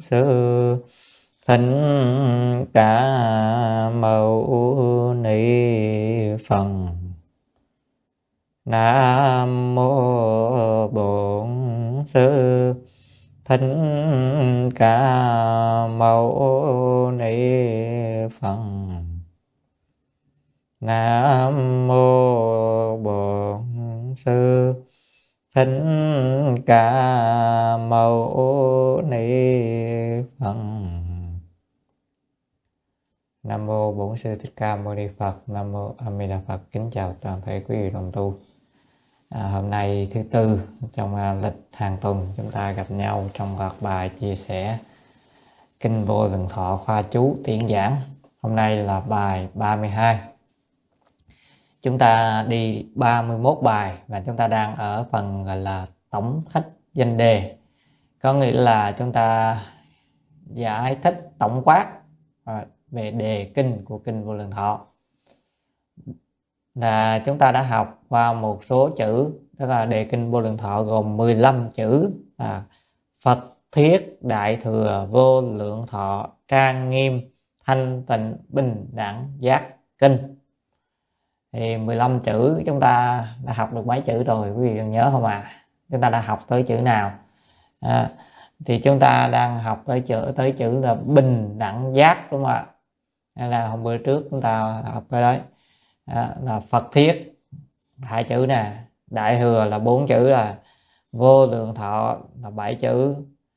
sư Thích Ca Mâu Ni Phật. Nam mô Bổn Sư Thích Ca Mâu Ni Phật. Nam mô Bổn Sư Thích Ca Mâu Ni Phật. Nam mô Bổn Sư Thích Ca Mâu Ni Phật. Nam mô A Di Đà Phật. Kính chào toàn thể quý vị đồng tu. Hôm nay thứ tư trong lịch hàng tuần, chúng ta gặp nhau trong loạt bài chia sẻ Kinh Vô Lượng Thọ khoa chú tiễn giảng. Hôm nay là bài 32. Chúng ta đi 31 bài và chúng ta đang ở phần gọi là tổng thích danh đề. Có nghĩa là chúng ta giải thích tổng quát về đề kinh của Kinh Vô Lượng Thọ. Là chúng ta đã học qua một số chữ, tức là đề kinh Vô Lượng Thọ gồm 15 chữ là Phật thiết đại thừa vô lượng thọ trang nghiêm thanh tịnh bình đẳng giác kinh. Thì 15 chữ chúng ta đã học được mấy chữ rồi, quý vị còn nhớ không ạ? Chúng ta đã học tới chữ nào? Thì chúng ta đang học tới chữ là bình đẳng giác, đúng không ạ? Hay là hôm bữa trước chúng ta học tới đấy. Là Phật thiết 2 chữ nè, đại thừa là 4 chữ, là vô lượng thọ là 7 chữ,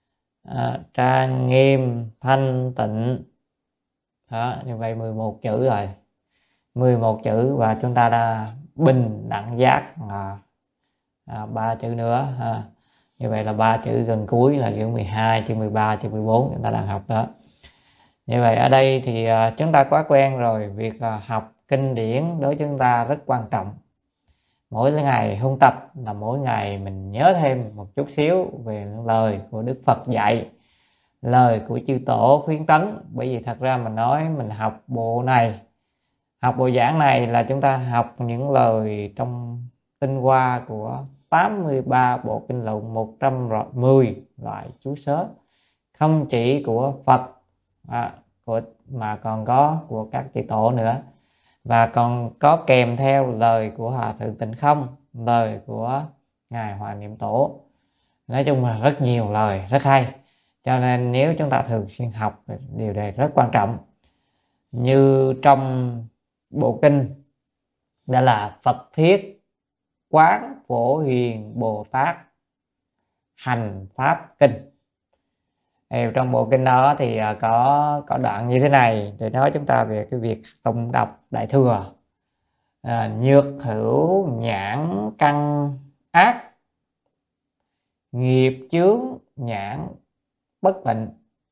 trang nghiêm thanh tịnh đó, như vậy 11 chữ rồi, 11 chữ. Và chúng ta đã bình đẳng giác là 3 chữ nữa như vậy là 3 chữ gần cuối là chữ 12, chữ 13, chữ 14 chúng ta đang học đó. Như vậy ở đây thì chúng ta quá quen rồi, việc học kinh điển đối với chúng ta rất quan trọng. Mỗi ngày huân tập là mỗi ngày mình nhớ thêm một chút xíu về lời của Đức Phật dạy, lời của chư tổ khuyến tấn. Bởi vì thật ra mình nói mình học bộ này, học bộ giảng này là chúng ta học những lời trong tinh hoa của 83 bộ kinh luận, 110 loại chú sớ, không chỉ của Phật mà còn có của các chư tổ nữa, và còn có kèm theo lời của Hòa Thượng Tịnh Không, lời của Ngài Hòa Niệm Tổ. Nói chung là rất nhiều lời rất hay, cho nên nếu chúng ta thường xuyên học, điều này rất quan trọng. Như trong bộ kinh đó là Phật thiết quán phổ hiền Bồ Tát hành pháp kinh. Trong bộ kinh đó thì có đoạn như thế này để nói chúng ta về cái việc tụng đọc đại thừa. Nhược hữu nhãn căn ác, nghiệp chướng nhãn bất tịnh,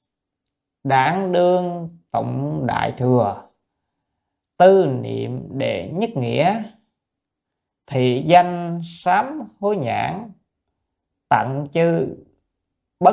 đáng đương tụng đại thừa, tư niệm đệ nhất nghĩa, thị danh sám hối nhãn, tặng chư bất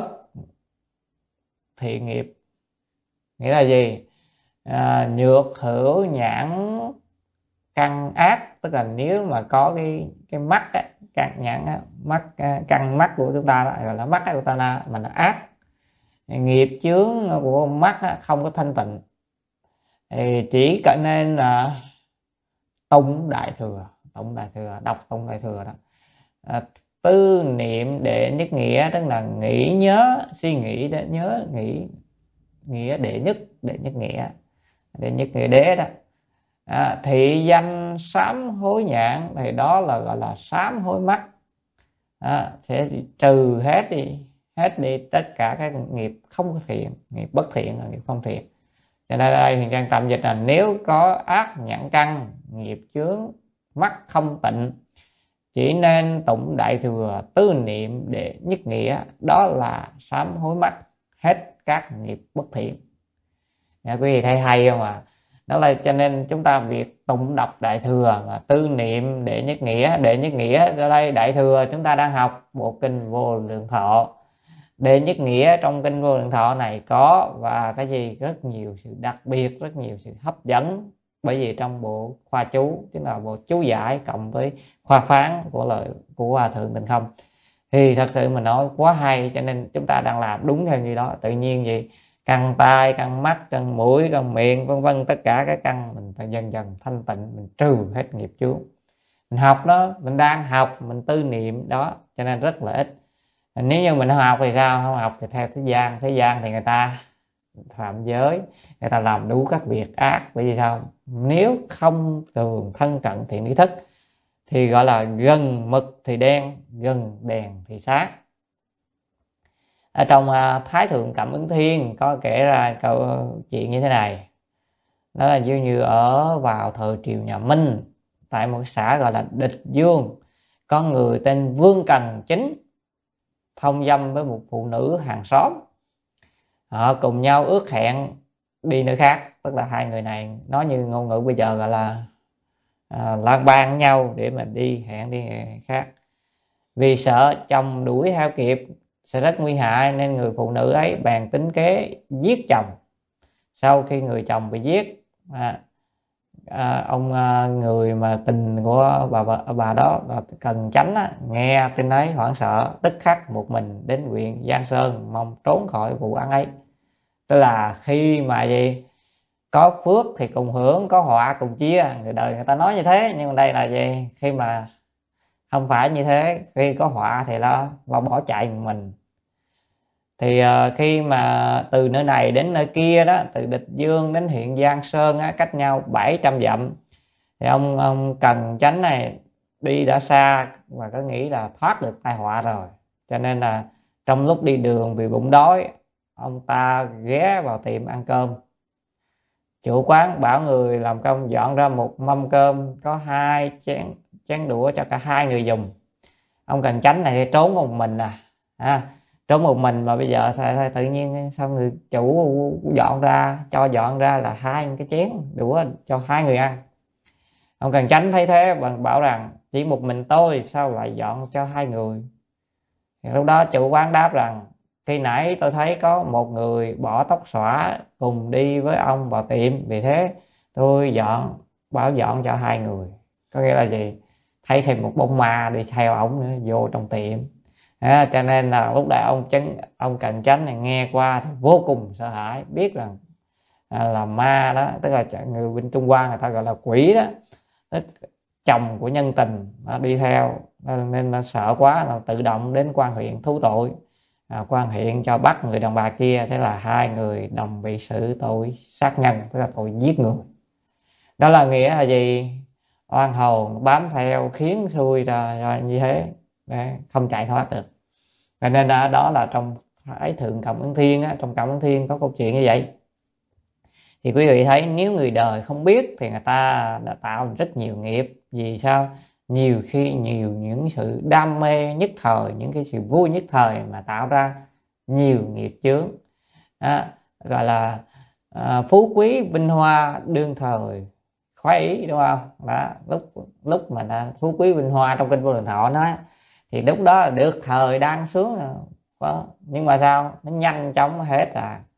thiện nghiệp. Nghĩa là gì? Nhược hữu nhãn căn ác, tức là nếu mà có cái mắt á, căn nhãn á, mắt căn mắt của chúng ta đó, gọi là mắt của ta mà nó ác, nghiệp chướng của mắt á, không có thanh tịnh, thì chỉ cần nên là tụng đại thừa, đọc tụng đại thừa đó. Tư niệm đệ nhất nghĩa, tức là nghĩ nhớ, suy nghĩ để nhớ, nghĩ nghĩa đệ nhất nghĩa, đệ nhất nghĩa đế đó. Thị danh sám hối nhãn, thì đó là gọi là sám hối mắt, sẽ trừ hết đi tất cả các nghiệp không có thiện, nghiệp bất thiện, nghiệp không thiện. Cho nên đây Hiền Trang tạm dịch là nếu có ác nhãn căn, nghiệp chướng mắt không tịnh, chỉ nên tụng đại thừa tư niệm đệ nhất nghĩa, đó là sám hối mắt hết các nghiệp bất thiện. Quý vị thấy hay không ạ? Đó là cho nên chúng ta việc tụng đọc đại thừa và tư niệm đệ nhất nghĩa ở đây đại thừa chúng ta đang học bộ kinh Vô Lượng Thọ. Đệ nhất nghĩa trong kinh Vô Lượng Thọ này có và cái gì rất nhiều sự đặc biệt, rất nhiều sự hấp dẫn. Bởi vì trong bộ khoa chú, tức là bộ chú giải cộng với khoa phán của lời của Hòa Thượng Tịnh Không, Thì thật sự mình nói quá hay, cho nên chúng ta đang làm đúng theo như đó. Tự nhiên gì căn tai, căn mắt, căn mũi, căn miệng, vân vân, tất cả các căn mình phải dần dần thanh tịnh, mình trừ hết nghiệp chướng. Mình học đó, mình đang học, mình tư niệm đó, cho nên rất là ít. Nếu như mình không học thì sao? Không học thì theo thế gian. Thế gian thì người ta phạm giới, người ta làm đủ các việc ác. Bởi vì sao? Nếu không thường thân cận thiện ý thức thì gọi là gần mực thì đen, gần đèn thì sáng. Ở trong Thái Thượng Cảm Ứng Thiên có kể ra câu chuyện như thế này. Đó là như ở vào thời triều nhà Minh, tại một xã gọi là Địch Dương, có người tên Vương Cần Chính thông dâm với một phụ nữ hàng xóm. Họ cùng nhau ước hẹn đi nơi khác, tức là hai người này nói như ngôn ngữ bây giờ gọi là lang bang nhau để mà đi hẹn đi khác. Vì sợ chồng đuổi theo kịp sẽ rất nguy hại nên người phụ nữ ấy bèn tính kế giết chồng. Sau khi người chồng bị giết, ông người mà tình của bà đó là Cần Chánh nghe tin ấy hoảng sợ, tức khắc một mình đến huyện Giang Sơn mong trốn khỏi vụ án ấy. Tức là khi mà gì có phước thì cùng hưởng, có họa cùng chia, người đời người ta nói như thế. Nhưng mà đây là gì, khi mà không phải như thế, khi có họa thì nó bỏ chạy một mình. Thì khi mà từ nơi này đến nơi kia đó, từ Địch Dương đến huyện Giang Sơn cách nhau 700 dặm, thì ông Cần Chánh này đi đã xa và có nghĩ là thoát được tai họa rồi, cho nên là trong lúc đi đường vì bụng đói, ông ta ghé vào tiệm ăn cơm. Chủ quán bảo người làm công dọn ra một mâm cơm có 2 chén đũa cho cả hai người dùng. Ông Cần Chánh này trốn một mình trốn một mình mà bây giờ tự nhiên sao người chủ dọn ra là 2 cái chén đũa cho 2 người ăn. Ông Cần Chánh thấy thế bằng bảo rằng chỉ một mình tôi sao lại dọn cho 2 người. Thì lúc đó chủ quán đáp rằng khi nãy tôi thấy có một người bỏ tóc xõa cùng đi với ông vào tiệm, vì thế tôi bảo dọn cho 2 người. Có nghĩa là gì? Thấy thêm một bông ma đi theo ổng nữa vô trong tiệm. Cho nên là lúc đó ông Cần Chánh này nghe qua thì vô cùng sợ hãi, biết rằng là ma đó, tức là người bên Trung Hoa người ta gọi là quỷ đó, tức chồng của nhân tình đi theo, nên nó sợ quá là tự động đến quan huyện thú tội. Quan huyện cho bắt người đàn bà kia, thế là 2 người đồng bị xử tội sát nhân, tức là tội giết người. Đó là nghĩa là gì? Oan hồn bám theo khiến xui ra như thế, không chạy thoát được. Cho nên đó là trong Thái Thượng Cảm Ứng Thiên trong Cảm Ứng Thiên có câu chuyện như vậy. Thì quý vị thấy nếu người đời không biết thì người ta đã tạo rất nhiều nghiệp. Vì sao? Nhiều khi những sự đam mê nhất thời, những cái sự vui nhất thời mà tạo ra nhiều nghiệp chướng. Gọi là phú quý vinh hoa đương thời khoái ý, đúng không? Đó, lúc mà phú quý vinh hoa trong kinh Vô Lượng Thọ nói thì lúc đó là được thời đang sướng rồi. Nhưng mà sao? Nó nhanh chóng hết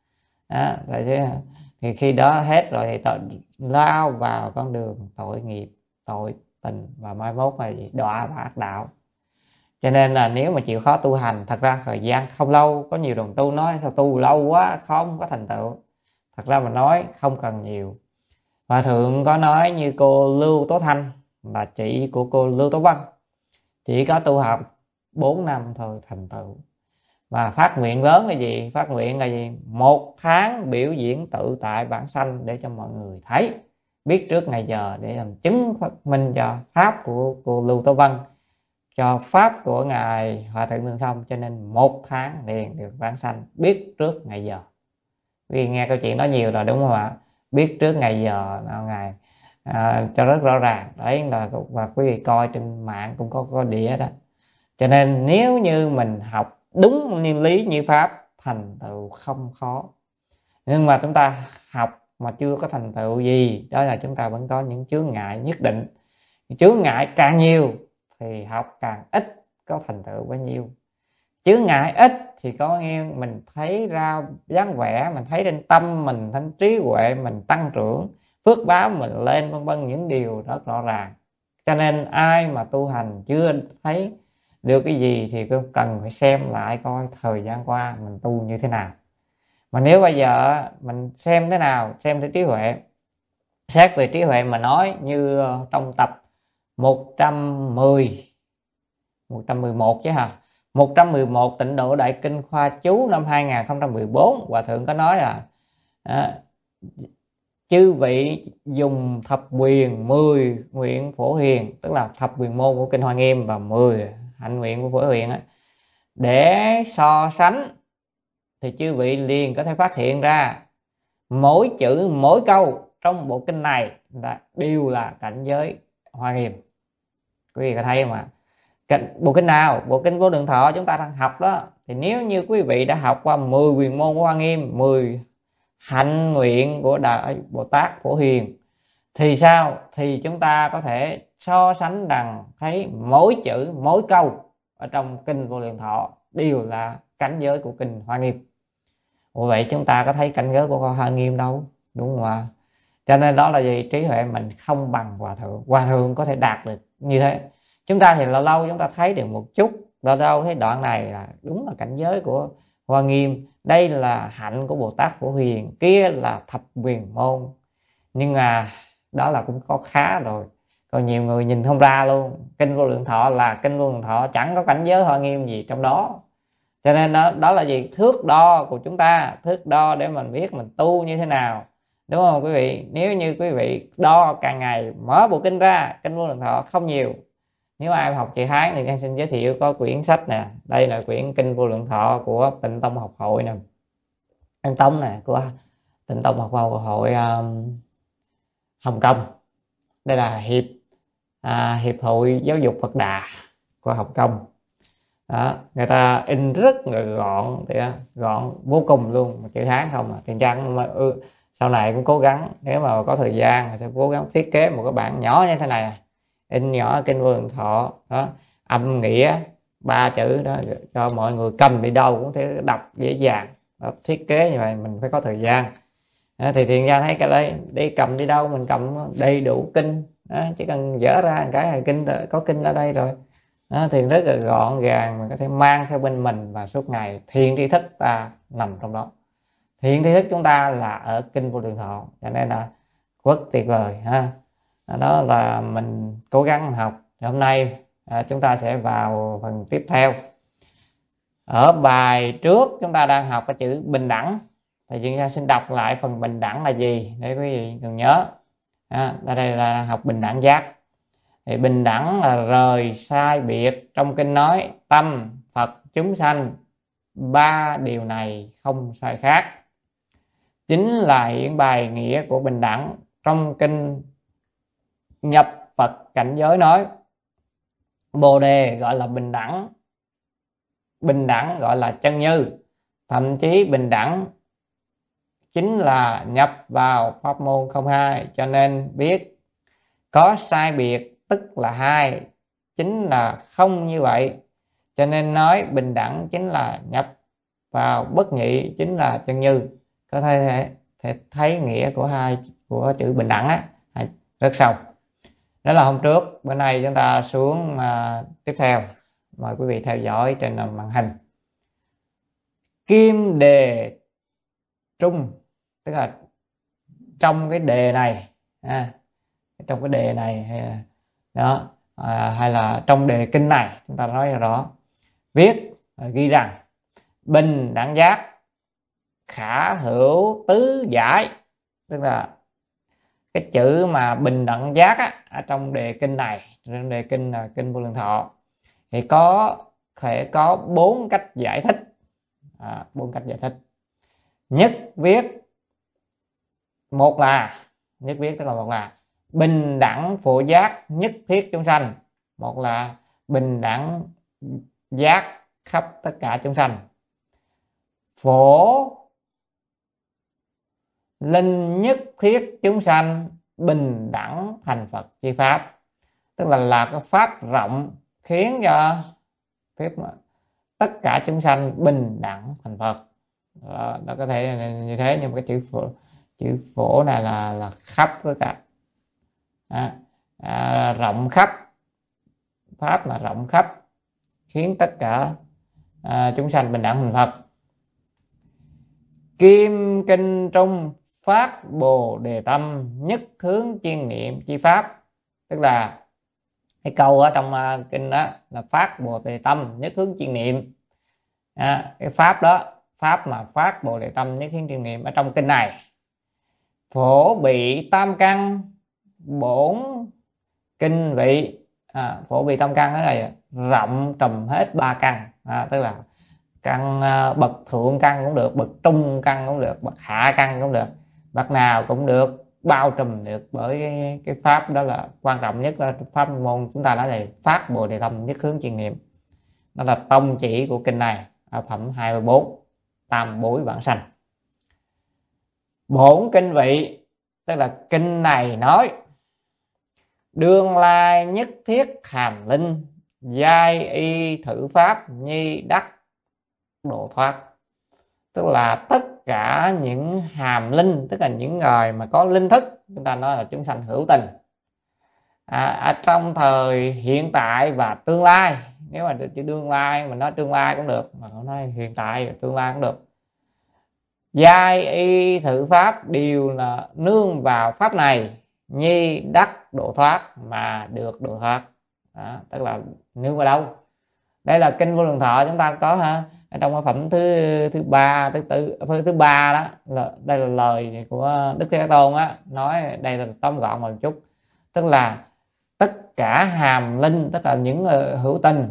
thì khi đó hết rồi thì lao vào con đường tội nghiệp, tội tình, và mai mốt là đọa vào ác đạo. Cho nên là nếu mà chịu khó tu hành, thật ra thời gian không lâu. Có nhiều đồng tu nói sao tu lâu quá không có thành tựu. Thật ra mà nói không cần nhiều. Hòa thượng có nói như cô Lưu Tố Thanh là chị của cô Lưu Tố Văn, chỉ có tu học 4 năm thôi thành tựu. Và phát nguyện lớn là gì? Phát nguyện là gì? 1 tháng biểu diễn tự tại bản sanh để cho mọi người thấy, biết trước ngày giờ, để làm chứng minh cho pháp của cô Lưu Tố Văn, cho pháp của ngài Hòa Thượng Minh Thông. Cho nên 1 tháng liền được bản sanh, biết trước ngày giờ. Vì nghe câu chuyện đó nhiều rồi đúng không ạ? Biết trước ngày giờ nào ngài cho rất rõ ràng. Đấy là, và quý vị coi trên mạng cũng có đĩa đó. Cho nên nếu như mình học đúng nguyên lý như pháp, thành tựu không khó. Nhưng mà chúng ta học mà chưa có thành tựu gì, đó là chúng ta vẫn có những chướng ngại nhất định. Chướng ngại càng nhiều thì học càng ít, có thành tựu bấy nhiêu. Chướng ngại ít thì có nghe mình thấy ra dáng vẻ, mình thấy trên tâm mình, thấy trí huệ mình tăng trưởng, phước báo mình lên, vân vân, những điều rất rõ ràng. Cho nên ai mà tu hành chưa thấy được cái gì thì cần phải xem lại coi thời gian qua mình tu như thế nào. Mà nếu bây giờ mình xem thế nào, xem theo trí huệ, xét về trí huệ mà nói như trong tập 111 chứ hả, 111 Tịnh Độ Đại Kinh Khoa Chú năm 2014, Hòa Thượng có nói là chư vị dùng thập quyền 10 nguyện phổ hiền, tức là thập quyền môn của Kinh Hoa Nghiêm và 10 hạnh nguyện của Phổ Hiền để so sánh, thì chư vị liền có thể phát hiện ra mỗi chữ mỗi câu trong bộ kinh này đều là cảnh giới Hoa Nghiêm. Quý vị có thấy không ạ? Bộ kinh nào? Bộ kinh Vô Lượng Thọ chúng ta đang học đó. Thì nếu như quý vị đã học qua 10 quyền môn của Hoa Nghiêm, 10 hạnh nguyện của Đại Bồ Tát Phổ Hiền, thì sao? Thì chúng ta có thể so sánh rằng thấy mỗi chữ mỗi câu ở trong kinh Vô Lượng Thọ đều là cảnh giới của kinh Hoa Nghiêm. Vậy chúng ta có thấy cảnh giới của Hoa Nghiêm đâu, đúng không ạ? Cho nên đó là gì? Trí huệ mình không bằng Hòa Thượng. Hòa Thượng có thể đạt được như thế. Chúng ta thì lâu lâu chúng ta thấy được một chút, lâu lâu thấy đoạn này là đúng là cảnh giới của Hoa Nghiêm, đây là hạnh của Bồ Tát Phổ Hiền, kia là thập quyền môn. Nhưng mà đó là cũng có khá rồi, còn nhiều người nhìn không ra luôn. Kinh Vô Lượng Thọ là kinh Vô Lượng Thọ, chẳng có cảnh giới Hoa Nghiêm gì trong đó. Cho nên đó là gì? Thước đo của chúng ta, thước đo để mình biết mình tu như thế nào, đúng không quý vị? Nếu như quý vị đo càng ngày mở bộ kinh ra, kinh Vô Lượng Thọ không nhiều. Nếu ai học chữ Hán thì em xin giới thiệu có quyển sách nè, đây là quyển kinh Vô Lượng Thọ của Tịnh Tông Học Hội nè, An Tông nè, của Tịnh Tông Học Hội Hồng Kông. Đây là hiệp hội giáo dục Phật Đà của Hồng Kông đó, người ta in rất là gọn, gọn vô cùng luôn, mà chữ Hán không à. Tiền Trang sau này cũng cố gắng, nếu mà có thời gian sẽ cố gắng thiết kế một cái bản nhỏ như thế này, in nhỏ kinh Vô Lượng Thọ đó, âm nghĩa 3 chữ đó, cho mọi người cầm đi đâu cũng thể đọc dễ dàng đó. Thiết kế như vậy mình phải có thời gian đó, thì Tiền Trang thấy cái đấy đi cầm đi đâu mình cầm đầy đủ kinh đó, chỉ cần dỡ ra một cái là kinh, có kinh ở đây rồi đó, thì rất là gọn gàng, mình có thể mang theo bên mình và suốt ngày thiền tri thức ta nằm trong đó. Thiền tri thức chúng ta là ở kinh Vô Lượng Thọ, cho nên là rất tuyệt vời ha. Đó là mình cố gắng học. Hôm nay chúng ta sẽ vào phần tiếp theo. Ở bài trước chúng ta đang học cái chữ bình đẳng, thì chúng ta xin đọc lại phần bình đẳng là gì để quý vị cần nhớ. Đây là học bình đẳng giác. Thì bình đẳng là rời sai biệt, trong kinh nói tâm Phật chúng sanh, 3 điều này không sai khác, chính là hiện bày nghĩa của bình đẳng. Trong kinh Nhập Phật Cảnh Giới nói Bồ Đề gọi là bình đẳng, bình đẳng gọi là chân như, thậm chí bình đẳng chính là nhập vào pháp môn không hai, cho nên biết có sai biệt tức là hai, chính là không như vậy, cho nên nói bình đẳng chính là nhập vào bất nhị, chính là chân như. Có thể thấy nghĩa của chữ bình đẳng rất sâu. Đó là hôm trước. Bữa nay chúng ta xuống tiếp theo, mời quý vị theo dõi trên màn hình. Kim đề trung, tức là trong cái đề này trong cái đề này đó, hay là trong đề kinh này, chúng ta nói rõ viết ghi rằng bình đẳng giác khả hữu tứ giải, tức là cái chữ mà bình đẳng giác ở trong đề kinh này, trong đề kinh là kinh Vô Lượng Thọ, thì có thể có 4 cách giải thích. 4 cách giải thích. Nhất viết tức là một là bình đẳng phổ giác nhất thiết chúng sanh, một là bình đẳng giác khắp tất cả chúng sanh. Phổ linh nhất thiết chúng sanh, bình đẳng thành Phật chi pháp, tức là cái pháp rộng khiến cho phép tất cả chúng sanh bình đẳng thành Phật. Đó có thể như thế, nhưng mà cái chữ phổ này là khắp tất cả, rộng khắp, pháp mà rộng khắp khiến tất cả chúng sanh bình đẳng thành Phật. Kim kinh trung phát bồ đề tâm, nhất hướng chuyên niệm chi pháp. Tức là cái câu ở trong kinh đó là phát bồ đề tâm, nhất hướng chuyên niệm. Cái pháp đó, pháp mà phát bồ đề tâm, nhất hướng chuyên niệm ở trong kinh này, phổ bị tam căn bổn kinh vị. Phổ bị tam căn đó là rộng trùm hết ba căn. Tức là căn bậc thượng căn cũng được, bậc trung căn cũng được, bậc hạ căn cũng được, bậc nào cũng được, bao trùm được. Bởi cái pháp đó là quan trọng nhất, là pháp môn chúng ta nói là phát bồ đề tâm, nhất hướng chuyên niệm. Đó là tông chỉ của kinh này ở phẩm 24 tam bối vãng sanh. Bổn kinh vị tức là kinh này nói đương lai nhất thiết hàm linh, giai y thử pháp nhi đắc độ thoát. Tức là tất cả những hàm linh, tức là những người mà có linh thức, chúng ta nói là chúng sanh hữu tình, ở trong thời hiện tại và tương lai. Nếu mà chữ đương lai, mình nói tương lai cũng được, mà không nói hiện tại và tương lai cũng được. Giai y thử pháp đều là nương vào pháp này, nhi đắc độ thoát, mà được độ thoát. Tức là nương vào đâu? Đây là kinh Vô Lượng Thọ chúng ta có trong cái phẩm thứ ba, thứ ba đó, là đây là lời của Đức Thế Tôn nói đây là tóm gọn một chút. Tức là tất cả hàm linh, tất cả những người hữu tình,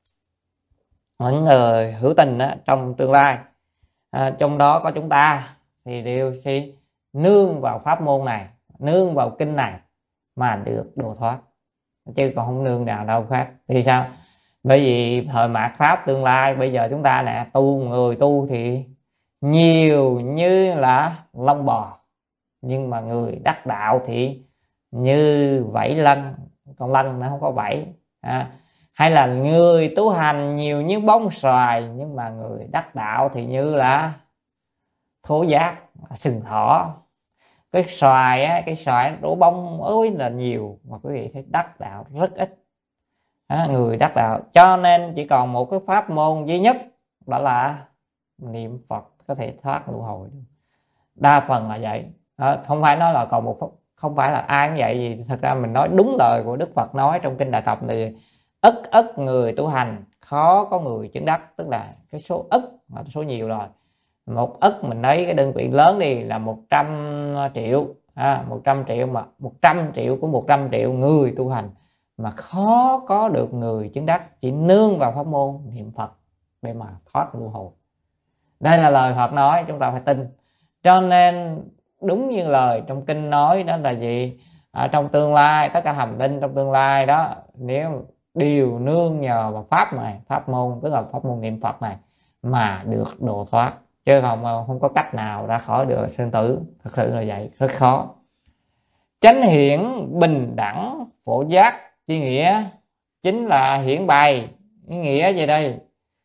những người hữu tình trong tương lai, trong đó có chúng ta, thì đều sẽ nương vào pháp môn này, nương vào kinh này mà được độ thoát, chứ còn không nương nào đâu khác. Thì sao? Bởi vì thời mạt pháp tương lai, bây giờ chúng ta nè, người tu thì nhiều như là lông bò, nhưng mà người đắc đạo thì như vảy lân, còn lân nó không có vảy. Hay là người tu hành nhiều như bông xoài, nhưng mà người đắc đạo thì như là thố giác, sừng thỏ. Cái xoài đổ bông ơi là nhiều, mà quý vị thấy đắc đạo rất ít. Người đắc đạo cho nên chỉ còn một cái pháp môn duy nhất, đó là niệm Phật có thể thoát luân hồi. Đa phần là vậy. Không phải nói là còn một, không phải là ai cũng vậy gì. Thật ra mình nói đúng lời của Đức Phật nói trong kinh Đại Tập thì ức người tu hành, khó có người chứng đắc. Tức là cái số ức là số nhiều rồi. Một ức mình lấy cái đơn vị lớn đi là 100 triệu. 100 triệu mà 100 triệu của 100 triệu người tu hành mà khó có được người chứng đắc, chỉ nương vào pháp môn niệm Phật để mà thoát luân hồi. Đây là lời Phật nói, chúng ta phải tin. Cho nên đúng như lời trong kinh nói đó là gì? Ở trong tương lai, tất cả hàm linh trong tương lai đó, nếu đều nương nhờ vào pháp này, pháp môn, tức là pháp môn niệm Phật này mà được độ thoát, chứ không có cách nào ra khỏi được sinh tử. Thật sự là vậy, rất khó. Chánh hiển bình đẳng phổ giác chi nghĩa chính là hiển bày ý nghĩa gì đây?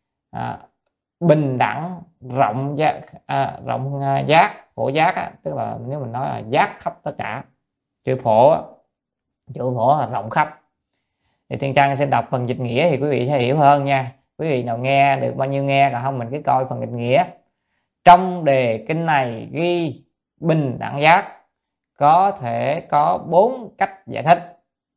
Bình đẳng rộng giác, phổ giác tức là nếu mình nói là giác khắp tất cả. Chữ phổ là rộng khắp. Thì Thiên Trang sẽ đọc phần dịch nghĩa thì quý vị sẽ hiểu hơn nha. Quý vị nào nghe được bao nhiêu nghe, còn không mình cứ coi phần dịch nghĩa. Trong đề kinh này ghi bình đẳng giác có thể có 4 cách giải thích.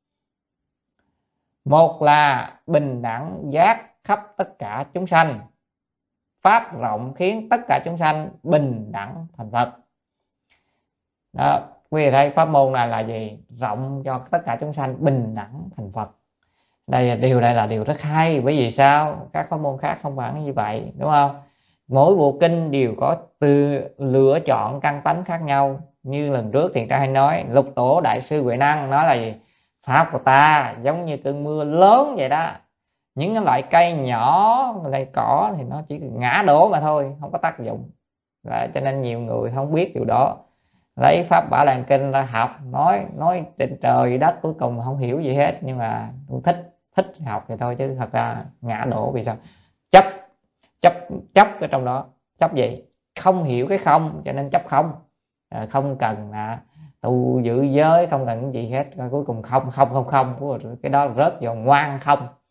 Một là bình đẳng giác khắp tất cả chúng sanh, pháp rộng khiến tất cả chúng sanh bình đẳng thành Phật. Đó, quý vị thấy pháp môn này là gì? Rộng cho tất cả chúng sanh bình đẳng thành Phật. Đây là điều rất hay. Bởi vì sao? Các pháp môn khác không phải như vậy, đúng không? Mỗi bộ kinh đều có từ lựa chọn căn tánh khác nhau. Như lần trước Thiền Trang hay nói, Lục Tổ Đại sư Huệ Năng nói là gì? Pháp của ta giống như cơn mưa lớn vậy đó. Những cái loại cây nhỏ, loại cỏ thì nó chỉ ngã đổ mà thôi, không có tác dụng. Và cho nên nhiều người không biết điều đó, lấy pháp Bảo Đàn Kinh ra học, nói trên trời đất, cuối cùng không hiểu gì hết. Nhưng mà thích học thì thôi, chứ thật ra ngã đổ. Vì sao? Chấp ở trong đó. Chấp gì? Không hiểu cái không, cho nên chấp không. Không cần tu giữ giới, không cần cái gì hết, cuối cùng không, cái đó rớt vào ngoan không.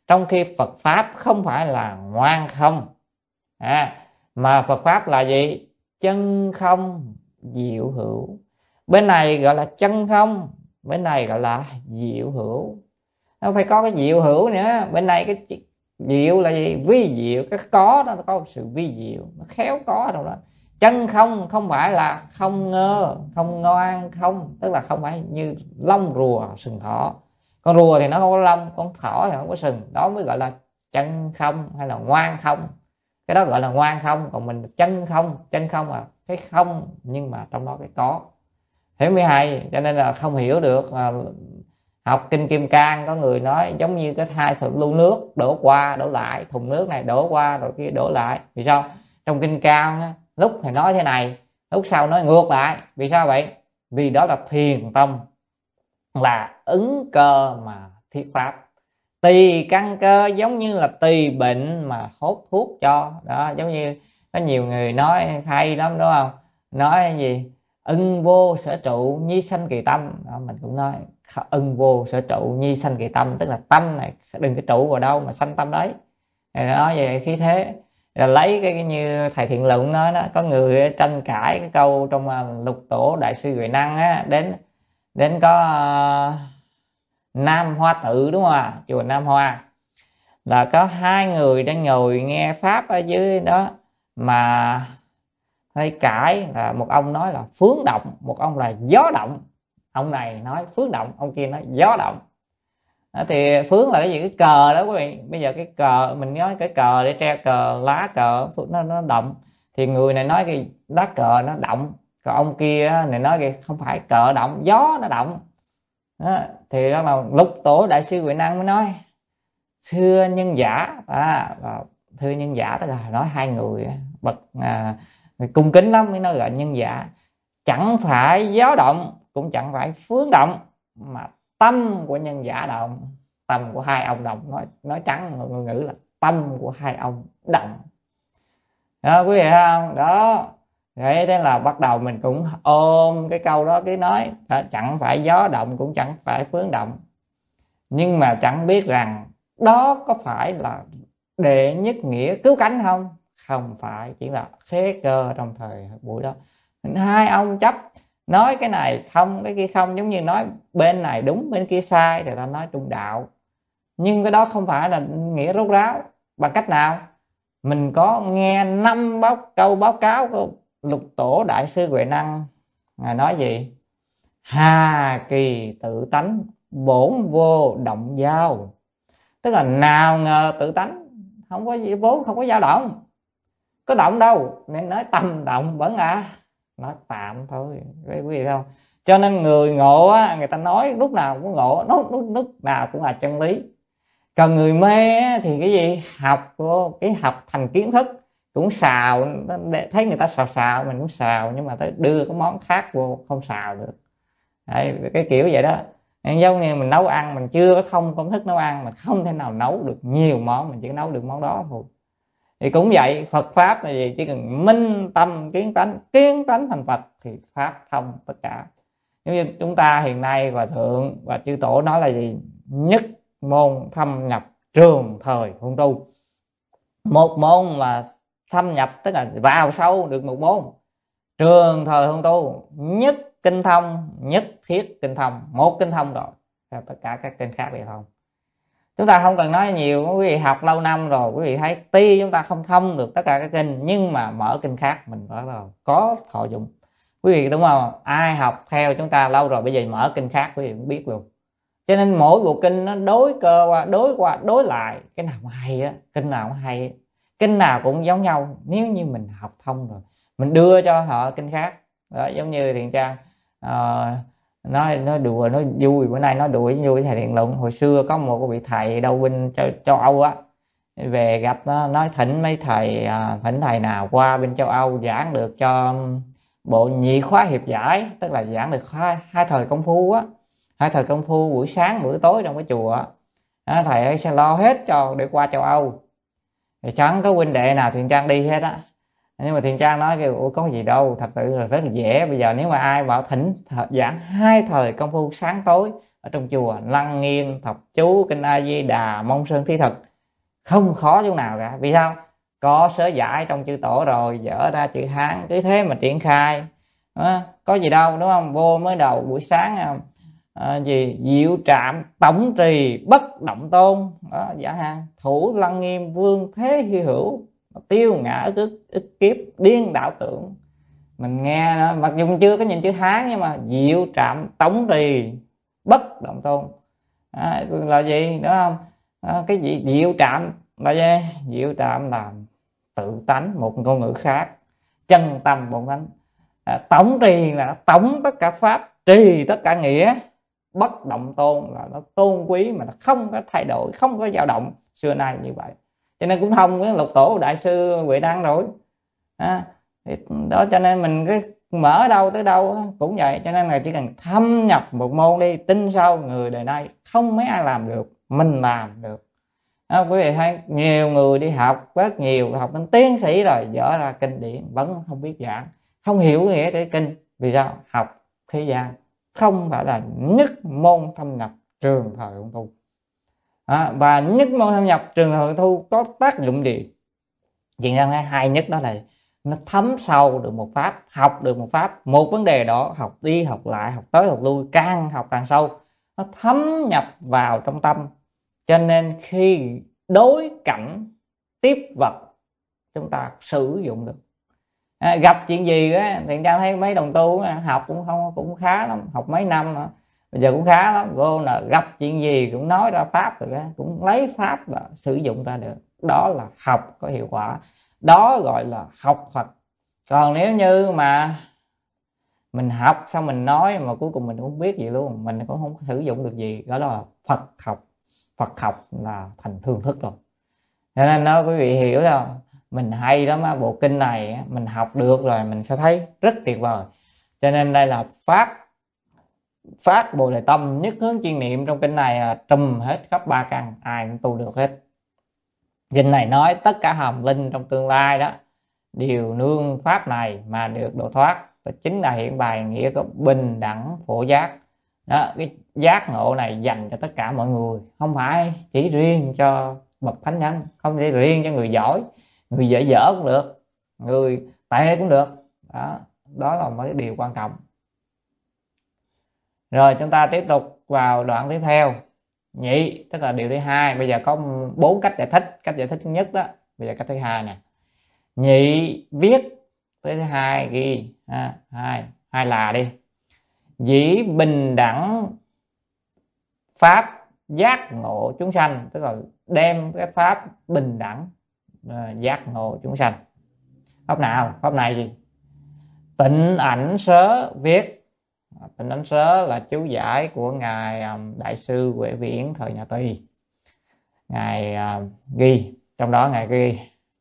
Trong khi Phật Pháp không phải là ngoan không, mà Phật Pháp là gì? Chân không diệu hữu. Bên này gọi là chân không, bên này gọi là diệu hữu. Nó phải có cái diệu hữu nữa. Bên này cái diệu là gì? Vi diệu. Cái có đó, nó có một sự vi diệu, nó khéo có đâu đó. Chân không không phải là không ngơ, không ngoan không, tức là không phải như lông rùa sừng thỏ. Con rùa thì nó không có lông, con thỏ thì không có sừng, đó mới gọi là chân không hay là ngoan không. Cái đó gọi là ngoan không. Còn mình chân không, chân không là cái không nhưng mà trong đó cái có, hiểu mới hay. Cho nên là không hiểu được. Học kinh Kim Cang có người nói giống như cái hai thùng lu nước đổ qua đổ lại, thùng nước này đổ qua rồi kia đổ lại. Vì sao? Trong Kinh Cang lúc thì nói thế này, lúc sau nói ngược lại. Vì sao vậy? Vì đó là thiền tông, là ứng cơ mà thiết pháp. Tùy căn cơ, giống như là tùy bệnh mà hốt thuốc cho đó. Giống như có nhiều người nói hay lắm đúng không, nói gì ưng vô sở trụ nhi sanh kỳ tâm đó, mình cũng nói ưng vô sở trụ nhi sanh kỳ tâm, tức là tâm này đừng cái trụ vào đâu mà sanh tâm đấy. Nói về khí thế là lấy cái như thầy Thiện Luận nói đó, có người tranh cãi cái câu trong Lục Tổ Đại Sư Huệ Năng á, đến có Nam Hoa Tự đúng không ạ? Chùa Nam Hoa là có hai người đang ngồi nghe pháp ở dưới đó mà hơi cãi. Là một ông nói là phướng động, một ông là gió động. Ông này nói phướng động, ông kia nói gió động. Đó, thì phướng là cái gì? Cái cờ đó quý vị. Bây giờ cái cờ mình nói cái cờ để treo cờ, lá cờ nó động, thì người này nói cái lá cờ nó động, còn ông kia này nói cái không phải cờ động, gió nó động. Đó, thì đó là Lục Tổ Đại Sư Huệ Năng mới nói thưa nhân giả. Thưa nhân giả tức là nói hai người bậc cung kính lắm mới nói gọi nhân giả. Chẳng phải gió động cũng chẳng phải phướng động, mà tâm của nhân giả động, tâm của hai ông động. Nói trắng ngôn ngữ là tâm của hai ông động đó, quý vị thấy không? Đó, vậy thế là bắt đầu mình cũng ôm cái câu đó, cứ nói chẳng phải gió động cũng chẳng phải phướng động, nhưng mà chẳng biết rằng đó có phải là đệ nhất nghĩa cứu cánh không? Không phải, chỉ là xế cơ trong thời buổi đó. Hai ông chấp nói cái này không, cái kia không, giống như nói bên này đúng bên kia sai thì ta nói trung đạo. Nhưng cái đó không phải là nghĩa rốt ráo. Bằng cách nào? Mình có nghe 5 câu báo cáo của Lục Tổ Đại Sư Huệ Năng. Ngài nói gì? Hà kỳ tự tánh, bổn vô động dao. Tức là nào ngờ tự tánh không có gì, vốn không có dao động, có động đâu, nên nói tâm động vẫn nói tạm thôi, quý vị không? Cho nên người ngộ á, người ta nói lúc nào cũng ngộ, lúc nào cũng là chân lý. Còn người mê á, thì cái gì học vô cái học thành kiến thức, cũng xào, thấy người ta xào mình cũng xào, nhưng mà tới đưa cái món khác vô không xào được. Đấy, cái kiểu vậy đó. Giống như mình nấu ăn, mình chưa có thông công thức nấu ăn, mình không thể nào nấu được nhiều món, mình chỉ nấu được món đó thôi. Thì cũng vậy, Phật Pháp là gì? Chỉ cần minh tâm kiến tánh thành Phật thì Pháp thông tất cả. Giống như chúng ta hiện nay Hòa Thượng và Chư Tổ nói là gì? Nhất môn thâm nhập trường thời hôn tu. Một môn mà thâm nhập tức là vào sâu được một môn. Trường thời hôn tu, nhất kinh thông, nhất thiết kinh thông, một kinh thông rồi, tất cả các kinh khác đều thông. Chúng ta không cần nói nhiều, quý vị học lâu năm rồi, quý vị thấy tuy chúng ta không thông được tất cả các kinh, nhưng mà mở kinh khác mình có thọ dụng. Quý vị đúng không? Ai học theo chúng ta lâu rồi, bây giờ mở kinh khác quý vị cũng biết luôn. Cho nên mỗi bộ kinh nó đối cơ qua đối lại, cái nào cũng hay á, kinh nào cũng hay, kinh nào cũng giống nhau. Nếu như mình học thông rồi, mình đưa cho họ kinh khác đó. Giống như Thiện Trang nói đùa, nói vui, bữa nay nói đùa vui thầy Thiện Luận. Hồi xưa có một vị thầy đâu bên châu Âu á, về gặp nó, nói thỉnh mấy thầy, thỉnh thầy nào qua bên châu Âu giảng được cho bộ nhị khóa hiệp giải, tức là giảng được hai thời công phu á, hai thời công phu buổi sáng buổi tối trong cái chùa á. Thầy ấy sẽ lo hết cho để qua châu Âu, thì chẳng có huynh đệ nào Thiện Trang đi hết á. Nhưng mà Thiện Trang nói kêu có gì đâu, thật sự là rất là dễ. Bây giờ nếu mà ai bảo thỉnh giảng hai thời công phu sáng tối ở trong chùa, Lăng Nghiêm, Thập Chú, Kinh A Di Đà, Mông Sơn Thí Thực, không khó chỗ nào cả. Vì sao? Có sớ giải trong chư tổ rồi, dở ra chữ Hán, cứ thế mà triển khai. Có gì đâu, đúng không? Vô mới đầu buổi sáng gì diệu trạm tổng trì bất động tôn đó, dạ ha, thủ Lăng Nghiêm vương thế hy hữu, tiêu ngã ức kiếp điên đảo tưởng. Mình nghe đó, mặc dù chưa có nhìn chữ Hán nhưng mà diệu trạm tổng trì bất động tôn là gì, đúng không? Cái gì diệu trạm là gì? Diệu trạm là tự tánh, một ngôn ngữ khác, chân tâm bổn tánh. Tổng trì là tổng tất cả pháp, trì tất cả nghĩa, bất động tôn là nó tôn quý mà nó không có thay đổi, không có dao động, xưa nay như vậy. Cho nên cũng thông với lục tổ đại sư Huệ Đăng rồi đó. Cho nên mình cái mở đâu tới đâu cũng vậy. Cho nên là chỉ cần thâm nhập một môn đi, tin sâu, người đời nay không mấy ai làm được, mình làm được. Quý vị thấy nhiều người đi học rất nhiều, học đến tiến sĩ rồi, dở ra kinh điển vẫn không biết giảng, không hiểu nghĩa cái kinh. Vì sao? Học thế gian, không phải là nhất môn thâm nhập trường thời hưởng thu. Và nhất môn thâm nhập trường thời hưởng thu có tác dụng gì? Chuyện ra hai nhất đó là nó thấm sâu được một pháp, học được một pháp, một vấn đề đó, học đi học lại, học tới học lui, càng học càng sâu, nó thấm nhập vào trong tâm. Cho nên khi đối cảnh tiếp vật chúng ta sử dụng được. Gặp chuyện gì á thì ra thấy mấy đồng tu học cũng khá lắm, học mấy năm mà bây giờ cũng khá lắm, vô là gặp chuyện gì cũng nói ra pháp rồi, cũng lấy pháp và sử dụng ra được. Đó là học có hiệu quả, đó gọi là học Phật. Còn nếu như mà mình học xong mình nói mà cuối cùng mình cũng không biết gì luôn, mình cũng không sử dụng được gì, đó là Phật học. Phật học là thành thương thức rồi. Cho nên đó quý vị hiểu không, mình hay lắm á, bộ kinh này mình học được rồi mình sẽ thấy rất tuyệt vời. Cho nên đây là phát Bồ Đề Tâm, nhất hướng chuyên niệm. Trong kinh này là trùm hết khắp ba căn, ai cũng tu được hết. Kinh này nói tất cả hàm linh trong tương lai đó đều nương pháp này mà được độ thoát. Đó chính là hiện bày nghĩa của bình đẳng phổ giác đó. Cái giác ngộ này dành cho tất cả mọi người, không phải chỉ riêng cho bậc thánh nhân, không chỉ riêng cho người giỏi, người dở dở cũng được, người tệ cũng được đó. Đó là một cái điều quan trọng. Rồi chúng ta tiếp tục vào đoạn tiếp theo, nhị, tức là điều thứ hai. Bây giờ có 4 cách giải thích. Cách giải thích thứ nhất đó, bây giờ cách thứ hai nè. Nhị viết tới thứ hai ghi hai là đi. Dĩ bình đẳng pháp giác ngộ chúng sanh, tức là đem cái pháp bình đẳng giác ngộ chúng sanh. Pháp nào? Pháp này gì? Tịnh Ảnh Sớ viết. Tịnh Ảnh Sớ là chú giải của ngài đại sư Huệ Viễn thời nhà Tỳ. Ngài ghi, trong đó ngài ghi: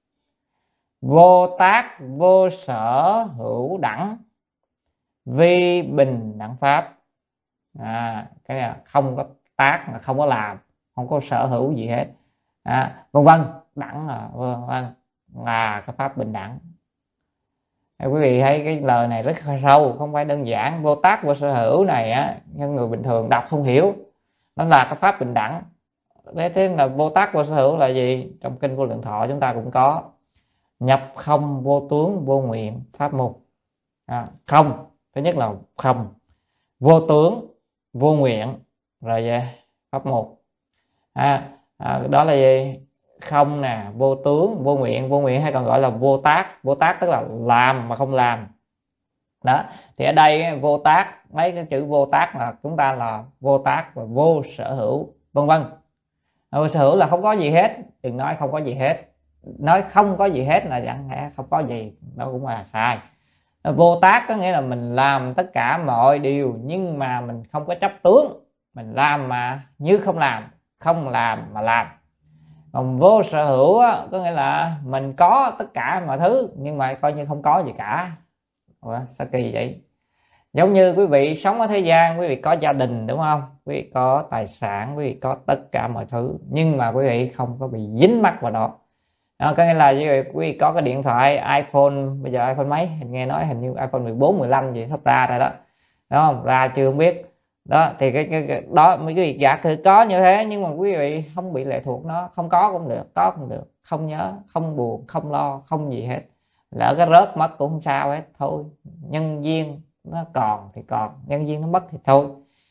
vô tác vô sở hữu đẳng, vi bình đẳng pháp. Cái này không có tác, mà không có làm, không có sở hữu gì hết, vân vân. Đẳng là cái pháp bình đẳng. Quý vị thấy cái lời này rất sâu, không phải đơn giản. Vô tác vô sở hữu này á, nhưng người bình thường đọc không hiểu. Nó là cái pháp bình đẳng. Thế là vô tác vô sở hữu là gì? Trong kinh Vô Lượng Thọ chúng ta cũng có: nhập không vô tướng vô nguyện pháp mục. Không, thứ nhất là không, vô tướng vô nguyện, rồi về pháp mục. Đó là gì? Không nè, vô tướng vô nguyện. Vô nguyện hay còn gọi là vô tác. Vô tác tức là làm mà không làm đó. Thì ở đây vô tác, mấy cái chữ vô tác là chúng ta là vô tác và vô sở hữu, vân vân. Vô sở hữu là không có gì hết, đừng nói không có gì hết. Nói không có gì hết là chẳng lẽ không có gì, đó cũng là sai. Vô tác có nghĩa là mình làm tất cả mọi điều nhưng mà mình không có chấp tướng, mình làm mà như không làm, không làm mà làm. Còn vô sở hữu á, có nghĩa là mình có tất cả mọi thứ nhưng mà coi như không có gì cả. Sao kỳ vậy? Giống như quý vị sống ở thế gian, quý vị có gia đình đúng không? Quý vị có tài sản, quý vị có tất cả mọi thứ, nhưng mà quý vị không có bị dính mắc vào đó. Có nghĩa là quý vị có cái điện thoại iPhone, bây giờ iPhone mấy? Nghe nói hình như iPhone 14, 15 gì sắp ra rồi đó. Đúng không? Ra chưa không biết. Đó thì cái đó mấy cái việc giả thì có như thế, nhưng mà quý vị không bị lệ thuộc nó, không có cũng được, có cũng được, không nhớ, không buồn, không lo, không gì hết. Lỡ cái rớt mất cũng không sao hết, thôi nhân duyên nó còn thì còn, nhân duyên nó mất thì thôi.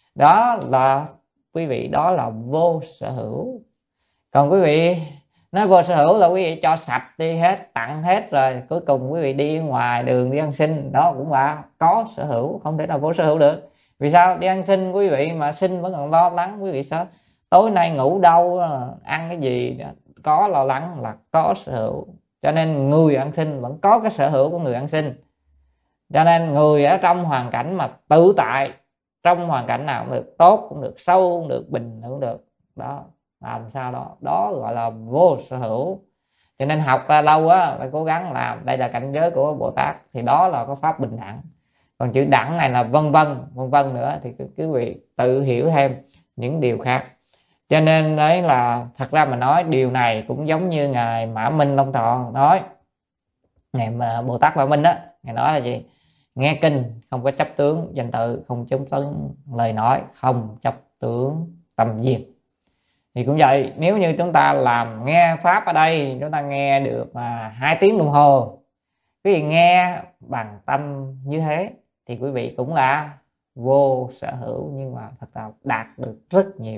Đó là quý vị, đó là vô sở hữu. Còn quý vị nói vô sở hữu là quý vị cho sạch đi hết, tặng hết rồi cuối cùng quý vị đi ngoài đường đi ăn xin, đó cũng là có sở hữu, không thể nào vô sở hữu được. Vì sao? Đi ăn xin quý vị mà xin vẫn còn lo lắng, quý vị sao tối nay ngủ đâu, ăn cái gì, có lo lắng là có sở hữu. Cho nên người ăn xin vẫn có cái sở hữu của người ăn xin. Cho nên người ở trong hoàn cảnh mà tự tại, trong hoàn cảnh nào cũng được, tốt cũng được, sâu cũng được, bình cũng được, đó làm sao đó, đó gọi là vô sở hữu. Cho nên học ra lâu á phải cố gắng làm, đây là cảnh giới của Bồ Tát, thì đó là có pháp bình đẳng. Còn chữ đẳng này là vân vân nữa, thì quý vị tự hiểu thêm những điều khác. Cho nên đấy là thật ra mà nói điều này cũng giống như ngài Mã Minh Long Thọ nói, ngày mà Bồ Tát Mã Minh á, ngài nói là gì? Nghe kinh không có chấp tướng danh tự, không chấp tướng lời nói, không chấp tướng tâm duyên. Thì cũng vậy, nếu như chúng ta làm nghe pháp ở đây, chúng ta nghe được 2 tiếng đồng hồ, quý vị nghe bằng tâm như thế thì quý vị cũng là vô sở hữu, nhưng mà thật ra đạt được rất nhiều.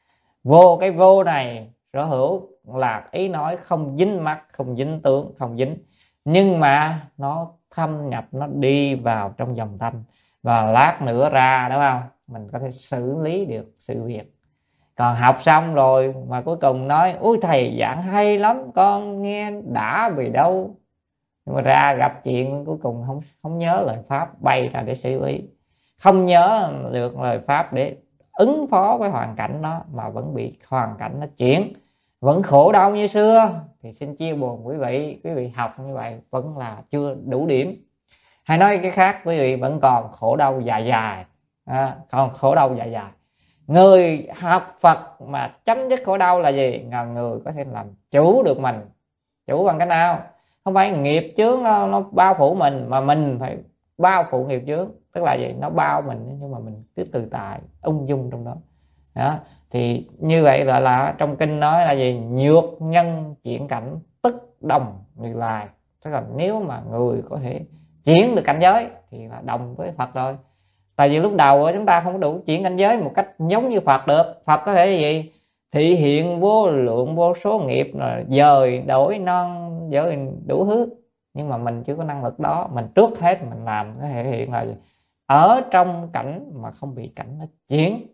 Vô, cái vô này sở hữu là ý nói không dính mắc, không dính tướng, không dính, nhưng mà nó thâm nhập, nó đi vào trong dòng tâm, và lát nữa ra, đúng không, mình có thể xử lý được sự việc. Còn học xong rồi mà cuối cùng nói ui thầy giảng hay lắm, con nghe đã vì đâu, nhưng mà ra gặp chuyện cuối cùng không nhớ lời pháp, bay ra để xử lý, không nhớ được lời pháp để ứng phó với hoàn cảnh đó, mà vẫn bị hoàn cảnh nó chuyển, vẫn khổ đau như xưa, thì xin chia buồn quý vị học như vậy vẫn là chưa đủ điểm. Hay nói cái khác, quý vị vẫn còn khổ đau dài dài, còn khổ đau dài dài. Người học Phật mà chấm dứt khổ đau là gì? Là người có thể làm chủ được mình. Chủ bằng cách nào? Không phải nghiệp chướng nó bao phủ mình, mà mình phải bao phủ nghiệp chướng. Tức là gì? Nó bao mình nhưng mà mình cứ tự tại, ung dung trong đó. Đó. Thì như vậy là trong kinh nói là gì? Nhược nhân chuyển cảnh tức đồng Như Lai. Tức là nếu mà người có thể chuyển được cảnh giới thì là đồng với Phật rồi. Tại vì lúc đầu chúng ta không có đủ chuyển cảnh giới một cách giống như Phật được. Phật có thể gì? Thị hiện vô lượng vô số nghiệp, rồi dời đổi non, dời đủ thứ. Nhưng mà mình chưa có năng lực đó. Mình trước hết mình làm có thể hiện là gì? Ở trong cảnh mà không bị cảnh nó chuyển,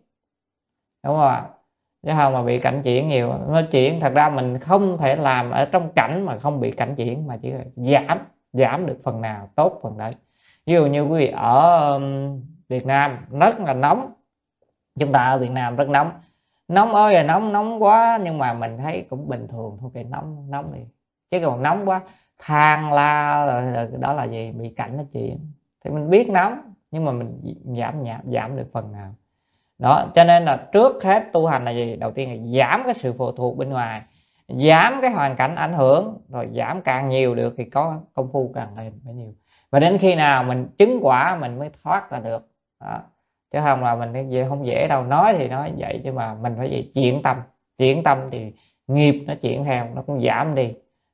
đúng không ạ? Chứ không mà bị cảnh chuyển nhiều, nó chuyển, thật ra mình không thể làm ở trong cảnh mà không bị cảnh chuyển, mà chỉ là giảm được phần nào tốt phần đấy. Ví dụ như quý vị ở Việt Nam rất là nóng, chúng ta ở Việt Nam rất nóng ơi là nóng quá, nhưng mà mình thấy cũng bình thường thôi, cái nóng đi, chứ còn nóng quá than la rồi đó là gì? Bị cảnh nó chuyển. Thì mình biết nóng nhưng mà mình giảm được phần nào đó. Cho nên là trước hết tu hành là gì? Đầu tiên là giảm cái sự phụ thuộc bên ngoài, giảm cái hoàn cảnh ảnh hưởng, rồi giảm càng nhiều được thì có công phu càng lên phải nhiều, và đến khi nào mình chứng quả mình mới thoát ra được đó. Chứ không là mình không dễ đâu. Nói thì nói vậy chứ mà mình phải gì? Chuyển tâm thì nghiệp nó chuyển theo, nó cũng giảm đi.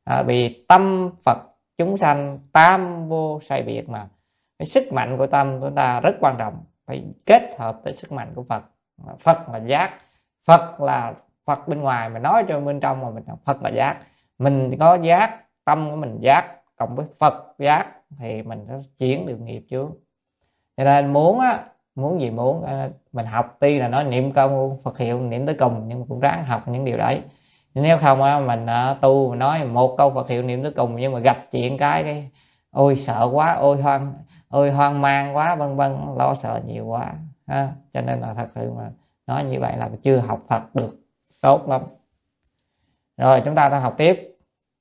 Vì tâm Phật chúng sanh tam vô sai biệt, mà cái sức mạnh của tâm của ta rất quan trọng, phải kết hợp với sức mạnh của Phật. Phật là giác, Phật là Phật bên ngoài, mà nói cho bên trong mà mình Phật là giác. Mình có giác, tâm của mình giác cộng với Phật giác thì mình sẽ chuyển được nghiệp chướng. Cho nên muốn gì muốn mình học, tuy là nói niệm câu Phật hiệu niệm tới cùng, nhưng mà cũng ráng học những điều đấy. Nếu không mình tu mình nói một câu Phật hiệu niệm tới cùng, nhưng mà gặp chuyện cái ôi sợ quá, ôi hoang mang quá, vân vân, lo sợ nhiều quá cho nên là thật sự mà nói như vậy là chưa học Phật được tốt lắm. Rồi chúng ta học tiếp.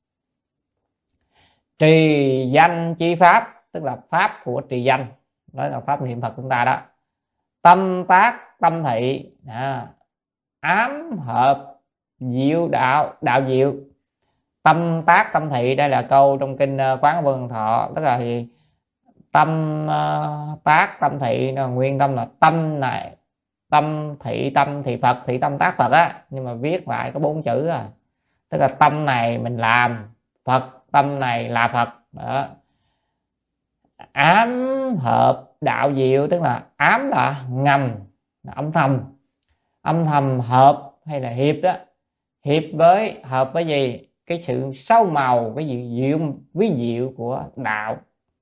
Trì danh chi pháp, tức là pháp của trì danh, đó là pháp niệm Phật chúng ta đó. Tâm tác tâm thị, ám hợp diệu đạo diệu. Tâm tác tâm thị, đây là câu trong kinh Quán Vô Lượng Thọ. Tức là gì? Tâm tác tâm thị, nguyên tâm là tâm này tâm thị tâm thì Phật, thị tâm tác Phật á, nhưng mà viết lại có 4 chữ à. Tức là tâm này mình làm Phật, tâm này là Phật đó. Ám hợp đạo diệu, tức là ám là ngầm, là âm thầm hợp hay là hiệp đó. Hiệp với hợp với gì? Cái sự sâu màu, cái diệu ví diệu của đạo.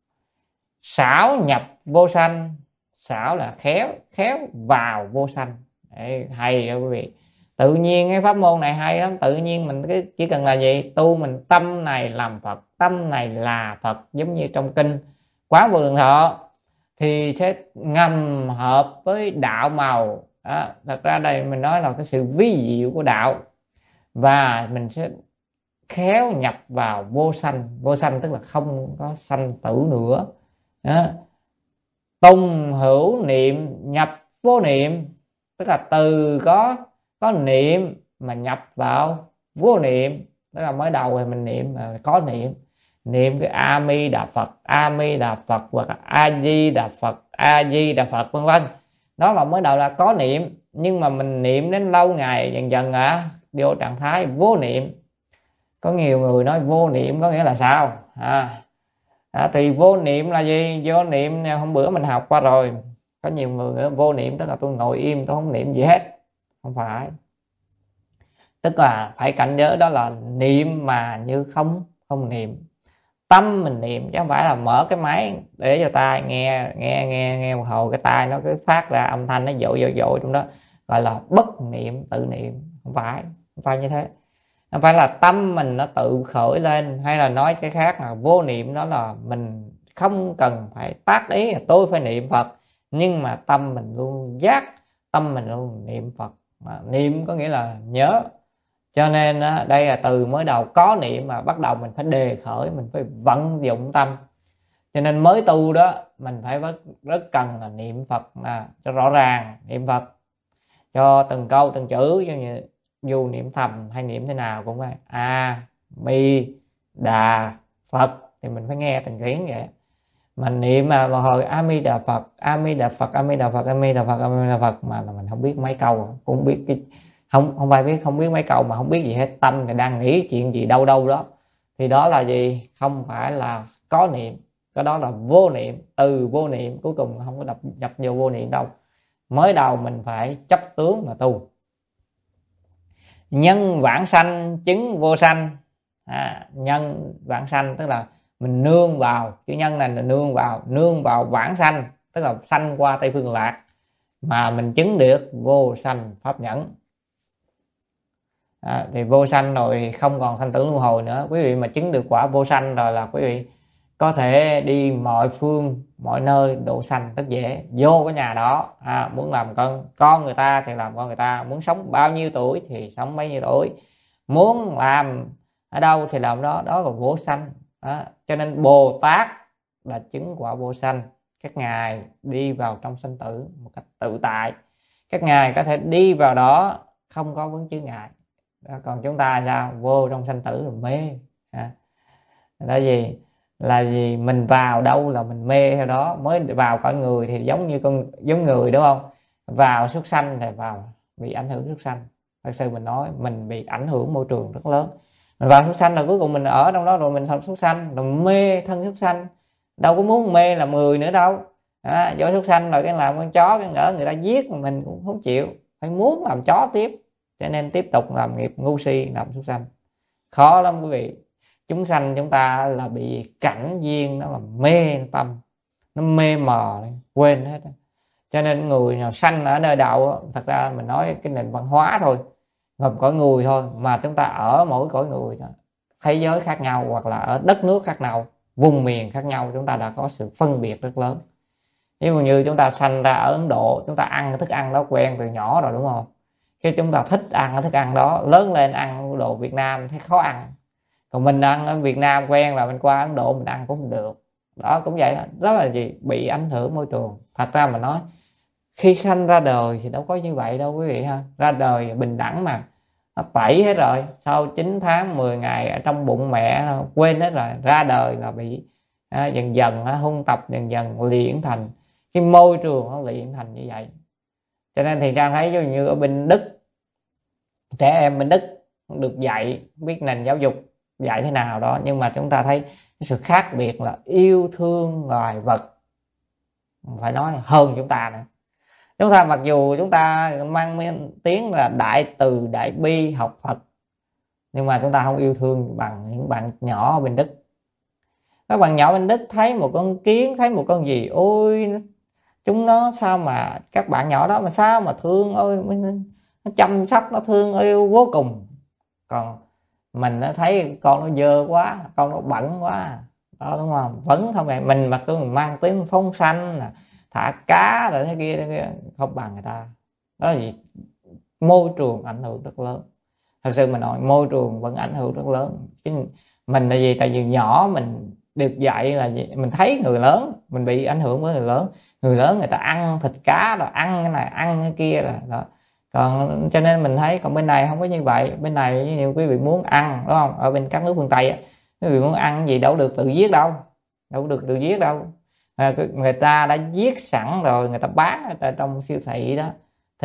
Xảo nhập vô sanh, xảo là khéo, khéo vào vô sanh. Đấy, hay đó quý vị. Tự nhiên cái pháp môn này hay lắm. Tự nhiên mình chỉ cần là gì? Tu mình tâm này làm Phật, tâm này là Phật. Giống như trong kinh Quán Vô Lượng Thọ thì sẽ ngầm hợp với đạo màu đó. Thật ra đây mình nói là cái sự ví diệu của đạo, và mình sẽ khéo nhập vào vô sanh. Vô sanh tức là không có sanh tử nữa đó. Tùng hữu niệm nhập vô niệm, tức là từ có niệm mà nhập vào vô niệm. Tức là mới đầu thì mình niệm là có niệm cái A Di Đà Phật, A Di Đà Phật, hoặc A Di Đà Phật, A Di Đà Phật, vân vân. Đó là mới đầu là có niệm, nhưng mà mình niệm đến lâu ngày dần dần vô trạng thái vô niệm. Có nhiều người nói vô niệm có nghĩa là sao? Thì vô niệm là gì? Vô niệm hôm bữa mình học qua rồi. Có nhiều người nữa, vô niệm tức là tôi ngồi im, tôi không niệm gì hết. Không phải. Tức là phải cảnh giới đó là niệm mà như không niệm. Tâm mình niệm chứ không phải là mở cái máy để cho tai nghe một hồi cái tai nó cứ phát ra âm thanh nó dội trong đó, gọi là bất niệm, tự niệm. Không phải như thế. Không phải là tâm mình nó tự khởi lên, hay là nói cái khác là vô niệm đó là mình không cần phải tác ý là tôi phải niệm Phật, nhưng mà tâm mình luôn giác, tâm mình luôn niệm Phật. Niệm có nghĩa là nhớ. Cho nên đây là từ mới đầu có niệm mà bắt đầu mình phải đề khởi, mình phải vận dụng tâm. Cho nên mới tu đó mình phải rất cần là niệm Phật cho rõ ràng, niệm Phật cho từng câu từng chữ, như dù niệm thầm hay niệm thế nào cũng vậy. A Mi Đà Phật thì mình phải nghe từng tiếng vậy. Mình niệm mà một hồi A Mi Đà Phật, A Mi Đà Phật, A Mi Đà Phật, A Mi Đà Phật, A Mi Đà Phật mà mình không biết mấy câu, cũng không biết cái không phải biết, không biết mấy câu mà không biết gì hết, tâm thì đang nghĩ chuyện gì đâu đó, thì đó là gì? Không phải là có niệm, cái đó là vô niệm. Từ vô niệm cuối cùng không có nhập vô vô niệm đâu. Mới đầu mình phải chấp tướng mà tu. Nhân vãng sanh chứng vô sanh. Nhân vãng sanh tức là mình nương vào, chữ nhân này là nương vào vãng sanh, tức là sanh qua Tây Phương Lạc mà mình chứng được vô sanh pháp nhẫn. Thì vô sanh rồi không còn sanh tử luân hồi nữa. Quý vị mà chứng được quả vô sanh rồi là quý vị có thể đi mọi phương mọi nơi độ sanh rất dễ. Vô cái nhà đó muốn làm con người ta thì làm con người ta, muốn sống bao nhiêu tuổi thì sống bấy nhiêu tuổi, muốn làm ở đâu thì làm đó. Đó là vô sanh. Cho nên Bồ Tát là chứng quả vô sanh. Các ngài đi vào trong sanh tử một cách tự tại, các ngài có thể đi vào đó không có vấn chướng ngại. Còn chúng ta sao? Vô trong sanh tử rồi mê. Là gì? Là gì? Mình vào đâu là mình mê theo đó. Mới vào cõi người thì giống người đúng không? Vào súc sanh thì vào bị ảnh hưởng súc sanh. Thật sự mình nói mình bị ảnh hưởng môi trường rất lớn. Mình vào súc sanh rồi cuối cùng mình ở trong đó rồi mình thành súc sanh, rồi mê thân súc sanh. Đâu có muốn mê làm người nữa đâu. Do súc sanh rồi cái làm con chó, cái ngỡ người ta giết mà mình cũng không chịu, phải muốn làm chó tiếp. Cho nên tiếp tục làm nghiệp ngu si, làm súc sanh. Khó lắm quý vị. Chúng sanh chúng ta là bị cảnh duyên, nó là mê tâm, nó mê mờ, quên hết. Cho nên người nào sanh ở nơi đạo, thật ra mình nói cái nền văn hóa thôi, gồm cõi người thôi, mà chúng ta ở mỗi cõi người, thế giới khác nhau, hoặc là ở đất nước khác nhau, vùng miền khác nhau, chúng ta đã có sự phân biệt rất lớn. Ví dụ như chúng ta sanh ra ở Ấn Độ, chúng ta ăn thức ăn đó quen từ nhỏ rồi đúng không? Khi chúng ta thích ăn cái thức ăn đó, lớn lên ăn đồ Việt Nam thấy khó ăn. Còn mình ăn ở Việt Nam quen là mình qua Ấn Độ mình ăn cũng không được. Đó cũng vậy, rất là gì? Bị ảnh hưởng môi trường. Thật ra mà nói, khi sanh ra đời thì đâu có như vậy đâu quý vị ha. Ra đời bình đẳng mà. Nó tẩy hết rồi. Sau 9 tháng 10 ngày ở trong bụng mẹ quên hết rồi. Ra đời là bị dần dần hung tập, dần dần luyện thành. Cái môi trường nó luyện thành như vậy. Cho nên thì Trang thấy ví dụ như ở bên Đức, trẻ em bên Đức được dạy biết nền giáo dục dạy thế nào đó, nhưng mà chúng ta thấy cái sự khác biệt là yêu thương loài vật, phải nói hơn chúng ta nữa. Chúng ta mặc dù chúng ta mang tiếng là đại từ đại bi học Phật, nhưng mà chúng ta không yêu thương bằng những bạn nhỏ ở bên Đức. Các bạn nhỏ bên Đức thấy một con kiến, thấy một con gì, ôi chúng nó sao mà, các bạn nhỏ đó mà sao mà thương ơi, nó chăm sóc, nó thương yêu vô cùng. Còn mình nó thấy con nó dơ quá, con nó bẩn quá đó, đúng không? Vẫn không phải mình mặc tôi mang tiếng phóng sanh, thả cá rồi thế kia, không bằng người ta. Đó là gì? Môi trường ảnh hưởng rất lớn. Thật sự mà nói môi trường vẫn ảnh hưởng rất lớn. Chứ mình là gì? Tại vì nhỏ mình được dạy là gì? Mình thấy người lớn mình bị ảnh hưởng với người lớn. Người lớn người ta ăn thịt cá rồi ăn cái này ăn cái kia rồi đó. Còn cho nên mình thấy còn bên này không có như vậy. Bên này nhiều quý vị muốn ăn, đúng không? Ở bên các nước phương Tây á, quý vị muốn ăn gì đâu được tự giết đâu, đâu được tự giết đâu. Người ta đã giết sẵn rồi, người ta bán ở trong siêu thị đó,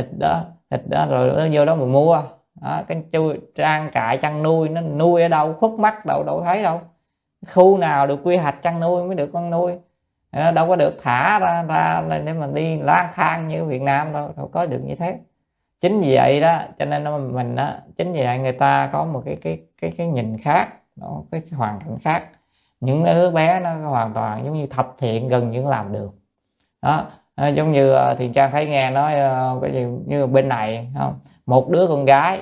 thịt đó rồi nó vô đó mà mua đó. Cái trang trại chăn nuôi nó nuôi ở đâu, khuất mắt đâu thấy đâu. Khu nào được quy hoạch chăn nuôi mới được con nuôi, đâu có được thả ra để mà đi lang thang như Việt Nam đâu có được như thế. Chính vì vậy đó, cho nên mình đó, chính vì vậy người ta có một cái nhìn khác đó, cái hoàn cảnh khác. Những đứa bé nó hoàn toàn giống như thập thiện gần như làm được đó. Giống như thì Trang thấy nghe nói cái gì như bên này không, một đứa con gái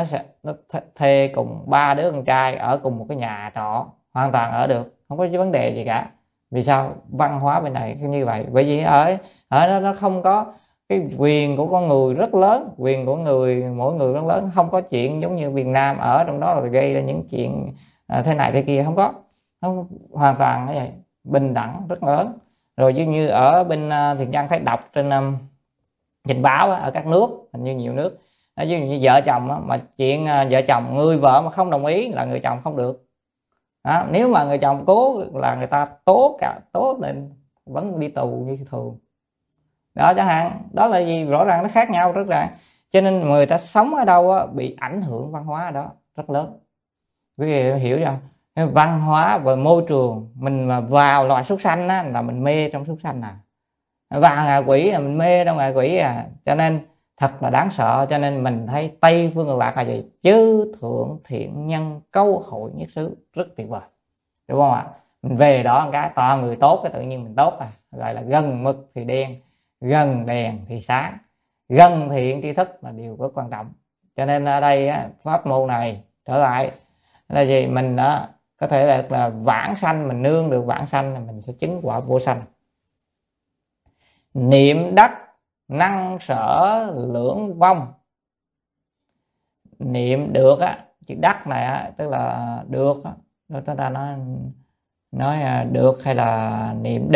nó thuê cùng 3 đứa con trai ở cùng một cái nhà trọ, hoàn toàn ở được, không có vấn đề gì cả. Vì sao? Văn hóa bên này như vậy. Bởi vì ở nó không có cái quyền của con người rất lớn, quyền của mỗi người rất lớn, không có chuyện giống như Việt Nam ở trong đó rồi gây ra những chuyện thế này thế kia, không có. Nó hoàn toàn như vậy, bình đẳng rất lớn. Rồi như ở bên thì Trang thấy đọc trên trình báo ở các nước, hình như nhiều nước, ví dụ như vợ chồng mà chuyện vợ chồng, người vợ mà không đồng ý là người chồng không được đó. Nếu mà người chồng cố là người ta tố lên vẫn đi tù như thường đó chẳng hạn. Đó là gì? Rõ ràng nó khác nhau rất ràng. Cho nên người ta sống ở đâu bị ảnh hưởng văn hóa ở đó rất lớn. Quý vị hiểu không? Văn hóa và môi trường, mình mà vào loài súc sanh là mình mê trong súc sanh vào ngạ quỷ là mình mê trong ngạ quỷ cho nên thật là đáng sợ. Cho nên mình thấy Tây Phương Cực Lạc là gì? Chư thượng thiện nhân câu hội nhất xứ, rất tuyệt vời, đúng không ạ? Mình về đó cái toàn người tốt, cái tự nhiên mình tốt gọi là gần mực thì đen, gần đèn thì sáng, gần thiện tri thức là điều rất quan trọng. Cho nên ở đây pháp môn này trở lại là gì? Mình có thể là vãng sanh, mình nương được vãng sanh là mình sẽ chứng quả vô sanh. Niệm đắc năng sở lưỡng vong. Niệm được chữ đắc này tức là được chúng ta nói được hay là niệm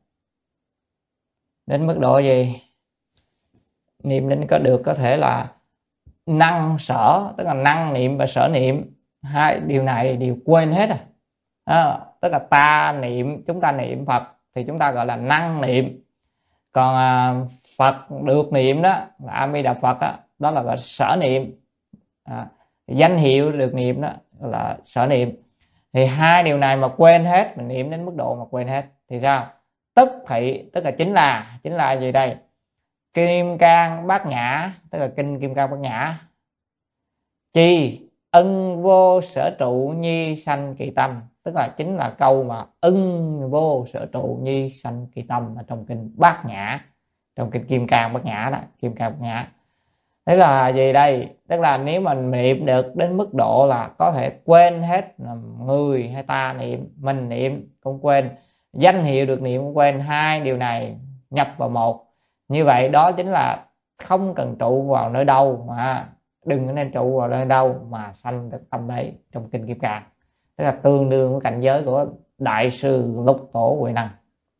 đến mức độ gì? Niệm đến có được có thể là năng sở, tức là năng niệm và sở niệm, hai điều này đều quên hết tức là chúng ta niệm Phật thì chúng ta gọi là năng niệm. Còn Phật được niệm đó là A Di Đà Phật đó là gọi sở niệm. Danh hiệu được niệm đó là sở niệm. Thì hai điều này mà quên hết, mình niệm đến mức độ mà quên hết thì sao? Tức là chính là gì đây? Kim Cang Bát Nhã, tức là kinh Kim Cang Bát Nhã. Chi ân vô sở trụ nhi sanh kỳ tâm, tức là chính là câu mà ân vô sở trụ nhi sanh kỳ tâm ở trong kinh Bát Nhã, trong kinh Kim Cang Bát Nhã đó, Kim Cang Bát Nhã. Thế là gì đây? Tức là nếu mình niệm được đến mức độ là có thể quên hết người hay ta niệm, mình niệm cũng quên, danh hiệu được niệm cũng quên, hai điều này nhập vào một. Như vậy đó chính là không cần trụ vào nơi đâu, mà đừng nên trụ vào nơi đâu mà sanh được tâm đấy trong kinh Kim Cang. Tức là tương đương với cảnh giới của Đại sư Lục Tổ Huệ Năng.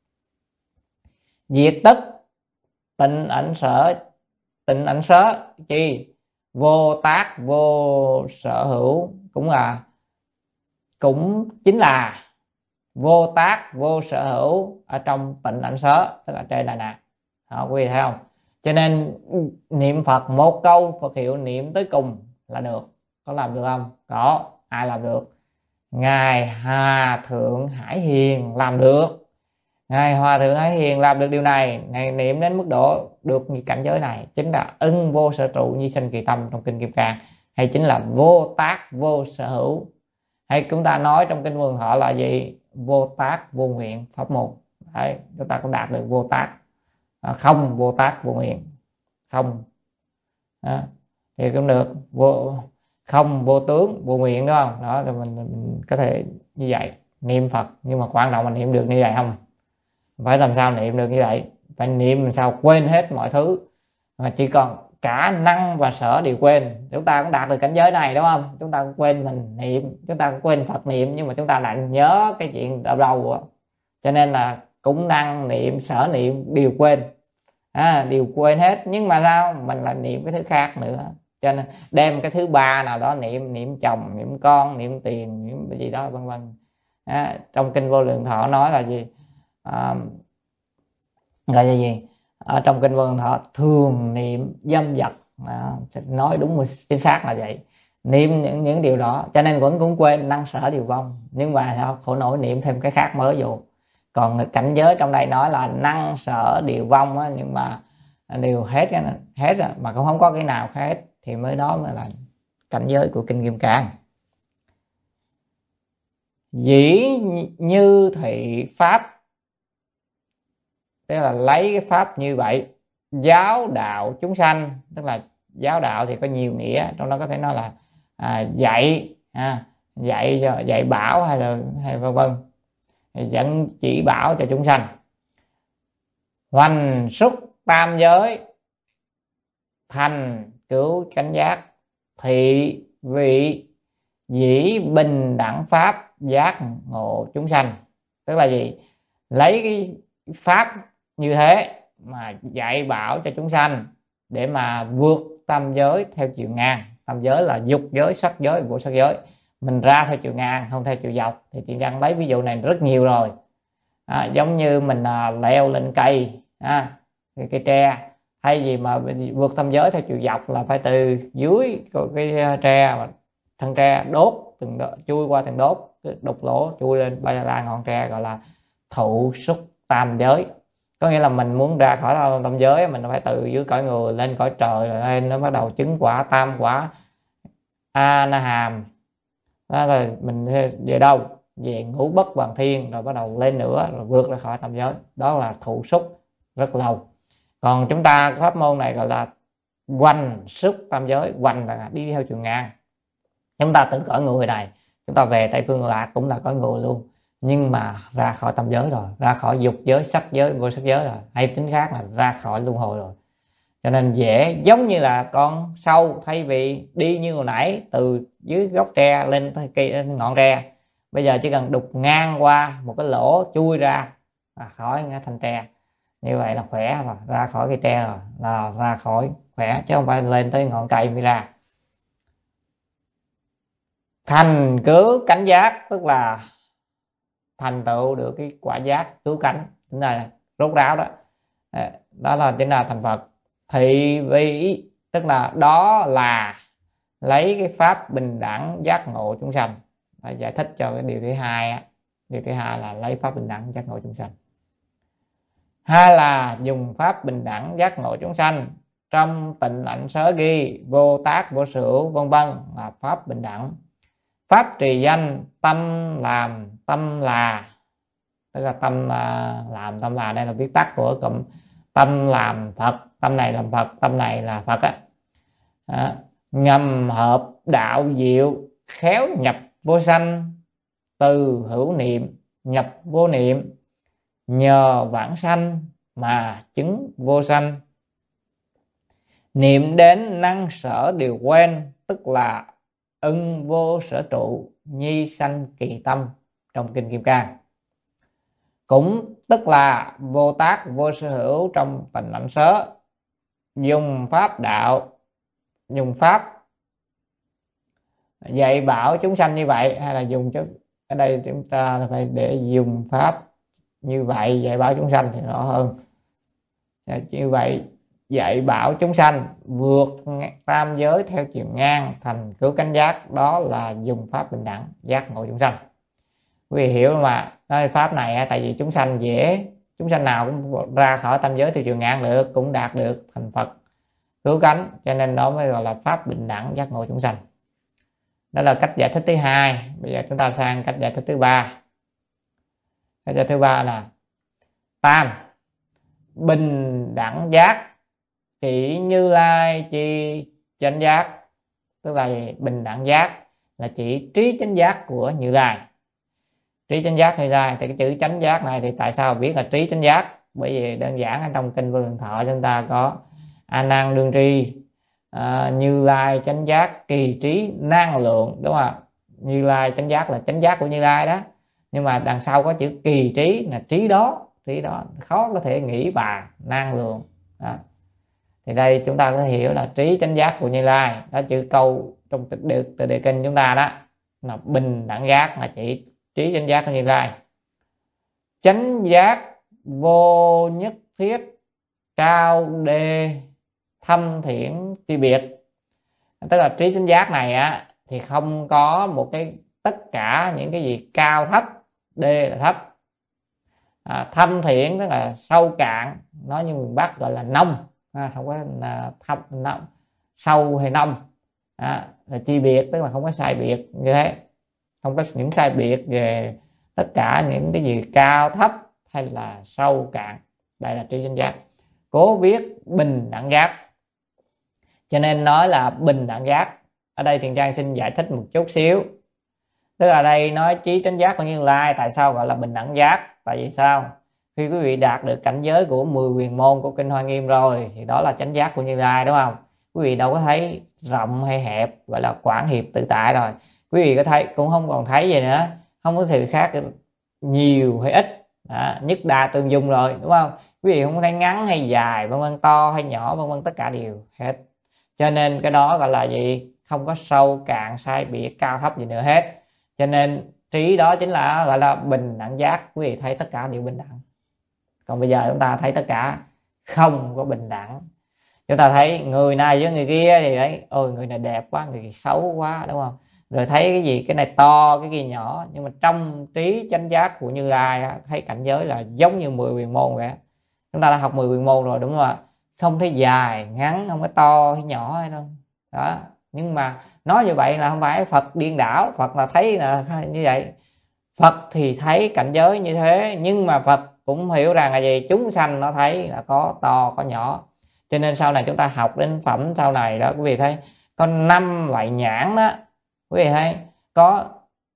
Diệt tức tịnh ảnh sở chi vô tác vô sở hữu, cũng chính là vô tác vô sở hữu ở trong tịnh ảnh sở, tức là trên Đà Nẵng. Quý vị thấy không? Cho nên niệm Phật một câu Phật hiệu niệm tới cùng là được. Có làm được không? Có. Ai làm được? Ngài Hòa Thượng Hải Hiền làm được. Ngài Hòa Thượng Hải Hiền làm được điều này. Ngài niệm đến mức độ được như cảnh giới này, chính là ưng vô sở trụ nhi sanh kỳ tâm trong kinh Kim Cang, hay chính là vô tác vô sở hữu, hay chúng ta nói trong kinh Vô Lượng Thọ là gì? Vô tác vô nguyện pháp môn. Đấy, chúng ta cũng đạt được vô tác, không vô tác vô nguyện, không đó, thì cũng được. Không vô tướng vô nguyện, đúng không? Đó thì mình có thể như vậy niệm Phật. Nhưng mà quan trọng là niệm được như vậy không? Phải làm sao niệm được như vậy? Phải niệm làm sao quên hết mọi thứ, mà chỉ còn cả năng và sở đều quên. Chúng ta cũng đạt được cảnh giới này, đúng không? Chúng ta cũng quên mình niệm, chúng ta cũng quên Phật niệm, nhưng mà chúng ta lại nhớ cái chuyện đau đầu đó. Cho nên là cũng năng niệm sở niệm đều quên, đều quên hết. Nhưng mà sao? Mình lại niệm cái thứ khác nữa. Cho nên đem cái thứ ba nào đó niệm chồng, niệm con, niệm tiền, niệm cái gì đó vân vân. Trong kinh Vô Lượng Thọ nói là gì? Gọi là gì? Ở trong kinh Vô Lượng Thọ thường niệm dâm vật, nói đúng và chính xác là vậy. Niệm những điều đó, cho nên vẫn cũng quên năng sở điều vong. Nhưng mà sao? Khổ nổi niệm thêm cái khác mới vô. Còn cảnh giới trong đây nói là năng sở điều vong á, nhưng mà đều hết rồi, mà cũng không có cái nào hết, thì mới đó mới là cảnh giới của kinh Kim Cang. Dĩ như thị pháp, tức là lấy cái pháp như vậy giáo đạo chúng sanh. Tức là giáo đạo thì có nhiều nghĩa, trong đó có thể nói là dạy, dạy bảo, hay vân vân, dẫn chỉ bảo cho chúng sanh. Hoành xuất tam giới, thành cứu chánh giác, thị vị dĩ bình đẳng pháp giác ngộ chúng sanh. Tức là gì? Lấy cái pháp như thế mà dạy bảo cho chúng sanh để mà vượt tam giới theo chiều ngang. Tam giới là dục giới, sắc giới, vô sắc giới. Mình ra theo chiều ngang, không theo chiều dọc. Thì chị Văn lấy ví dụ này rất nhiều rồi. Giống như mình leo lên cây, cây tre, hay gì mà vượt tam giới theo chiều dọc là phải từ dưới cái tre, thân tre đốt từng chui qua từng đục lỗ chui lên ba ngọn tre, gọi là thụ xuất tam giới. Có nghĩa là mình muốn ra khỏi tam giới, mình phải từ dưới cõi người lên cõi trời, rồi lên nó bắt đầu chứng quả tam quả A Na Hàm. Đó rồi mình về đâu? Về ngũ bất hoàng thiên, rồi bắt đầu lên nữa, rồi vượt ra khỏi tam giới. Đó là thụ xuất rất lâu. Còn chúng ta pháp môn này gọi là hoành xuất tam giới. Hoành là đi theo chiều ngang. Chúng ta từ cõi người này, chúng ta về Tây Phương Lạc cũng là cõi người luôn, nhưng mà ra khỏi tam giới rồi, ra khỏi dục giới, sắc giới, vô sắc giới rồi, hay tính khác là ra khỏi luân hồi rồi. Cho nên dễ, giống như là con sâu, thay vì đi như hồi nãy từ dưới gốc tre lên cây ngọn tre, bây giờ chỉ cần đục ngang qua một cái lỗ chui ra khỏi cái thanh tre. Như vậy là khỏe rồi, ra khỏi cây tre rồi, là ra khỏi khỏe, chứ không phải lên tới ngọn cây mới ra. Thành cứu cánh giác, tức là thành tựu được cái quả giác cứu cánh, chính là rốt ráo đó. Đó là chính là thành Phật. Thị vi, tức là đó là lấy cái pháp bình đẳng giác ngộ chúng sanh. Và giải thích cho cái điều thứ hai. Điều thứ hai là lấy pháp bình đẳng giác ngộ chúng sanh. Hai là dùng pháp bình đẳng giác ngộ chúng sanh. Trong Tịnh Ảnh Sớ ghi vô tác vô sự vân vân là pháp bình đẳng. Pháp trì danh tâm làm tâm là, tức là tâm làm tâm là, đây là viết tắt của cụm tâm làm Phật. Tâm này làm Phật, tâm này là Phật á. Ngầm hợp đạo diệu, khéo nhập vô sanh, từ hữu niệm nhập vô niệm, nhờ vãng sanh mà chứng vô sanh. Niệm đến năng sở điều quen, tức là ưng vô sở trụ nhi sanh kỳ tâm trong kinh Kim Cang. Cũng tức là vô tác vô sở hữu trong Tịnh Ảnh Sớ. Dùng pháp đạo, dùng pháp dạy bảo chúng sanh như vậy, hay là dùng cho ở đây chúng ta phải để dùng pháp như vậy dạy bảo chúng sanh thì rõ hơn. Như vậy dạy bảo chúng sanh vượt tam giới theo chiều ngang thành cứu cánh giác, đó là dùng pháp bình đẳng giác ngộ chúng sanh. Quý vị hiểu mà, cái pháp này tại vì chúng sanh dễ, chúng sanh nào cũng ra khỏi tam giới theo chiều ngang được, cũng đạt được thành Phật cứu cánh, cho nên nó mới gọi là pháp bình đẳng giác ngộ chúng sanh. Đó là cách giải thích thứ hai. Bây giờ chúng ta sang cách giải thích thứ ba. Cách giải thứ ba là tam bình đẳng giác chỉ Như Lai chi chánh giác. Tức là bình đẳng giác là chỉ trí chánh giác của Như Lai. Trí chánh giác Như Lai thì cái chữ chánh giác này thì tại sao biết là trí chánh giác? Bởi vì đơn giản ở trong kinh Vô Lượng Thọ chúng ta có A Nan đương tri, Như Lai chánh giác, kỳ trí năng lượng, đúng không? Như Lai chánh giác là chánh giác của Như Lai đó, nhưng mà đằng sau có chữ kỳ trí là trí đó khó có thể nghĩ bàn, năng lượng đó. Thì đây chúng ta có thể hiểu là trí chánh giác của Như Lai, đó chữ câu trong từ đề kinh chúng ta đó là bình đẳng giác là chỉ trí chánh giác của Như Lai. Chánh giác vô nhất thiết cao đề thâm thiển chi biệt. Tức là trí chánh giác này thì không có một cái tất cả những cái gì cao thấp, đê là thấp, thâm thiển tức là sâu cạn, nói như miền Bắc gọi là nông, không có thâm nông, sâu hay nông, là chi biệt tức là không có sai biệt như thế, không có những sai biệt về tất cả những cái gì cao thấp hay là sâu cạn. Đây là trí chánh giác. Cố viết bình đẳng giác, cho nên nói là bình đẳng giác. Ở đây Thiền Trang xin giải thích một chút xíu. Tức là đây nói trí chánh giác của Như Lai, tại sao gọi là bình đẳng giác? Tại vì sao? Khi quý vị đạt được cảnh giới của 10 huyền môn của kinh Hoa Nghiêm rồi thì đó là chánh giác của Như Lai, đúng không? Quý vị đâu có thấy rộng hay hẹp, gọi là quảng hiệp tự tại rồi. Quý vị có thấy cũng không còn thấy gì nữa, không có sự khác nhiều hay ít, nhất đa tương dung rồi, đúng không? Quý vị không thấy ngắn hay dài, vân vân, to hay nhỏ, vân vân, tất cả đều hết. Cho nên cái đó gọi là gì? Không có sâu cạn sai biệt cao thấp gì nữa hết. Cho nên trí đó chính là gọi là bình đẳng giác. Quý vị thấy tất cả đều bình đẳng. Còn bây giờ chúng ta thấy tất cả không có bình đẳng. Chúng ta thấy người này với người kia thì thấy ôi người này đẹp quá, người kia xấu quá, đúng không? Rồi thấy cái gì cái này to cái kia nhỏ, nhưng mà trong trí chánh giác của Như Lai thấy cảnh giới là giống như 10 huyền môn vậy. Chúng ta đã học 10 huyền môn rồi, đúng không ạ? Không thấy dài ngắn, không có to hay nhỏ hay đâu đó. Nhưng mà nói như vậy là không phải Phật điên đảo. Phật là thấy là như vậy. Phật thì thấy cảnh giới như thế, nhưng mà Phật cũng hiểu rằng là gì? Chúng sanh nó thấy là có to có nhỏ. Cho nên sau này chúng ta học đến phẩm sau này đó, quý vị thấy có 5 loại nhãn đó. Quý vị thấy có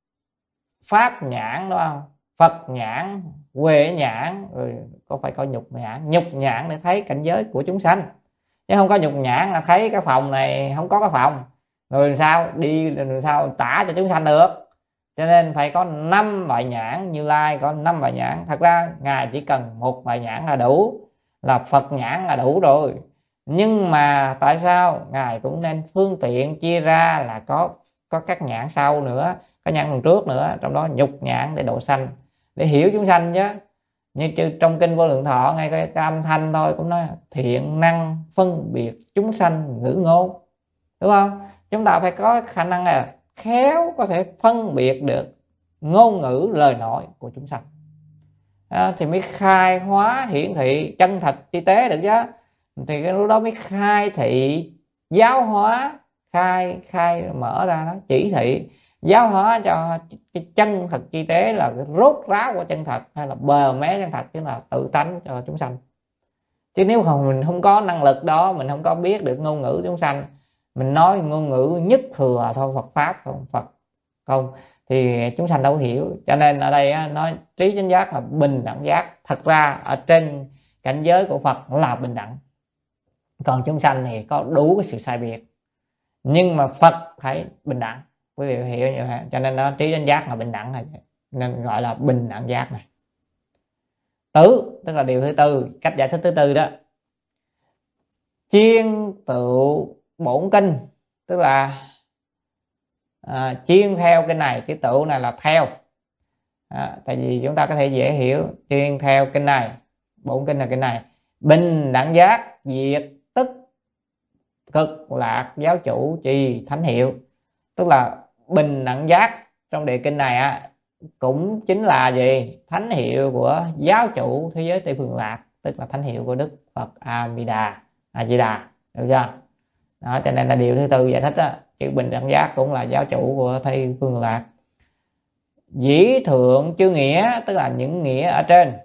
pháp nhãn, đúng không? Phật nhãn, huệ nhãn, rồi có phải có nhục nhãn. Nhục nhãn để thấy cảnh giới của chúng sanh, chứ không có nhục nhãn là thấy cái phòng này không có cái phòng, rồi sao đi, rồi sao tả cho chúng sanh được. Cho nên phải có 5 loại nhãn. Như Lai có 5 loại nhãn. Thật ra Ngài chỉ cần một loại nhãn là đủ, là Phật nhãn là đủ rồi. Nhưng mà tại sao Ngài cũng nên phương tiện chia ra là có các nhãn sau nữa, có nhãn đằng trước nữa, trong đó nhục nhãn để độ sanh, để hiểu chúng sanh chứ. Như trong kinh Vô Lượng Thọ, ngay cái âm thanh thôi cũng nói thiện năng phân biệt chúng sanh ngữ ngôn, đúng không? Chúng ta phải có khả năng là khéo có thể phân biệt được ngôn ngữ lời nói của chúng sanh, thì mới khai hóa hiển thị chân thật chi tế được chứ. Thì cái lúc đó mới khai thị giáo hóa, khai mở ra đó, chỉ thị giáo hóa cho cái chân thật chi tế là cái rốt ráo của chân thật, hay là bờ mé chân thật, chứ là tự tánh cho chúng sanh. Chứ nếu không mình không có năng lực đó, mình không có biết được ngôn ngữ chúng sanh, mình nói ngôn ngữ nhất thừa thôi, Phật pháp không, Phật không, thì chúng sanh đâu hiểu. Cho nên ở đây nói trí chánh giác là bình đẳng giác. Thật ra ở trên cảnh giới của Phật là bình đẳng, còn chúng sanh thì có đủ cái sự sai biệt, nhưng mà Phật thấy bình đẳng. Quý vị hiểu như vậy. Cho nên nó trí chánh giác là bình đẳng này, nên gọi là bình đẳng giác này. Tứ tức là điều thứ tư, cách giải thích thứ tư đó. Chiên tự bổn kinh, tức là chiên theo kinh này, chữ tự này là theo. Tại vì chúng ta có thể dễ hiểu chiên theo kinh này, bổn kinh là kinh này. Bình đẳng giác diệt cực lạc giáo chủ trì thánh hiệu. Tức là bình đẳng giác trong đề kinh này á cũng chính là gì? Thánh hiệu của giáo chủ thế giới Tây Phương Lạc, tức là thánh hiệu của Đức Phật A Di Đà, được chưa? Đó, cho nên là điều thứ tư giải thích đó, chữ bình đẳng giác cũng là giáo chủ của Tây Phương Lạc. Dĩ thượng chư nghĩa, tức là những nghĩa ở trên.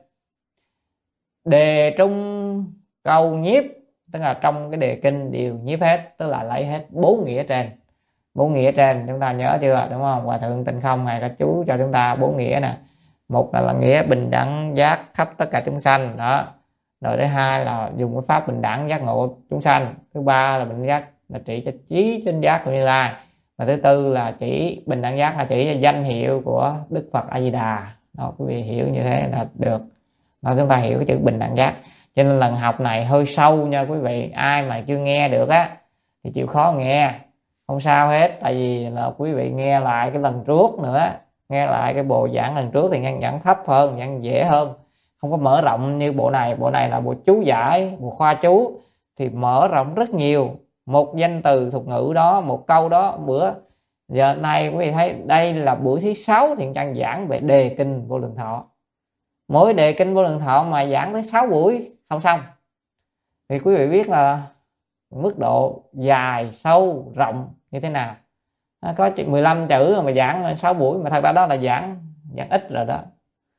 Đề trung câu nhiếp, tức là trong cái đề kinh đều nhiếp hết, tức là lấy hết 4 nghĩa trên. 4 nghĩa trên chúng ta nhớ chưa, đúng không? Hòa thượng Tịnh Không ngài có chú cho chúng ta 4 nghĩa nè. Một là nghĩa bình đẳng giác khắp tất cả chúng sanh đó. Rồi thứ hai là dùng cái pháp bình đẳng giác ngộ chúng sanh. Thứ ba là bình đẳng giác là chỉ cho trí chánh giác của Như Lai. Và thứ tư là chỉ bình đẳng giác là chỉ cho danh hiệu của Đức Phật A Di Đà. Đó, quý vị hiểu như thế là được. Đó, chúng ta hiểu cái chữ bình đẳng giác. Cho nên lần học này hơi sâu nha quý vị. Ai mà chưa nghe được á thì chịu khó nghe, không sao hết. Tại vì là quý vị nghe lại cái lần trước nữa, nghe lại cái bộ giảng lần trước thì giảng thấp hơn, giảng dễ hơn, không có mở rộng như bộ này. Bộ này là bộ chú giải, bộ khoa chú thì mở rộng rất nhiều. Một danh từ thuật ngữ đó, một câu đó. Bữa giờ nay quý vị thấy đây là buổi thứ 6 Thiện Trang giảng về đề kinh Vô Lượng Thọ. Mỗi đề kinh Vô Lượng Thọ mà giảng tới 6 buổi không xong. Thì quý vị biết là mức độ dài, sâu, rộng như thế nào. Có 15 chữ mà giảng 6 buổi, mà thật ra đó là giảng ít rồi đó.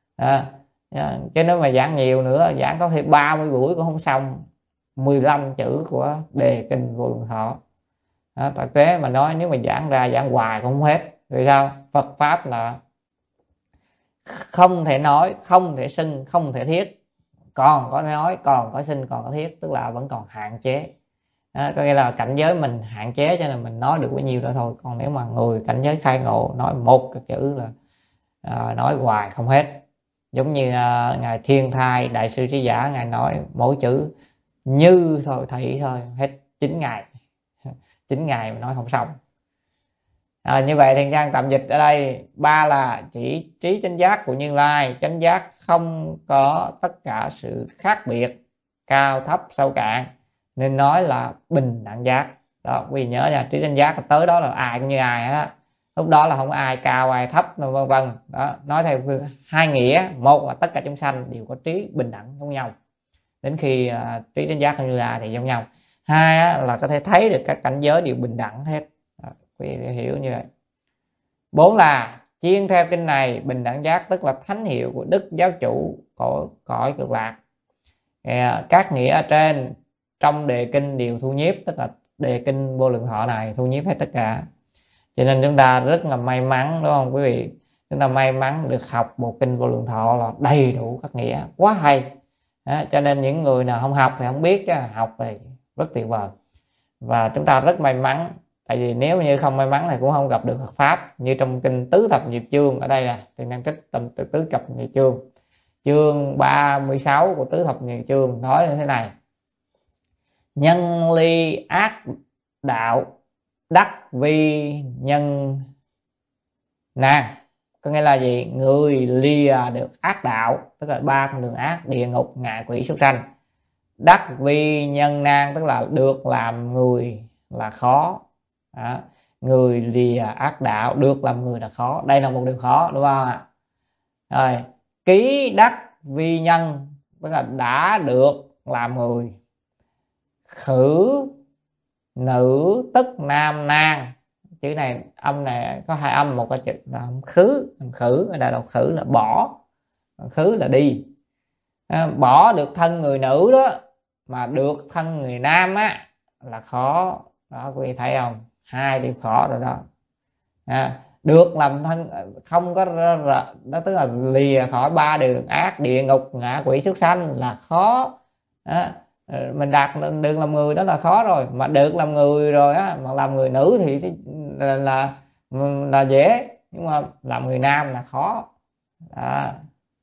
Cho nên mà giảng nhiều nữa, giảng có thể 30 buổi cũng không xong 15 chữ của đề kinh Vô Lượng Thọ. Thực tế mà nói nếu mà giảng hoài cũng không hết. Vì sao? Phật pháp là không thể nói, không thể xưng, không thể thiết. Còn có nói, còn có xưng, còn có thiết, tức là vẫn còn hạn chế. Có nghĩa là cảnh giới mình hạn chế cho nên mình nói được bấy nhiêu đó thôi. Còn nếu mà người cảnh giới khai ngộ nói một cái chữ là nói hoài không hết. Giống như ngài Thiên Thai Đại sư Trí Giả, ngài nói mỗi chữ như thôi, thị thôi, hết 9 ngày. 9 ngày mà nói không xong. Như vậy Thiện Trang tạm dịch ở đây. 3 là chỉ trí chánh giác của Như Lai. Chánh giác không có tất cả sự khác biệt, cao thấp sâu cạn, nên nói là bình đẳng giác. Đó, quý vị nhớ nha, trí chánh giác tới đó là ai cũng như ai hết. Lúc đó là không có ai cao ai thấp vân vân. Đó, nói theo hai nghĩa. Một là tất cả chúng sanh đều có trí bình đẳng giống nhau, đến khi trí chánh giác Như Lai thì giống nhau. Hai là có thể thấy được các cảnh giới đều bình đẳng hết. Quý vị hiểu như vậy. 4 là chuyên theo kinh này bình đẳng giác, tức là thánh hiệu của Đức Giáo chủ của cõi Cực Lạc. Các nghĩa ở trên trong đề kinh đều thu nhiếp, tức là đề kinh Vô Lượng Thọ này thu nhiếp hết tất cả. Cho nên chúng ta rất là may mắn, đúng không quý vị? Chúng ta may mắn được học bộ kinh Vô Lượng Thọ là đầy đủ các nghĩa, quá hay. Cho nên những người nào không học thì không biết, chứ học thì rất tuyệt vời. Và chúng ta rất may mắn. Tại vì nếu như không may mắn thì cũng không gặp được Phật pháp. Như trong kinh Tứ Thập Nhị Chương, ở đây là thì đang trích từ Tứ Thập Nhị Chương, chương 36 của Tứ Thập Nhị Chương nói như thế này: nhân ly ác đạo đắc vi nhân nan. Có nghĩa là gì? Người lìa được ác đạo, tức là 3 con đường ác: địa ngục, ngạ quỷ, súc sanh. Đắc vi nhân nan, tức là được làm người là khó. Đó. Người lìa ác đạo, được làm người là khó. Đây là một điều khó, đúng không ạ? Rồi, ký đắc vi nhân, tức là đã được làm người. Khử nữ tức nam nan. Chữ này âm này có 2 âm, một cái chữ là khứ, khử ở đây là khử là bỏ, khứ là đi. Bỏ được thân người nữ đó mà được thân người nam á là khó. Đó, quý vị thấy không? 2 điều khó rồi đó. Được làm thân, không có đó, tức là lìa khỏi 3 đường ác, địa ngục, ngạ quỷ, súc sanh là khó. Mình đạt được làm người đó là khó rồi, mà được làm người rồi á, mà làm người nữ thì là dễ, nhưng mà làm người nam là khó. Đó.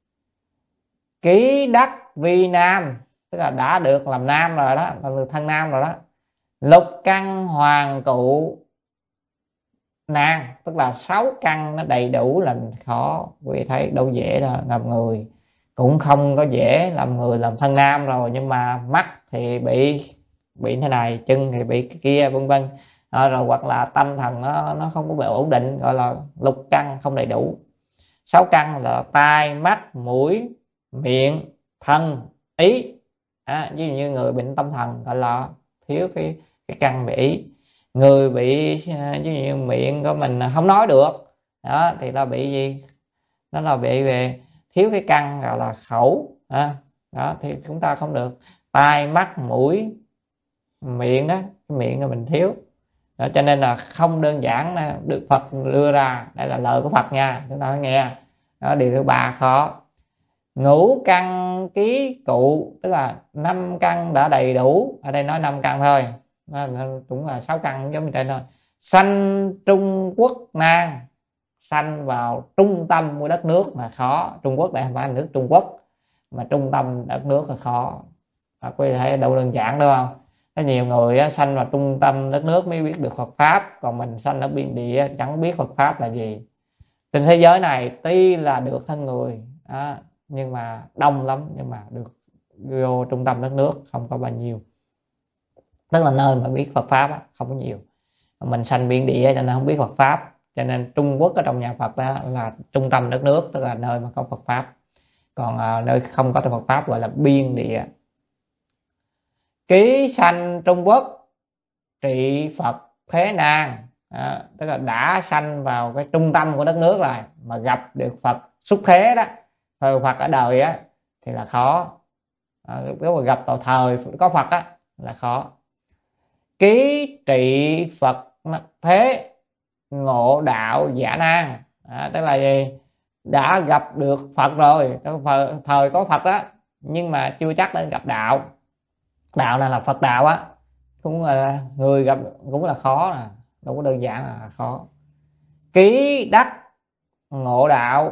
Ký đắc vi nam, tức là đã được làm nam rồi đó, là được thân nam rồi đó. Lục căn hoàng cụ nan, tức là 6 căn nó đầy đủ là khó. Quý vị thấy đâu dễ đâu, làm người cũng không có dễ, làm người làm thân nam rồi, nhưng mà mắt thì bị bị thế này, chân thì bị cái kia, vân vân. Rồi hoặc là tâm thần nó không có bị ổn định, gọi là lục căn không đầy đủ. 6 căn là tai, mắt, mũi, miệng, thân, ý. Ví dụ như người bệnh tâm thần gọi là thiếu cái căn về ý. Người bị ví dụ như miệng của mình không nói được đó, thì là bị gì? Nó là bị về thiếu cái căn gọi là khẩu. Đó thì chúng ta không được. Tai, mắt, mũi, miệng đó, cái miệng là mình thiếu đó, cho nên là không đơn giản được Phật đưa ra. Đây là lời của Phật nha, chúng ta phải nghe. Đó, điều thứ 3 khó. Ngũ căn ký cụ, tức là 5 căn đã đầy đủ. Ở đây nói 5 căn thôi, cũng là 6 căn giống như trên thôi. Sanh Trung Quốc nan, sanh vào trung tâm của đất nước là khó. Trung Quốc đây không phải là nước Trung Quốc, mà trung tâm đất nước là khó. Quý vị thấy đâu đơn giản đúng không? Có nhiều người sanh vào trung tâm đất nước mới biết được Phật pháp, còn mình sanh ở biên địa chẳng biết Phật pháp là gì. Trên thế giới này tuy là được thân người nhưng mà đông lắm, nhưng mà được vô trung tâm đất nước không có bao nhiêu. Tức là nơi mà biết Phật pháp không có nhiều. Mình sanh biên địa cho nên không biết Phật pháp, cho nên Trung Quốc ở trong nhà Phật đó là trung tâm đất nước, tức là nơi mà có Phật pháp. Còn nơi không có Phật pháp gọi là biên địa. Ký sanh Trung Quốc, trị Phật thế nan. Tức là đã sanh vào cái trung tâm của đất nước rồi mà gặp được Phật xuất thế đó, Phật ở đời á, thì là khó. Nếu mà gặp vào thời có Phật á là khó. Ký trị Phật thế ngộ đạo giả nan. Tức là gì? Đã gặp được Phật rồi, thời có Phật á, nhưng mà chưa chắc đã gặp đạo. Đạo này là Phật đạo á, cũng là người gặp cũng là khó, đâu có đơn giản là khó. Ký đắc ngộ đạo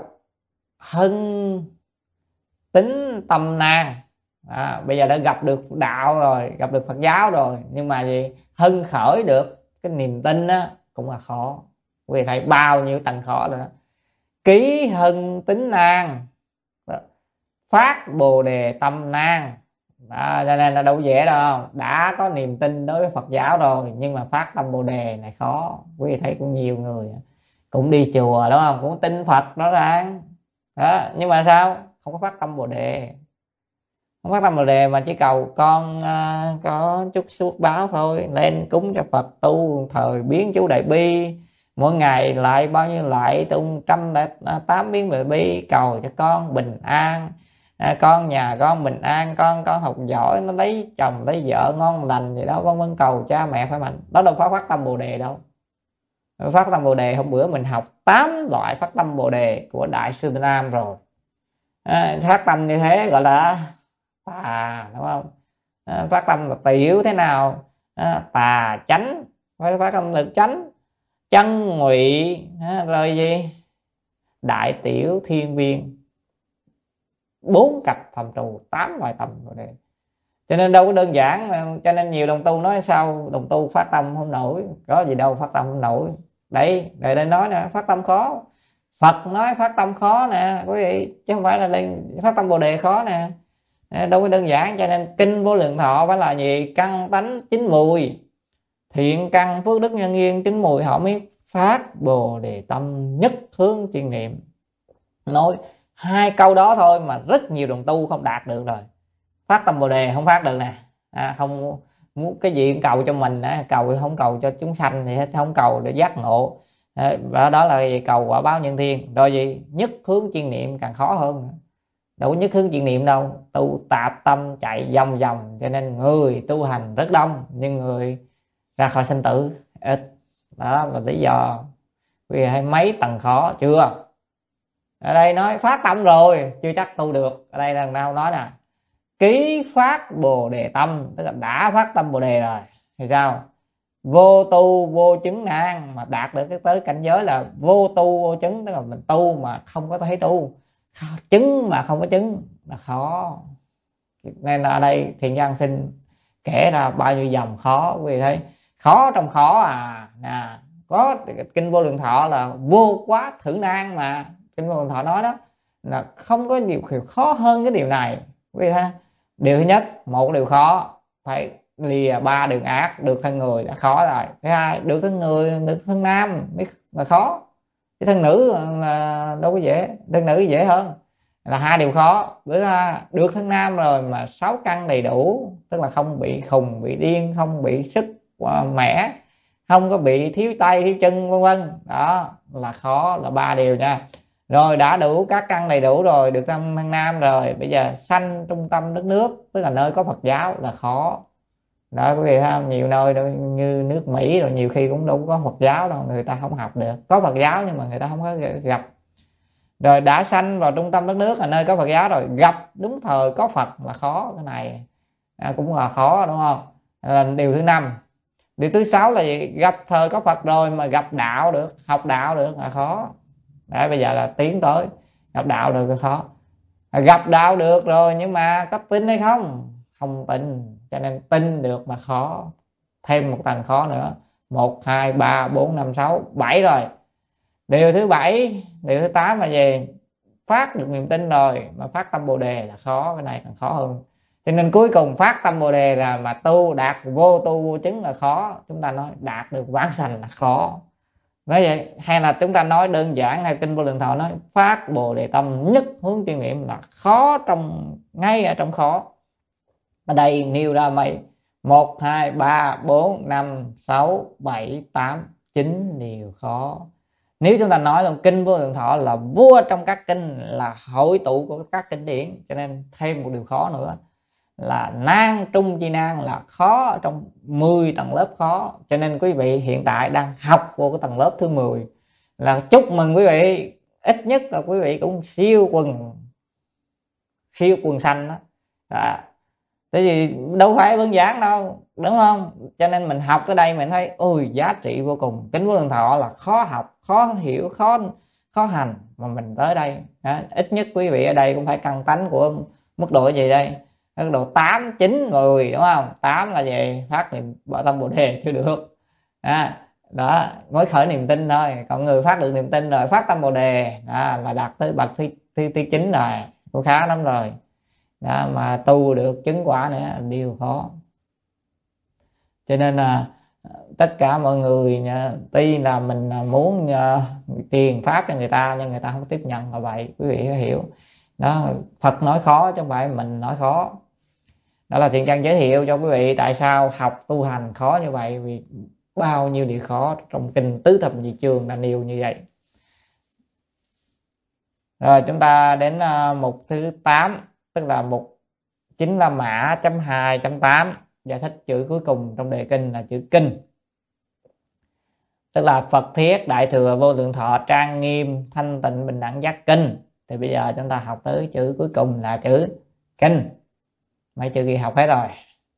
hưng tính tâm nan. Bây giờ đã gặp được đạo rồi, gặp được Phật giáo rồi, nhưng mà gì? Hưng khởi được cái niềm tin đó cũng là khó. Quý vị thấy bao nhiêu tầng khó rồi đó. Ký hưng tính nan, phát bồ đề tâm nan. Cho nên là đâu dễ đâu. Đã có niềm tin đối với Phật giáo rồi, nhưng mà phát tâm bồ đề này khó. Quý vị thấy cũng nhiều người cũng đi chùa đúng không, cũng tin Phật rõ ràng đó, nhưng mà sao không có phát tâm bồ đề. Không phát tâm bồ đề mà chỉ cầu con có chút phước báo thôi, lên cúng cho Phật, tu thời biến chú đại bi, mỗi ngày lại bao nhiêu lại tu 108 biến đại bi, cầu cho con bình an, con nhà con bình an, con học giỏi, nó lấy chồng lấy vợ ngon lành gì đó, vân vân, cầu cha mẹ phải mạnh. Đó đâu phải phát tâm bồ đề đâu. Phát tâm bồ đề hôm bữa mình học 8 loại phát tâm bồ đề của Đại sư Nam rồi. Phát tâm như thế gọi là tà, đúng không? Phát tâm là tiểu thế nào? Tà chánh, phải phát tâm lực chánh, chân ngụy, rồi gì? Đại tiểu thiên viên, 4 cặp phạm trù, 8 loại tâm bồ đề. Cho nên đâu có đơn giản. Cho nên nhiều đồng tu nói sao đồng tu phát tâm không nổi, có gì đâu phát tâm không nổi. Đây nói nè, phát tâm khó. Phật nói phát tâm khó nè quý vị, chứ không phải là lên phát tâm bồ đề khó nè, đâu có đơn giản. Cho nên kinh Vô Lượng Thọ phải là gì? Căn tánh chín mùi, thiện căn phước đức nhân duyên chín mùi, họ mới phát bồ đề tâm nhất hướng chuyên niệm. Nói 2 câu đó thôi mà rất nhiều đồng tu không đạt được rồi. Phát tâm bồ đề không phát được nè, không muốn cái gì cũng cầu cho mình, cầu không cầu cho chúng sanh thì không cầu để giác ngộ. Đó là gì? Cầu quả báo nhân thiên. Rồi gì? Nhất hướng chuyên niệm càng khó hơn. Đâu có nhất hướng chuyên niệm đâu, tu tạp tâm chạy vòng vòng. Cho nên người tu hành rất đông, nhưng người ra khỏi sinh tử ít. Đó là lý do. Vì hay mấy tầng khó chưa? Ở đây nói phát tâm rồi chưa chắc tu được. Ở đây lần nào nói nè, ký phát bồ đề tâm, tức là đã phát tâm bồ đề rồi thì sao? Vô tu vô chứng nan, mà đạt được cái tới cảnh giới là vô tu vô chứng, tức là mình tu mà không có thấy tu, chứng mà không có chứng là khó. Nên là ở đây Thiện Nhân Sinh kể ra bao nhiêu dòng khó, quý vị thấy khó trong khó nè. Có kinh Vô Lượng Thọ là vô quá thử nan, mà kinh Vô Lượng Thọ nói đó là không có điều khó hơn cái điều này quý vị ha. Điều thứ nhất, một điều khó phải lìa ba đường ác, được thân người đã khó rồi. Thứ hai, được thân người, được thân nam mới là khó, cái thân nữ là đâu có dễ, thân nữ dễ hơn, là hai điều khó. Bữa được thân nam rồi mà 6 căn đầy đủ, tức là không bị khùng, bị điên, không bị sức mẻ, không có bị thiếu tay thiếu chân vân vân, đó là khó, là 3 điều nha. Rồi đã đủ các căn đầy đủ rồi, được thân nam rồi, bây giờ sanh trung tâm đất nước, tức là nơi có Phật giáo là khó. Đó quý vị thấy không, nhiều nơi đâu, như nước Mỹ rồi nhiều khi cũng đâu có Phật giáo đâu, người ta không học được, có Phật giáo nhưng mà người ta không có gặp. Rồi đã sanh vào trung tâm đất nước là nơi có Phật giáo rồi, gặp đúng thời có Phật là khó. Cái này cũng là khó, đúng không? Là điều thứ 5. Điều thứ 6 là gì? Gặp thời có Phật rồi mà gặp đạo được, học đạo được là khó. Đấy, bây giờ là tiến tới gặp đạo được là khó. Gặp đạo được rồi nhưng mà có tin hay không? Không tin, cho nên tin được mà khó. Thêm một tầng khó nữa. 1, 2, 3, 4, 5, 6, 7 rồi. Điều thứ 7, điều thứ 8 là gì? Phát được niềm tin rồi mà phát tâm Bồ Đề là khó. Cái này còn khó hơn. Cho nên cuối cùng phát tâm Bồ Đề là mà tu đạt vô tu vô chứng là khó. Chúng ta nói đạt được vãng sanh là khó. Nói vậy, hay là chúng ta nói đơn giản, hay kinh Vô Lượng Thọ nói phát Bồ Đề tâm nhất hướng chuyên niệm là khó, ngay ở trong khó. Ở đây nêu ra mấy: 1, 2, 3, 4, 5, 6, 7, 8, 9 điều khó. Nếu chúng ta nói là kinh Vô Lượng Thọ là vua trong các kinh, là hội tụ của các kinh điển, cho nên thêm một điều khó nữa là nan trung chi nan, là khó ở trong 10 tầng lớp khó. Cho nên quý vị hiện tại đang học vô cái tầng lớp thứ 10, là chúc mừng quý vị, ít nhất là quý vị cũng siêu quần xanh đó. Tại vì đâu phải đơn giản đâu, đúng không? Cho nên mình học tới đây mình thấy ôi giá trị vô cùng. Kinh Vô Lượng Thọ là khó học, khó hiểu, khó hành, mà mình tới đây ít nhất quý vị ở đây cũng phải căn tánh của mức độ gì đây? Mức độ 8, 9, 10, đúng không? 8 là gì? Phát niệm bỏ tâm Bồ Đề chưa được. Đó mới khởi niềm tin thôi. Còn người phát được niềm tin rồi, phát tâm Bồ Đề là đạt tới bậc thứ 9 rồi, cũng khá lắm rồi. Đó, mà tu được chứng quả nữa điều khó. Cho nên là tất cả mọi người tuy là mình muốn truyền pháp cho người ta nhưng người ta không tiếp nhận là vậy, quý vị phải hiểu. Đó, Phật nói khó chứ không phải mình nói khó. Đó là Thiện Chân giới thiệu cho quý vị tại sao học tu hành khó như vậy, vì bao nhiêu điều khó trong kinh Tứ Thập Nhị Chương đã nêu như vậy. Rồi chúng ta đến mục thứ 8, tức là mục 95 mã chấm 2.8, giải thích chữ cuối cùng trong đề kinh là chữ kinh, tức là Phật Thiết Đại Thừa Vô Lượng Thọ Trang Nghiêm Thanh Tịnh Bình Đẳng Giác Kinh. Thì bây giờ chúng ta học tới chữ cuối cùng là chữ kinh. Mấy chữ kia học hết rồi.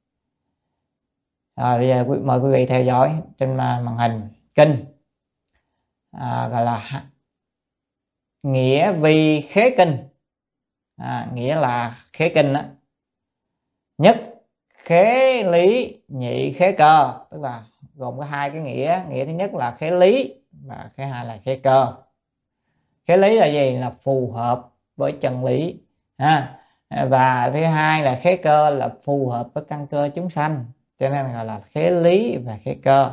Bây giờ mời quý vị theo dõi trên màn hình. Kinh gọi là nghĩa vi khế kinh, nghĩa là khế kinh đó. Nhất khế lý, nhị khế cơ, tức là gồm có hai cái nghĩa. Nghĩa thứ nhất là khế lý và khế hai là khế cơ. Khế lý là gì? Là phù hợp với chân lý, và thứ hai là khế cơ là phù hợp với căn cơ chúng sanh, cho nên gọi là khế lý và khế cơ.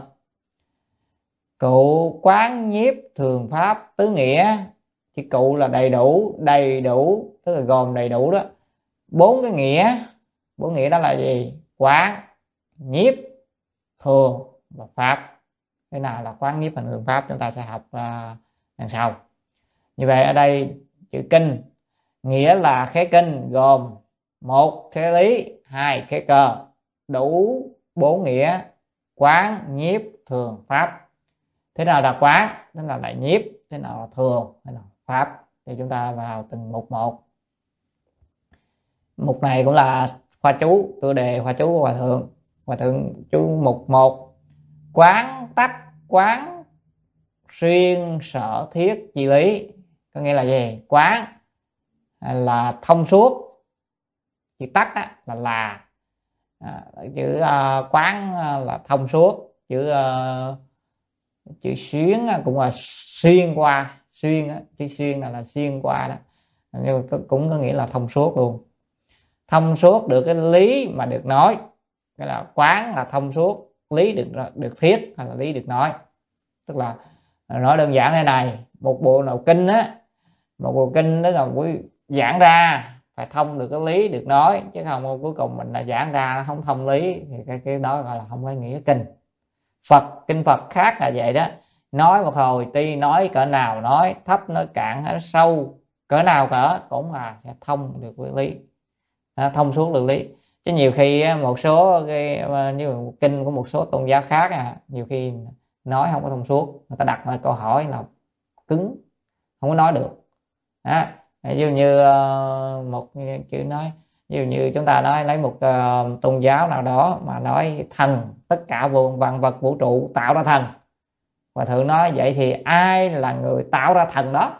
Cụ quán nhiếp thường pháp tứ nghĩa. Chữ cụ là đầy đủ, tức là gồm đầy đủ đó. 4 cái nghĩa. 4 nghĩa đó là gì? Quán, nhiếp, thường và pháp. Thế nào là quán, nhiếp và thường pháp chúng ta sẽ học đằng sau. Như vậy ở đây chữ kinh nghĩa là khế kinh gồm 1 khế lý, 2 khế cơ, đủ 4 nghĩa: quán, nhiếp, thường, pháp. Thế nào là quán, thế nào là nhiếp, thế nào là thường, thế nào là pháp. Thì chúng ta vào từng mục một. Mục này cũng là khoa chú, tựa đề khoa chú của Hòa Thượng. Hòa Thượng chú mục 1: quán tắc quán xuyên sở thiết chi lý. Có nghĩa là gì? Quán là thông suốt, chữ tắc là chữ quán là thông suốt, chữ xuyên cũng là xuyên qua, chữ xuyên là xuyên qua đó, nhưng cũng có nghĩa là thông suốt luôn. Thông suốt được cái lý mà được nói, cái là quán là thông suốt, lý được thuyết hay là lý được nói. Tức là nói đơn giản thế này, một bộ nào kinh á, một bộ kinh đó là quý giảng ra phải thông được cái lý được nói, chứ không cuối cùng mình là giảng ra nó không thông lý thì cái đó gọi là không có nghĩa kinh. Kinh Phật khác là vậy đó, nói một hồi tuy nói cỡ nào nói thấp nói cạn nói sâu cỡ nào cỡ cũng là sẽ thông được với lý, thông suốt được lý. Chứ nhiều khi một số cái như kinh của một số tôn giáo khác nhiều khi nói không có thông suốt, người ta đặt lại câu hỏi là cứng, không có nói được. Ví dụ như một chữ nói, ví dụ như chúng ta nói lấy một tôn giáo nào đó mà nói thần, tất cả vạn vật vũ trụ tạo ra thần, và thượng nói vậy thì ai là người tạo ra thần đó?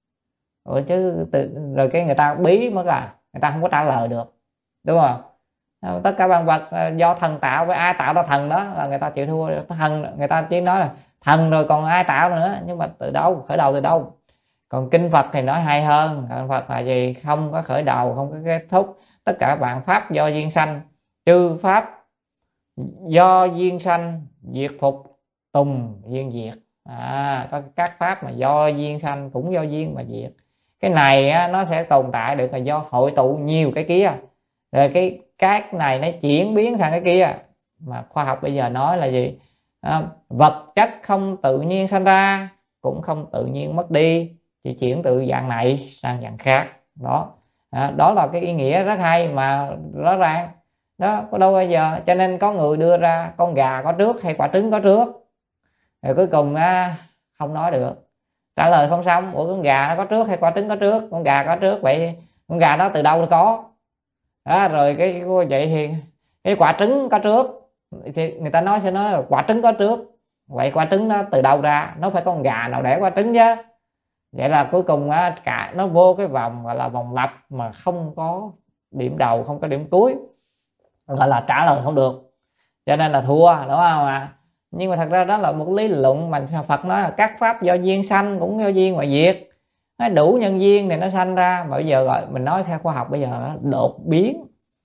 Rồi cái người ta bí mất người ta không có trả lời được, đúng không? Tất cả vạn vật do thần tạo, với ai tạo ra thần đó là người ta chịu thua. Thần người ta chỉ nói là thần rồi còn ai tạo nữa, nhưng mà từ đâu, khởi đầu từ đâu? Còn kinh Phật thì nói hay hơn. Kinh Phật là gì? Không có khởi đầu, không có kết thúc, tất cả vạn pháp do duyên sanh, chư pháp do duyên sanh, diệt phục tùng duyên diệt. Có các pháp mà do duyên sanh cũng do duyên mà diệt. Cái này nó sẽ tồn tại được là do hội tụ nhiều cái kia, rồi cái này nó chuyển biến sang cái kia. Mà khoa học bây giờ nói là gì? Vật chất không tự nhiên sanh ra, cũng không tự nhiên mất đi, chỉ chuyển từ dạng này sang dạng khác. Đó là cái ý nghĩa rất hay mà rõ ràng đó, có đâu bây giờ. Cho nên có người đưa ra con gà có trước hay quả trứng có trước, rồi cuối cùng không nói được, trả lời không xong. Ủa con gà nó có trước hay quả trứng có trước? Con gà có trước, vậy con gà đó từ đâu nó có? Rồi vậy thì cái quả trứng có trước thì người ta sẽ nói là quả trứng có trước, vậy quả trứng nó từ đâu ra? Nó phải con gà nào đẻ quả trứng chứ. Vậy là cuối cùng cả nó vô cái vòng gọi là vòng lặp mà không có điểm đầu, không có điểm cuối, gọi là trả lời không được, cho nên là thua, đúng không Nhưng mà thật ra đó là một lý luận mà Phật nói là các pháp do duyên sanh cũng do duyên mà diệt. Nó đủ nhân duyên thì nó sanh ra. Mà bây giờ gọi mình nói theo khoa học bây giờ nó đột biến.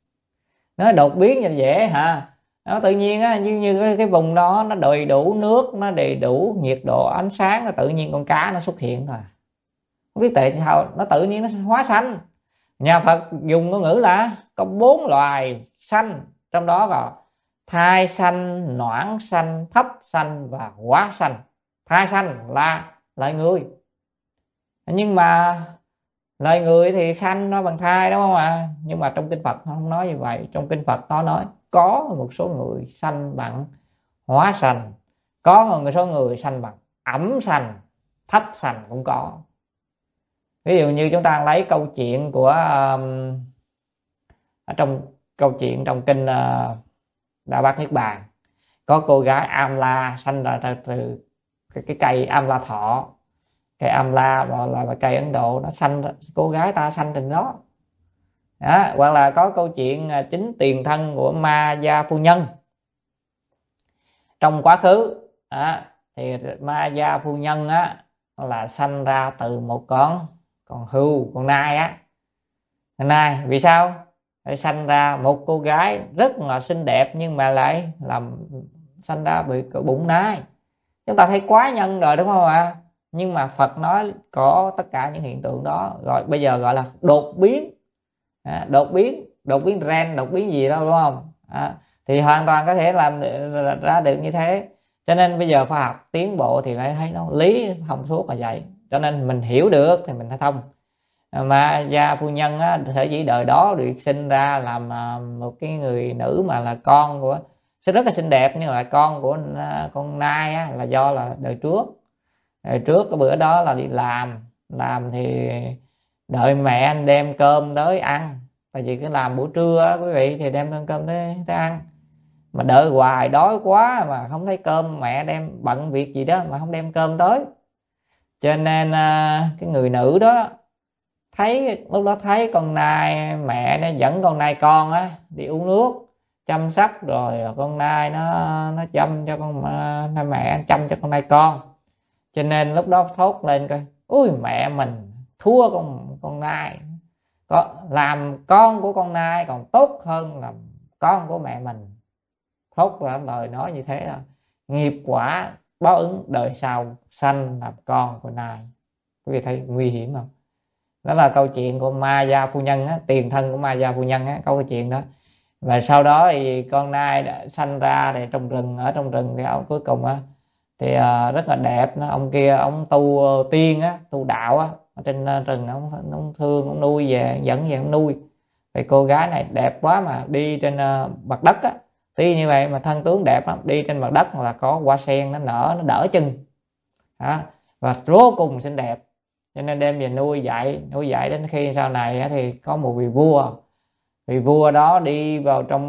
Nó đột biến như dễ nó tự nhiên như cái vùng đó nó đầy đủ nước, nó đầy đủ nhiệt độ ánh sáng, nó tự nhiên con cá nó xuất hiện thôi. Không biết tại sao nó tự nhiên nó hóa sanh. Nhà Phật dùng ngôn ngữ là có 4 loài sanh, trong đó có thai sanh, noãn sanh, thấp sanh và hóa sanh. Thai sanh là loài người, nhưng mà loài người thì sanh nó bằng thai, đúng không Nhưng mà trong kinh Phật không nói như vậy. Trong kinh Phật có nói có một số người sanh bằng hóa sanh, có một số người sanh bằng ẩm sanh, thấp sanh cũng có. Ví dụ như chúng ta lấy câu chuyện của trong câu chuyện trong kinh Đại Bát Niết Bàn, có cô gái Amla sanh ra từ cái cây Amla thọ. Cây Amla là cây Ấn Độ, nó sanh, cô gái ta sanh trên đó. Hoặc là có câu chuyện chính tiền thân của Ma Gia phu nhân. Trong quá khứ thì Ma Gia phu nhân là sanh ra từ một con hươu, con nai con nai. Vì sao? Để sanh ra một cô gái rất là xinh đẹp nhưng mà lại làm sanh ra bị bụng nai. Chúng ta thấy quá nhân rồi, đúng không Nhưng mà Phật nói có tất cả những hiện tượng đó, rồi bây giờ gọi là đột biến. Đột biến gen, đột biến gì đâu, đúng không thì hoàn toàn có thể làm ra được như thế. Cho nên bây giờ khoa học tiến bộ thì phải thấy nó lý thông suốt là vậy. Cho nên mình hiểu được thì mình phải thông. Mà Gia phu nhân thể chỉ đời đó được sinh ra làm một cái người nữ mà là con của, sẽ rất là xinh đẹp, nhưng là con của con nai là do là đời trước cái bữa đó là đi làm thì đợi mẹ anh đem cơm tới ăn. Tại vì cứ làm buổi trưa quý vị thì đem cơm tới ăn, mà đợi hoài đói quá mà không thấy cơm, mẹ đem bận việc gì đó mà không đem cơm tới. Cho nên cái người nữ đó lúc đó thấy con nai, mẹ nó dẫn con nai con đi uống nước chăm sóc, rồi con nai nó chăm cho mẹ chăm cho con nai con. Cho nên lúc đó thốt lên coi, ui mẹ mình thua con nai, làm con của con nai còn tốt hơn làm con của mẹ mình. thốt ra lời nói như thế là nghiệp quả báo ứng đời sau sanh làm con của nai. Quý vị thấy nguy hiểm không? Đó là câu chuyện của Ma Gia phu nhân á, tiền thân của Ma Gia phu nhân á, câu chuyện đó. Và sau đó thì con nai đã sanh ra thì trong rừng, ở trong rừng thì ông cuối cùng á thì rất là đẹp. Ông kia ông tu tiên á, tu đạo á, ở trên rừng ông thương, ông nuôi về, dẫn về ông nuôi. Vậy cô gái này đẹp quá mà đi trên mặt đất á, tuy như vậy mà thân tướng đẹp lắm, đi trên mặt đất là có hoa sen nó nở, nó đỡ chân đó, và vô cùng xinh đẹp, cho nên đem về nuôi dạy đến khi sau này thì có một vị vua đó đi vào trong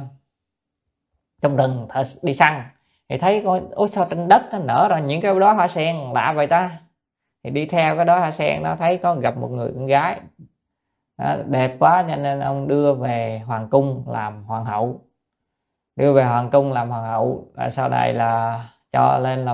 rừng đi săn thì thấy ôi sao trên đất nó nở ra những cái đóa hoa sen lạ vậy ta, thì đi theo cái đóa hoa sen nó thấy có gặp một người con gái đó, đẹp quá, cho nên ông đưa về hoàng cung làm hoàng hậu. Và sau này là cho lên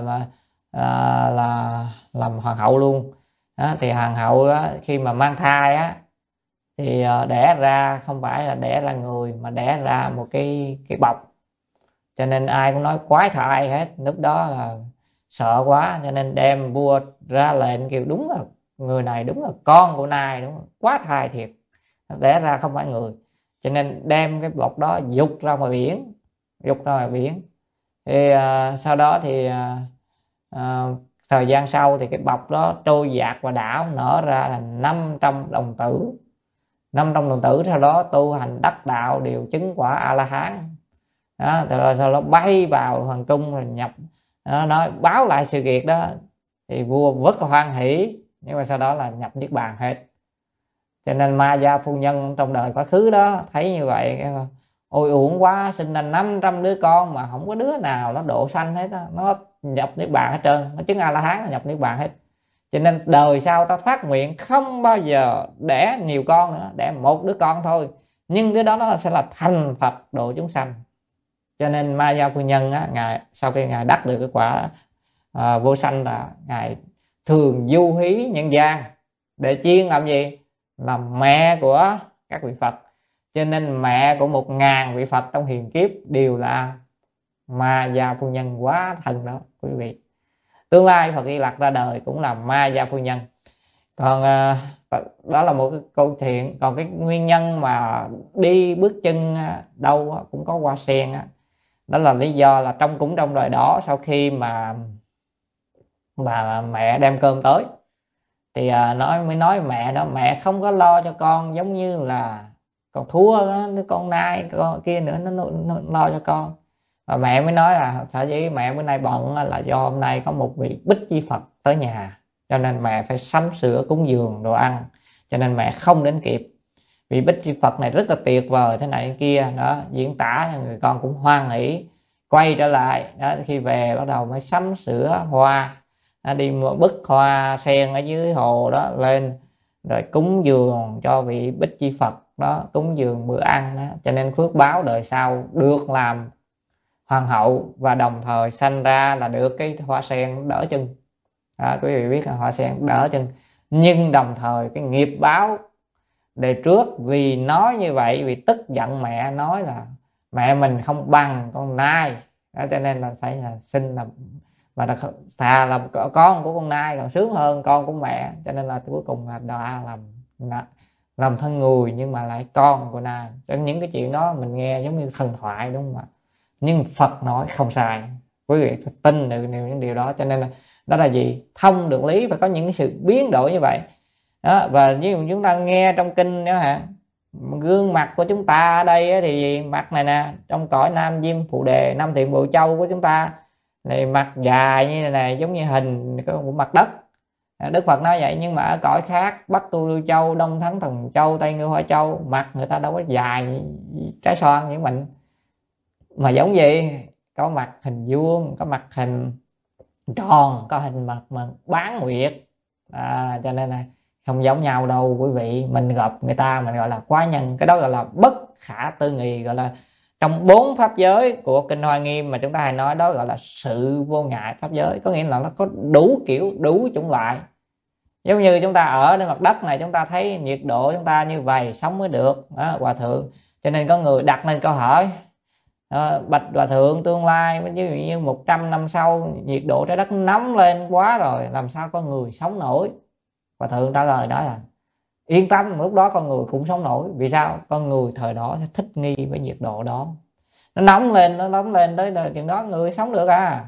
làm hoàng hậu luôn đó. Thì hoàng hậu đó, khi mà mang thai á thì đẻ ra không phải là đẻ ra người mà đẻ ra một cái bọc, cho nên ai cũng nói quái thai hết. Lúc đó là sợ quá, cho nên đem vua ra lệnh kêu đúng là người này đúng là con của nai, đúng là quá thai thiệt, đẻ ra không phải người, cho nên đem cái bọc đó dục ra ngoài biển. Thì sau đó thì thời gian sau thì cái bọc đó trôi dạt vào đảo, nở ra là 500 đồng tử. 500 đồng tử sau đó tu hành đắc đạo, đều chứng quả A La Hán đó. Rồi sau đó bay vào hoàng cung rồi nhập đó, nói báo lại sự việc đó thì vua rất là hoan hỷ, nhưng mà sau đó là nhập niết bàn hết. Cho nên Ma Gia phu nhân trong đời quá khứ đó thấy như vậy, ôi uổng quá, sinh ra 500 đứa con mà không có đứa nào nó độ sanh hết đó. Nó nhập niết bàn hết trơn, nó chứng A La Hán, nó nhập niết bàn hết. Cho nên đời sau ta phát nguyện không bao giờ đẻ nhiều con nữa, đẻ một đứa con thôi, nhưng đứa đó nó sẽ là thành Phật độ chúng sanh. Cho nên Ma Gia phu nhân á, ngài sau khi ngài đắc được cái quả vô sanh là ngài thường du hí nhân gian để chuyên làm gì? Làm mẹ của các vị Phật. Cho nên mẹ của 1000 vị Phật trong hiền kiếp đều là Ma Gia phu nhân quá thần đó quý vị. Tương lai Phật Di Lặc ra đời cũng là Ma Gia phu nhân. Còn đó là một cái câu chuyện. Còn cái nguyên nhân mà đi bước chân đâu cũng có hoa sen đó là lý do là trong đời đó, sau khi mà mẹ đem cơm tới thì mới nói mẹ đó, mẹ không có lo cho con giống như là con thua đứa con nai con kia nữa nó lo cho con. Và mẹ mới nói là sở dĩ mẹ bữa nay bận là do hôm nay có một vị Bích Chi Phật tới nhà, cho nên mẹ phải sắm sửa cúng dường đồ ăn, cho nên mẹ không đến kịp. Vị Bích Chi Phật này rất là tuyệt vời thế này kia đó, diễn tả cho người con cũng hoan hỷ. Quay trở lại đó, khi về bắt đầu mới sắm sửa hoa, đi mua bức hoa sen ở dưới hồ đó lên, rồi cúng dường cho vị Bích Chi Phật đó, cúng dường bữa ăn đó. Cho nên phước báo đời sau được làm hoàng hậu, và đồng thời sanh ra là được cái hoa sen đỡ chân. Quý vị biết là hoa sen đỡ chân, nhưng đồng thời cái nghiệp báo đời trước vì nói như vậy, vì tức giận mẹ, nói là mẹ mình không bằng con nai đó, cho nên là phải là sinh là và thà là con của con nai còn sướng hơn con của mẹ, cho nên là cuối cùng là đọa làm thân người nhưng mà lại con của nai. Cho nên những cái chuyện đó mình nghe giống như thần thoại đúng không ạ, nhưng Phật nói không sai, quý vị phải tin được những điều đó. Cho nên là đó là gì? Thông được lý và có những cái sự biến đổi như vậy đó. Và như chúng ta nghe trong kinh đó hả, gương mặt của chúng ta ở đây thì gì? Mặt này nè, trong cõi Nam Diêm Phù Đề, Nam Thiện Bộ Châu của chúng ta này, mặt dài như thế này giống như hình của mặt đất. Đức Phật nói vậy, nhưng mà ở cõi khác, Bắc Tu Lưu Châu, Đông Thắng Thần Châu, Tây Ngư Hoa Châu, mặt người ta đâu có dài trái xoan như mình, mà giống gì? Có mặt hình vuông, có mặt hình tròn, có hình mặt mà bán nguyệt cho nên là không giống nhau đâu quý vị. Mình gặp người ta mình gọi là quá nhân, cái đó gọi là bất khả tư nghị, gọi là trong 4 pháp giới của kinh Hoa Nghiêm mà chúng ta hay nói, đó gọi là sự vô ngại pháp giới, có nghĩa là nó có đủ kiểu đủ chủng loại. Giống như chúng ta ở trên mặt đất này, chúng ta thấy nhiệt độ chúng ta như vậy sống mới được đó, hòa thượng. Cho nên có người đặt lên câu hỏi Bạch Hòa Thượng, tương lai ví dụ như 100 năm sau nhiệt độ trái đất nóng lên quá rồi, làm sao con người sống nổi? Hòa Thượng trả lời đó là yên tâm, lúc đó con người cũng sống nổi. Vì sao? Con người thời đó sẽ thích nghi với nhiệt độ đó, nó nóng lên tới chừng đó người sống được à.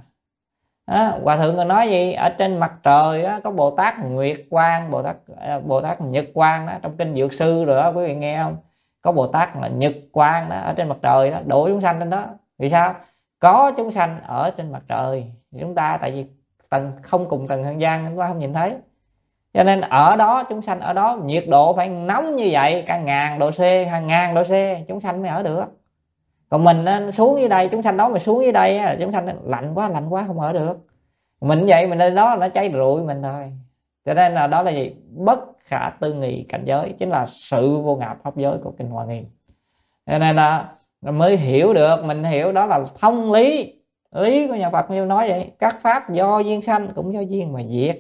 Hòa Thượng còn nói gì, ở trên mặt trời á, có Bồ Tát Nguyệt Quang, Bồ Tát Nhật Quang đó, trong kinh Dược Sư rồi đó quý vị nghe không? Có Bồ Tát là Nhật Quang đó, ở trên mặt trời đó, độ chúng sanh lên đó. Vì sao? Có chúng sanh ở trên mặt trời, chúng ta tại vì tầng không cùng tầng không gian chúng ta không nhìn thấy, cho nên ở đó chúng sanh ở đó nhiệt độ phải nóng như vậy, cả ngàn độ C, hàng ngàn độ C chúng sanh mới ở được. Còn mình xuống dưới đây, chúng sanh đó mà xuống dưới đây chúng sanh lạnh quá không ở được. Mình vậy mình lên đó nó cháy rụi mình thôi. Cho nên là đó là gì? Bất khả tư nghị cảnh giới, chính là sự vô ngã pháp giới của kinh Hoa Nghiêm. Cho nên là mới hiểu được, mình hiểu đó là thông lý của nhà Phật như nói vậy. Các pháp do duyên sanh cũng do duyên mà diệt.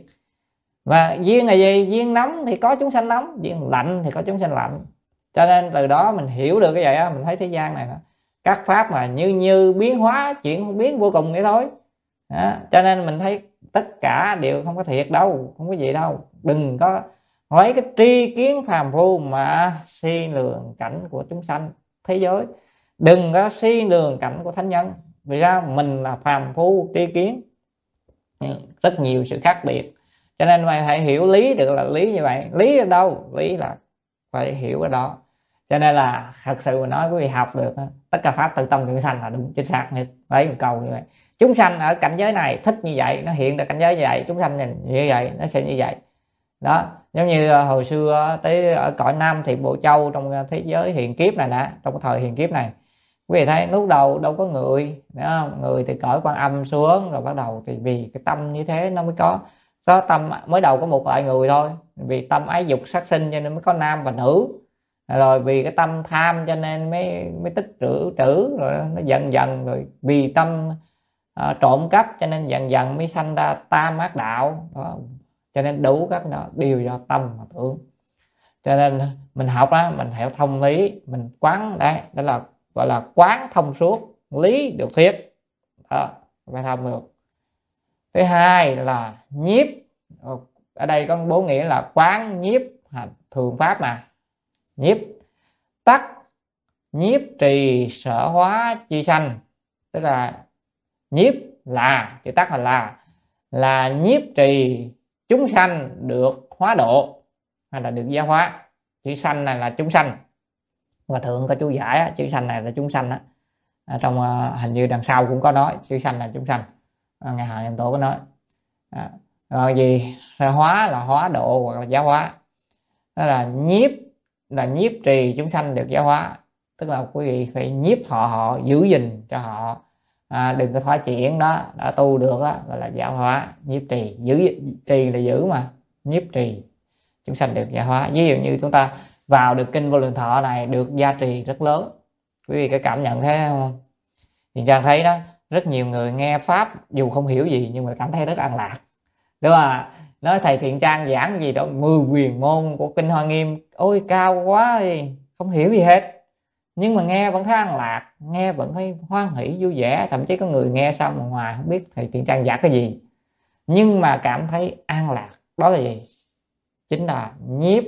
Và duyên là gì? Duyên nóng thì có chúng sanh nóng, duyên lạnh thì có chúng sanh lạnh. Cho nên từ đó mình hiểu được cái vậy á, mình thấy thế gian này các pháp mà như biến hóa, chuyện không biến vô cùng vậy thôi đó. Cho nên mình thấy tất cả đều không có thiệt đâu, không có gì đâu. Đừng có lấy cái tri kiến phàm phu mà suy lường cảnh của chúng sanh thế giới, đừng có suy lường cảnh của thánh nhân. Vì sao? Mình là phàm phu tri kiến rất nhiều sự khác biệt, cho nên mày phải hiểu lý được là lý như vậy. Lý ở đâu? Lý là phải hiểu ở đó. Cho nên là thật sự mà nói quý vị học được tất cả pháp tự tâm tự sanh là đúng chính xác nhất. Đấy một câu như vậy. Chúng sanh ở cảnh giới này thích như vậy, nó hiện ra cảnh giới như vậy, chúng sanh như vậy nó sẽ như vậy đó. Giống như hồi xưa tới ở cõi Nam Thị Bộ Châu, trong thế giới hiện kiếp này nè, trong cái thời hiện kiếp này quý vị thấy lúc đầu đâu có người, đúng không? Người thì cõi Quan Âm xuống, rồi bắt đầu thì vì cái tâm như thế nó mới có tâm. Mới đầu có một loại người thôi, vì tâm ái dục sát sinh cho nên mới có nam và nữ, rồi vì cái tâm tham cho nên mới tích trữ rồi nó dần rồi vì tâm trộm cắp cho nên dần mới sanh ra tam ác đạo đó. Cho nên đủ các đó đều do tâm mà tưởng. Cho nên mình học á, mình theo thông lý, mình quán đấy, đó là gọi là quán thông suốt, lý được thuyết đó, phải thông được. Thứ hai là nhiếp, ở đây có 4 nghĩa là quán, nhiếp, thường pháp mà. Nhiếp tắc, nhiếp trì, sở hóa, chi sanh. Tức là nhiếp là, chữ tắc là nhiếp trì chúng sanh được hóa độ hay là được giáo hóa. Chữ sanh này là chúng sanh. Hòa Thượng có chú giải chữ sanh này là chúng sanh đó. Trong hình như đằng sau cũng có nói chữ sanh là chúng sanh. Ngài Hằng Nhân Tổ có nói. Rồi gì? Hóa là hóa độ hoặc là giáo hóa. Đó là nhiếp trì chúng sanh được giáo hóa. Tức là quý vị phải nhiếp họ giữ gìn cho họ, đừng có thoái chuyển đó, đã tu được đó, gọi là giáo hóa. Nhiếp trì, trì là giữ mà, nhiếp trì chúng sanh được giáo hóa. Ví dụ như chúng ta vào được kinh Vô Lượng Thọ này được gia trì rất lớn, quý vị có cảm nhận thế không? Thì Trang thấy đó, rất nhiều người nghe pháp dù không hiểu gì nhưng mà cảm thấy rất an lạc, đúng không? Nói thầy Thiện Trang giảng gì đó 10 quyền môn của kinh Hoa Nghiêm, ôi cao quá đi, không hiểu gì hết, nhưng mà nghe vẫn thấy an lạc, nghe vẫn thấy hoan hỷ vui vẻ. Thậm chí có người nghe xong mà ngoài không biết thầy Thiện Trang giảng cái gì nhưng mà cảm thấy an lạc. Đó là gì? Chính là nhiếp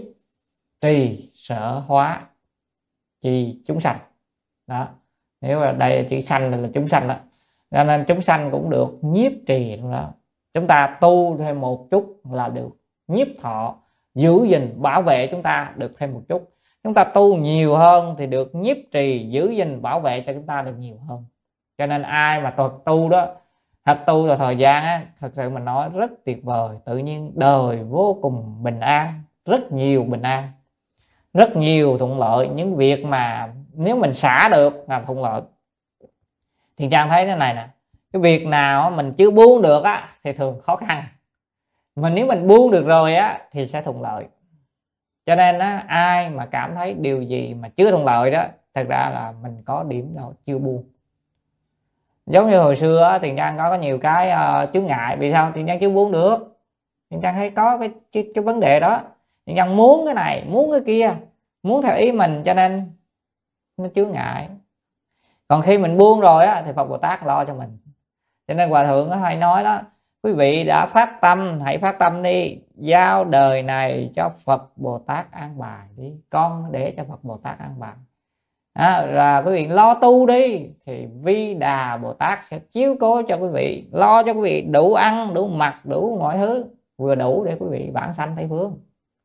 trì sở hóa chi chúng sanh đó. Nếu mà đây chữ sanh là chúng sanh đó, cho nên chúng sanh cũng được nhiếp trì đó. Chúng ta tu thêm một chút là được nhiếp thọ, giữ gìn bảo vệ chúng ta được thêm một chút. Chúng ta tu nhiều hơn thì được nhiếp trì giữ gìn bảo vệ cho chúng ta được nhiều hơn. Cho nên ai mà tu đó, thật tu là thời gian á, thật sự mình nói rất tuyệt vời. Tự nhiên đời vô cùng bình an, rất nhiều bình an, rất nhiều thuận lợi. Những việc mà nếu mình xả được là thuận lợi. Thì Trang thấy thế này nè, cái việc nào mình chưa buông được á thì thường khó khăn, mà nếu mình buông được rồi á thì sẽ thuận lợi. Cho nên á, ai mà cảm thấy điều gì mà chưa thuận lợi đó, thật ra là mình có điểm nào chưa buông. Giống như hồi xưa á, Tiền Trang có nhiều cái chướng ngại. Vì sao Tiền Trang chưa buông được? Tiền Trang thấy có cái vấn đề đó. Tiền Trang muốn cái này, muốn cái kia, muốn theo ý mình, cho nên nó chướng ngại. Còn khi mình buông rồi á, thì Phật Bồ Tát lo cho mình. Cho nên Hòa Thượng hay nói đó, quý vị đã phát tâm, hãy phát tâm đi, giao đời này cho Phật Bồ Tát an bài đi, con để cho Phật Bồ Tát an bài. Là quý vị lo tu đi, thì Vi Đà Bồ Tát sẽ chiếu cố cho quý vị, lo cho quý vị đủ ăn, đủ mặc, đủ mọi thứ, vừa đủ để quý vị vãng sanh Tây Phương.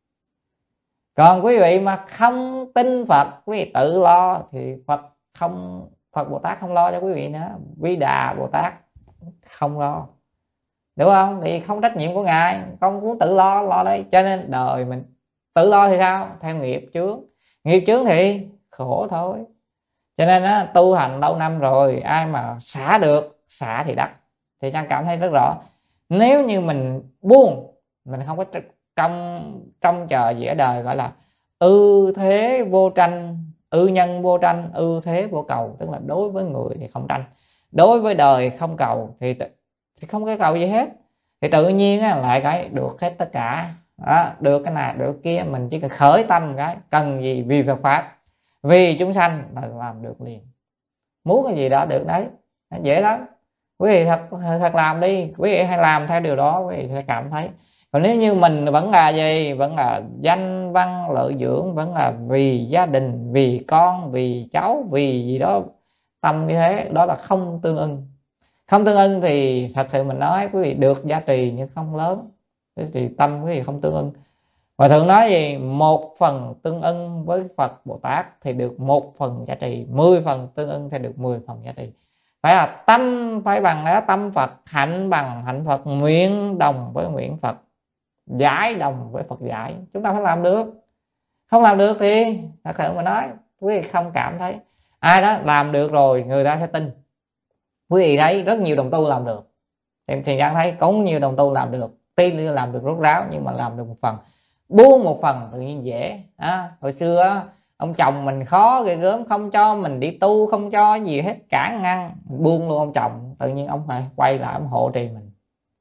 Còn quý vị mà không tin Phật, quý vị tự lo, thì Phật Bồ Tát không lo cho quý vị nữa, Vi Đà Bồ Tát không lo, đúng không? Thì không trách nhiệm của Ngài, con cũng tự lo đây. Cho nên đời mình tự lo thì sao? Theo nghiệp chướng thì khổ thôi. Cho nên á, tu hành lâu năm rồi, ai mà xả được, xả thì đắc. Thì Trang cảm thấy rất rõ, nếu như mình buông, mình không có trông chờ gì ở đời, gọi là ư thế vô tranh, ư nhân vô tranh, ư thế vô cầu. Tức là đối với người thì không tranh, đối với đời không cầu, thì không có cầu gì hết, thì tự nhiên á, lại cái được hết tất cả đó, được cái này được kia. Mình chỉ cần khởi tâm cái cần gì vì Phật pháp, vì chúng sanh là làm được liền. Muốn cái gì đó được đấy, dễ lắm. Quý vị thật làm đi, quý vị hay làm theo điều đó, quý vị sẽ cảm thấy. Còn nếu như mình vẫn là gì, vẫn là danh văn lợi dưỡng, vẫn là vì gia đình, vì con, vì cháu, vì gì đó, tâm như thế, đó là không tương ưng. Không tương ưng thì thật sự mình nói quý vị được giá trị nhưng không lớn, thì tâm quý vị không tương ưng. Và Thượng nói gì, 1 phần tương ưng với Phật Bồ Tát thì được 1 phần giá trị, 10 phần tương ưng thì được 10 phần giá trị. Phải là tâm phải bằng đó, tâm Phật, hạnh bằng hạnh Phật, nguyện đồng với nguyện Phật, giải đồng với Phật giải. Chúng ta phải làm được. Không làm được thì thật sự mà nói, quý vị không cảm thấy. Ai đó làm được rồi người ta sẽ tin. Quý vị thấy rất nhiều đồng tu làm được, thì Giang thấy có nhiều đồng tu làm được, tuy làm được rốt ráo nhưng mà làm được một phần. Buông một phần tự nhiên dễ. Hồi xưa ông chồng mình khó ghê gớm, không cho mình đi tu, không cho gì hết, cản ngăn, mình buông luôn ông chồng, tự nhiên ông phải quay lại ông hộ trì mình.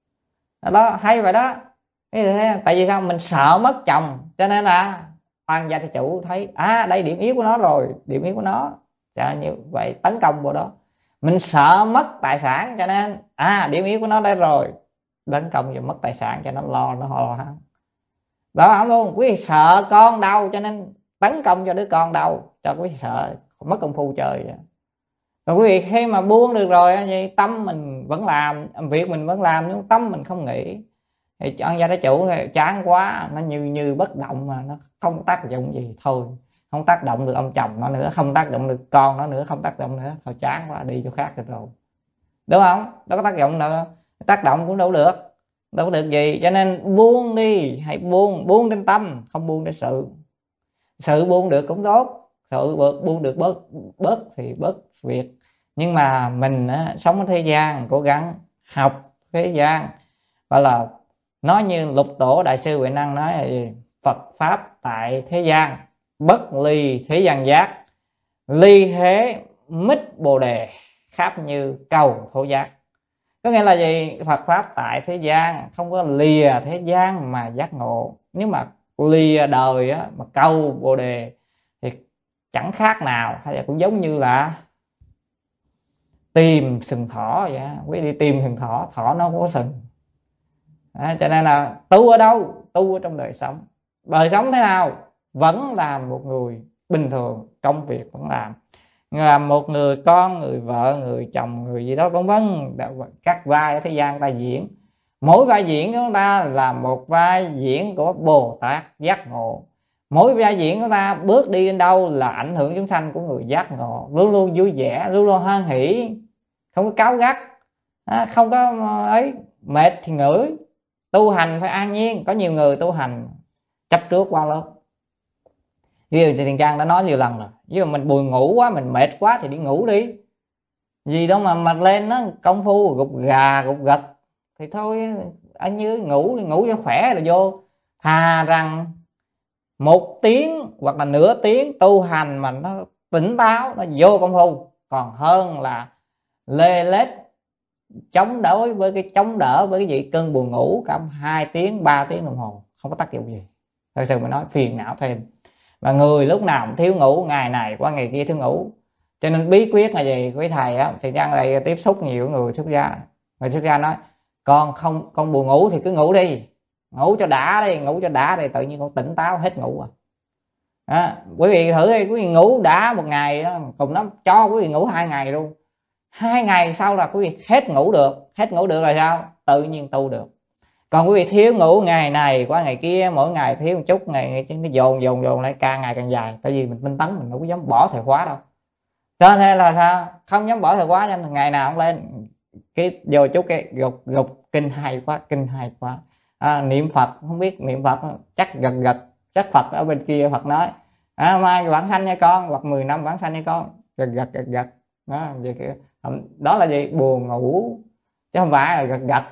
Đó hay vậy đó. Tại vì sao? Mình sợ mất chồng, cho nên là hoàng gia chủ thấy đây điểm yếu của nó rồi, điểm yếu của nó, cho như vậy tấn công vào đó. Mình sợ mất tài sản, cho nên điểm yếu của nó đây rồi, tấn công vào mất tài sản cho nó lo, nó ho đó không luôn. Quý vị sợ con đau, cho nên tấn công cho đứa con đau, cho quý vị sợ mất công phu chơi. Còn quý vị khi mà buông được rồi, vậy tâm mình vẫn làm, việc mình vẫn làm, nhưng tâm mình không nghĩ, thì ông gia chủ thì chán quá, nó như bất động mà nó không tác dụng gì, thôi không tác động được ông chồng nó nữa, không tác động được con nó nữa, không tác động nữa, thôi chán quá đi chỗ khác rồi, đúng không? Đâu có tác động nữa, tác động cũng đâu có được gì. Cho nên buông đi, hãy buông trên tâm, không buông trên sự buông được cũng tốt, sự buông được bớt thì bớt việc. Nhưng mà mình sống ở thế gian, cố gắng học thế gian, gọi là nói như Lục Tổ Đại sư Huệ Năng nói là gì? Phật pháp tại thế gian, bất ly thế gian giác, ly thế mít bồ đề, khắp như cầu thổ giác. Có nghĩa là gì? Phật pháp tại thế gian, không có lìa thế gian mà giác ngộ. Nếu mà lìa đời mà cầu bồ đề thì chẳng khác nào, hay là cũng giống như là tìm sừng thỏ vậy. Quý đi tìm sừng thỏ, thỏ nó không có sừng. Cho nên là tu ở đâu? Tu ở trong đời sống. Đời sống thế nào? Vẫn là một người bình thường, công việc vẫn làm một người con, người vợ, người chồng, người gì đó vân vân. Các vai ở thế gian ta diễn, mỗi vai diễn của chúng ta là một vai diễn của Bồ Tát giác ngộ. Mỗi vai diễn của ta bước đi đến đâu là ảnh hưởng chúng sanh của người giác ngộ, luôn luôn vui vẻ, luôn luôn hoan hỷ, không có cáu gắt, không có ấy mệt thì ngửi. Tu hành phải an nhiên. Có nhiều người tu hành chấp trước qua lớp. Ví dụ Thiền Trang đã nói nhiều lần rồi, ví dụ mình buồn ngủ quá, mình mệt quá thì đi ngủ đi, gì đâu mà lên nó công phu gục gà gục gật, thì thôi anh như ngủ cho khỏe rồi vô. Thà rằng 1 tiếng hoặc là nửa tiếng tu hành mà nó tỉnh táo, nó vô công phu, còn hơn là lê lết chống đỡ với cái gì cơn buồn ngủ cả 2 tiếng 3 tiếng đồng hồ, không có tác dụng gì. Thật sự mình nói phiền não thêm. Và người lúc nào cũng thiếu ngủ, ngày này qua ngày kia thiếu ngủ, Cho nên bí quyết là gì quý thầy á, thì Giang này tiếp xúc nhiều người xuất gia. Người xuất gia nói con buồn ngủ thì cứ ngủ đi, ngủ cho đã đi, ngủ cho đã đi, tự nhiên con tỉnh táo hết ngủ à. Đó, quý vị thử đi, quý vị ngủ đã một ngày đó, cùng lắm cho quý vị ngủ 2 ngày luôn, 2 ngày sau là quý vị hết ngủ được là sao? Tự nhiên tu được. Còn quý vị thiếu ngủ ngày này qua ngày kia, mỗi ngày thiếu một chút, ngày nó dồn lại càng ngày càng dài. Tại vì mình tinh tấn, mình đâu có dám bỏ thời khóa đâu, cho nên là sao không dám bỏ thời khóa, cho nên ngày nào cũng lên cái vô chút cái gục kinh hay quá, niệm Phật, không biết niệm Phật chắc gật chắc Phật ở bên kia Phật nói mai vãng sanh nha con, hoặc 10 năm vãng sanh nha con, gật đó, vậy kia. Đó là gì? Buồn ngủ, chứ không phải là gật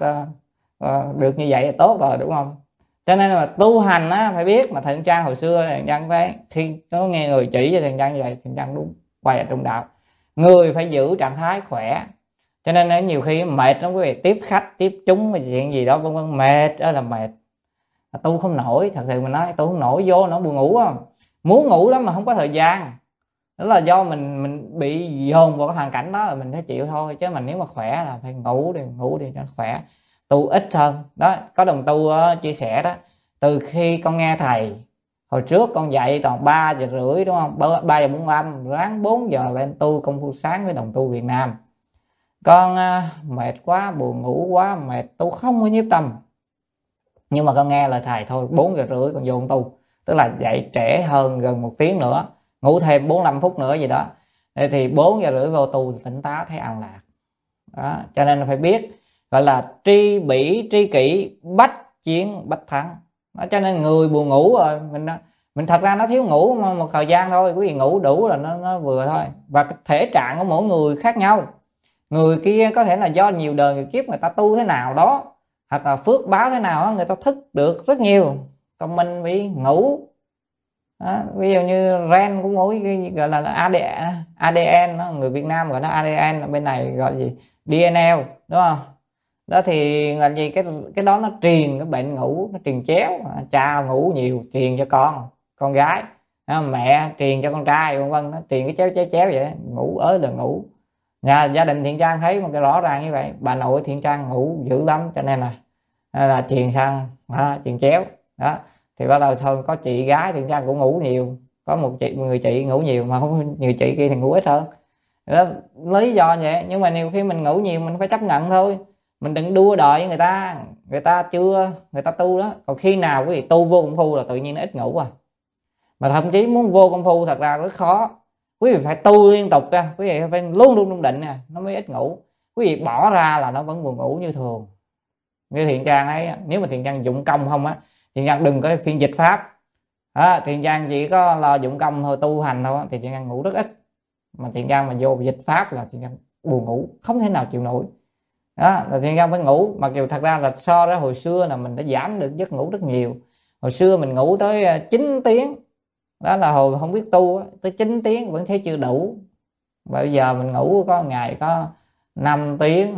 được như vậy là tốt rồi, đúng không? Cho nên là tu hành á, phải biết. Mà Thiện Trang hồi xưa Thiện Trang phải khi có nghe người chỉ cho Thiện Trang như vậy, Thiện Trang đúng quay ở trong đạo. Người phải giữ trạng thái khỏe, cho nên nhiều khi mệt lắm quý vị, tiếp khách tiếp chúng chuyện gì đó vân vân, mệt đó là mệt, tu không nổi. Thật sự mình nói tu không nổi, vô nó buồn ngủ không, muốn ngủ lắm mà không có thời gian. Đó là do mình bị dồn vào cái hoàn cảnh đó, là mình phải chịu thôi. Chứ mình nếu mà khỏe là phải ngủ đi cho khỏe, tu ít hơn. Đó, có đồng tu chia sẻ đó, từ khi con nghe thầy hồi trước con dạy toàn 3 giờ rưỡi đúng không, 3 giờ 45, ráng 4 giờ lên tu công phu sáng với đồng tu Việt Nam. Con mệt quá, buồn ngủ quá, mệt, tu không có nhiếp tâm. Nhưng mà con nghe lời thầy thôi, 4 giờ rưỡi con vô tu, tức là dậy trễ hơn gần 1 tiếng nữa, ngủ thêm 45 phút nữa gì đó, thì 4 giờ rưỡi vô tu tỉnh táo thấy an lạc. Đó, cho nên phải biết gọi là tri bỉ tri kỷ, bách chiến bách thắng. Đó, cho nên người buồn ngủ rồi mình thật ra nó thiếu ngủ một thời gian thôi, quý vị ngủ đủ là nó vừa thôi. Và cái thể trạng của mỗi người khác nhau, người kia có thể là do nhiều đời người kiếp người ta tu thế nào đó, hoặc là phước báo thế nào đó, người ta thức được rất nhiều, còn mình bị ngủ. Đó, ví dụ như gen của mỗi cái gọi là ADN đó, người Việt Nam gọi nó ADN, bên này gọi gì DNL, đúng không? Đó thì là gì, cái đó nó truyền cái bệnh ngủ, nó truyền chéo. Cha ngủ nhiều truyền cho con gái, mẹ truyền cho con trai, vân vân, nó truyền cái chéo vậy. Ngủ ới là ngủ. Gia đình Thiện Trang thấy một cái rõ ràng như vậy, bà nội Thiện Trang ngủ dữ lắm, cho nên là truyền sang truyền chéo. Đó thì bắt đầu thôi có chị gái Thiện Trang cũng ngủ nhiều, có một người chị ngủ nhiều, mà không người chị kia thì ngủ ít hơn. Đó, lý do vậy. Nhưng mà nhiều khi mình ngủ nhiều mình phải chấp nhận thôi, mình đừng đua đòi với người ta chưa, người ta tu đó. Còn khi nào quý vị tu vô công phu là tự nhiên nó ít ngủ mà thậm chí muốn vô công phu thật ra rất khó. Quý vị phải tu liên tục ra, quý vị phải luôn luôn định nè, nó mới ít ngủ. Quý vị bỏ ra là nó vẫn buồn ngủ như thường. Như Thiện Trang ấy, nếu mà Thiện Trang dụng công không á, Thiện Trang đừng có phiên dịch pháp. Thiện Trang chỉ có lo dụng công thôi, tu hành thôi thì Thiện Trang ngủ rất ít. Mà Thiện Trang mà vô dịch pháp là Thiện Trang buồn ngủ không thể nào chịu nổi. Đó là Thiện Trang phải ngủ. Mặc dù thật ra là so với hồi xưa là mình đã giảm được giấc ngủ rất nhiều. Hồi xưa mình ngủ tới 9 tiếng, đó là hồi không biết tu tới 9 tiếng vẫn thấy chưa đủ. Bây giờ mình ngủ có ngày có 5 tiếng,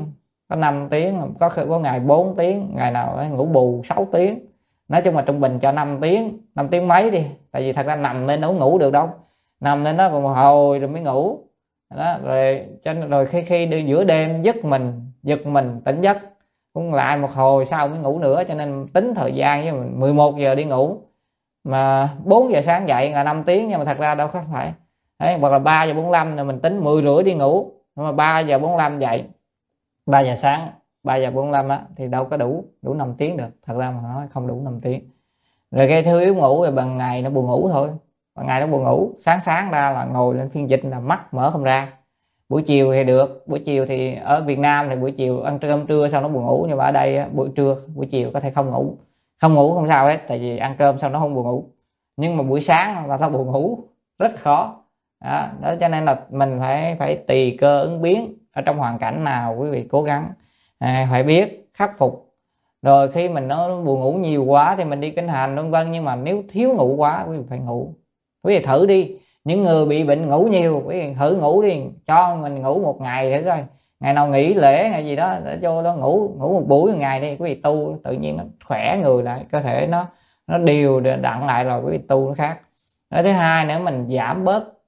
có ngày 4 tiếng, ngày nào ngủ bù 6 tiếng. Nói chung là trung bình cho 5 tiếng mấy đi. Tại vì thật ra nằm lên đâu ngủ được đâu, nằm lên nó còn một hồi rồi mới ngủ. Đó, rồi khi đi giữa đêm giật mình tỉnh giấc cũng lại một hồi sau mới ngủ nữa. Cho nên tính thời gian với mình 11 giờ đi ngủ mà 4 giờ sáng dậy là 5 tiếng, nhưng mà thật ra đâu có phải. Đấy, hoặc là 3 giờ 45 là mình tính 10 rưỡi đi ngủ, nhưng mà 3 giờ 45 dậy, 3 giờ sáng 3 giờ 45 á, thì đâu có đủ 5 tiếng được. Thật ra mà nói không đủ 5 tiếng. Rồi gây thiếu yếu ngủ rồi ban ngày nó buồn ngủ thôi. Ban ngày nó buồn ngủ, sáng ra là ngồi lên phiên dịch là mắt mở không ra. Buổi chiều thì được, buổi chiều thì ở Việt Nam thì buổi chiều ăn cơm trưa sau nó buồn ngủ, nhưng mà ở đây buổi chiều có thể không ngủ không sao hết, tại vì ăn cơm sau nó không buồn ngủ. Nhưng mà buổi sáng là nó buồn ngủ rất khó. Đó cho nên là mình phải tùy cơ ứng biến, ở trong hoàn cảnh nào quý vị cố gắng phải biết khắc phục. Rồi khi mình nó buồn ngủ nhiều quá thì mình đi kinh hành vân vân, nhưng mà nếu thiếu ngủ quá quý vị phải ngủ. Quý vị thử đi, những người bị bệnh ngủ nhiều quý vị thử ngủ đi, cho mình ngủ một ngày thử coi, ngày nào nghỉ lễ hay gì đó để cho nó ngủ một buổi một ngày đi, quý vị tu tự nhiên nó khỏe người lại, cơ thể nó đều đặn lại rồi quý vị tu nó khác. Thứ hai nữa, mình giảm bớt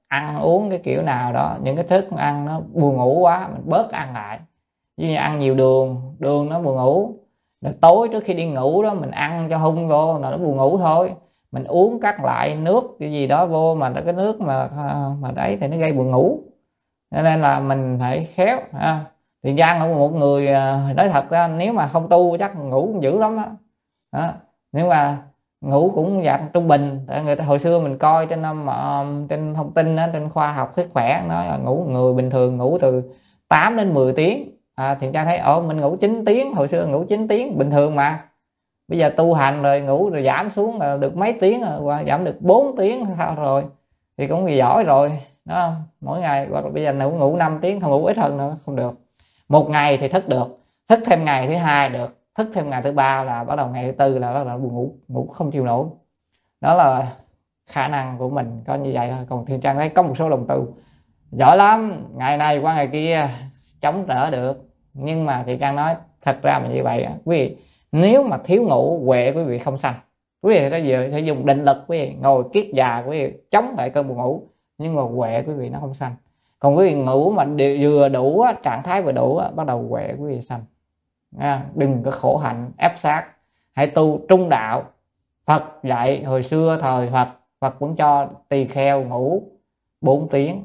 ăn uống cái kiểu nào đó, những cái thức ăn nó buồn ngủ quá mình bớt ăn lại. Ví dụ như ăn nhiều đường, đường nó buồn ngủ, rồi tối trước khi đi ngủ đó mình ăn cho hung vô là nó buồn ngủ thôi. Mình uống các loại nước cái gì đó vô mà cái nước mà đấy thì nó gây buồn ngủ. Cho nên là mình phải khéo ha. Thì gian của một người nói thật ra nếu mà không tu chắc ngủ cũng dữ lắm đó. Nhưng mà ngủ cũng dạng trung bình. Tại người ta hồi xưa mình coi trên trên thông tin đó, trên khoa học sức khỏe nói là ngủ người bình thường ngủ từ 8 đến 10 tiếng. Thì cha thấy mình ngủ 9 tiếng, hồi xưa ngủ 9 tiếng bình thường mà. Bây giờ tu hành rồi ngủ rồi giảm xuống là được mấy tiếng rồi, giảm được 4 tiếng sao rồi thì cũng gì giỏi rồi đó. Mỗi ngày bây giờ ngủ 5 tiếng, không ngủ ít hơn nữa không được. Một ngày thì thức được, thức thêm ngày thứ hai được, thức thêm ngày thứ ba là bắt đầu ngày thứ tư là bắt đầu buồn ngủ không chịu nổi. Đó là khả năng của mình có như vậy thôi. Còn Thiên Trang thấy có một số đồng tu giỏi lắm, ngày này qua ngày kia chống đỡ được. Nhưng mà Thiên Trang nói thật ra mà như vậy quý vị, nếu mà thiếu ngủ huệ quý vị không sanh. Quý vị phải dùng định lực, quý vị ngồi kiết già quý vị chống lại cơn buồn ngủ, nhưng mà huệ quý vị nó không sanh. Còn quý vị ngủ mà vừa đủ trạng thái vừa đủ bắt đầu huệ quý vị sanh. Đừng có khổ hạnh ép sát, hãy tu trung đạo. Phật dạy hồi xưa thời Phật cũng cho tỳ kheo ngủ 4 tiếng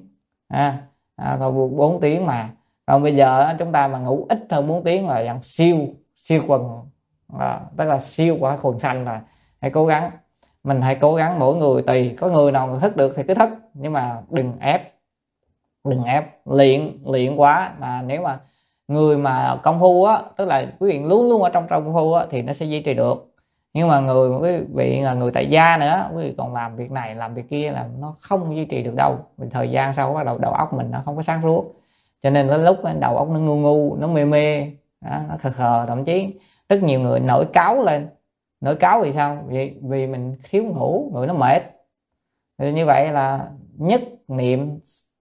4 tiếng mà. Còn bây giờ chúng ta mà ngủ ít hơn 4 tiếng là dạng siêu quần, tức là siêu quả quần sanh. Là hãy cố gắng, mình hãy cố gắng mỗi người tùy, có người nào thức được thì cứ thức, nhưng mà đừng ép luyện quá. Mà nếu mà người mà công phu tức là quý vị luôn luôn ở trong công phu thì nó sẽ duy trì được. Nhưng mà quý vị là người tại gia nữa, quý vị còn làm việc này làm việc kia là nó không duy trì được đâu. Vì thời gian sau bắt đầu đầu óc mình nó không có sáng suốt, cho nên đến lúc đầu óc nó ngu nó mê nó khờ. Thậm chí rất nhiều người nổi cáu lên. Nổi cáu vì sao? Vì mình thiếu ngủ, người nó mệt. Thì như vậy là nhất niệm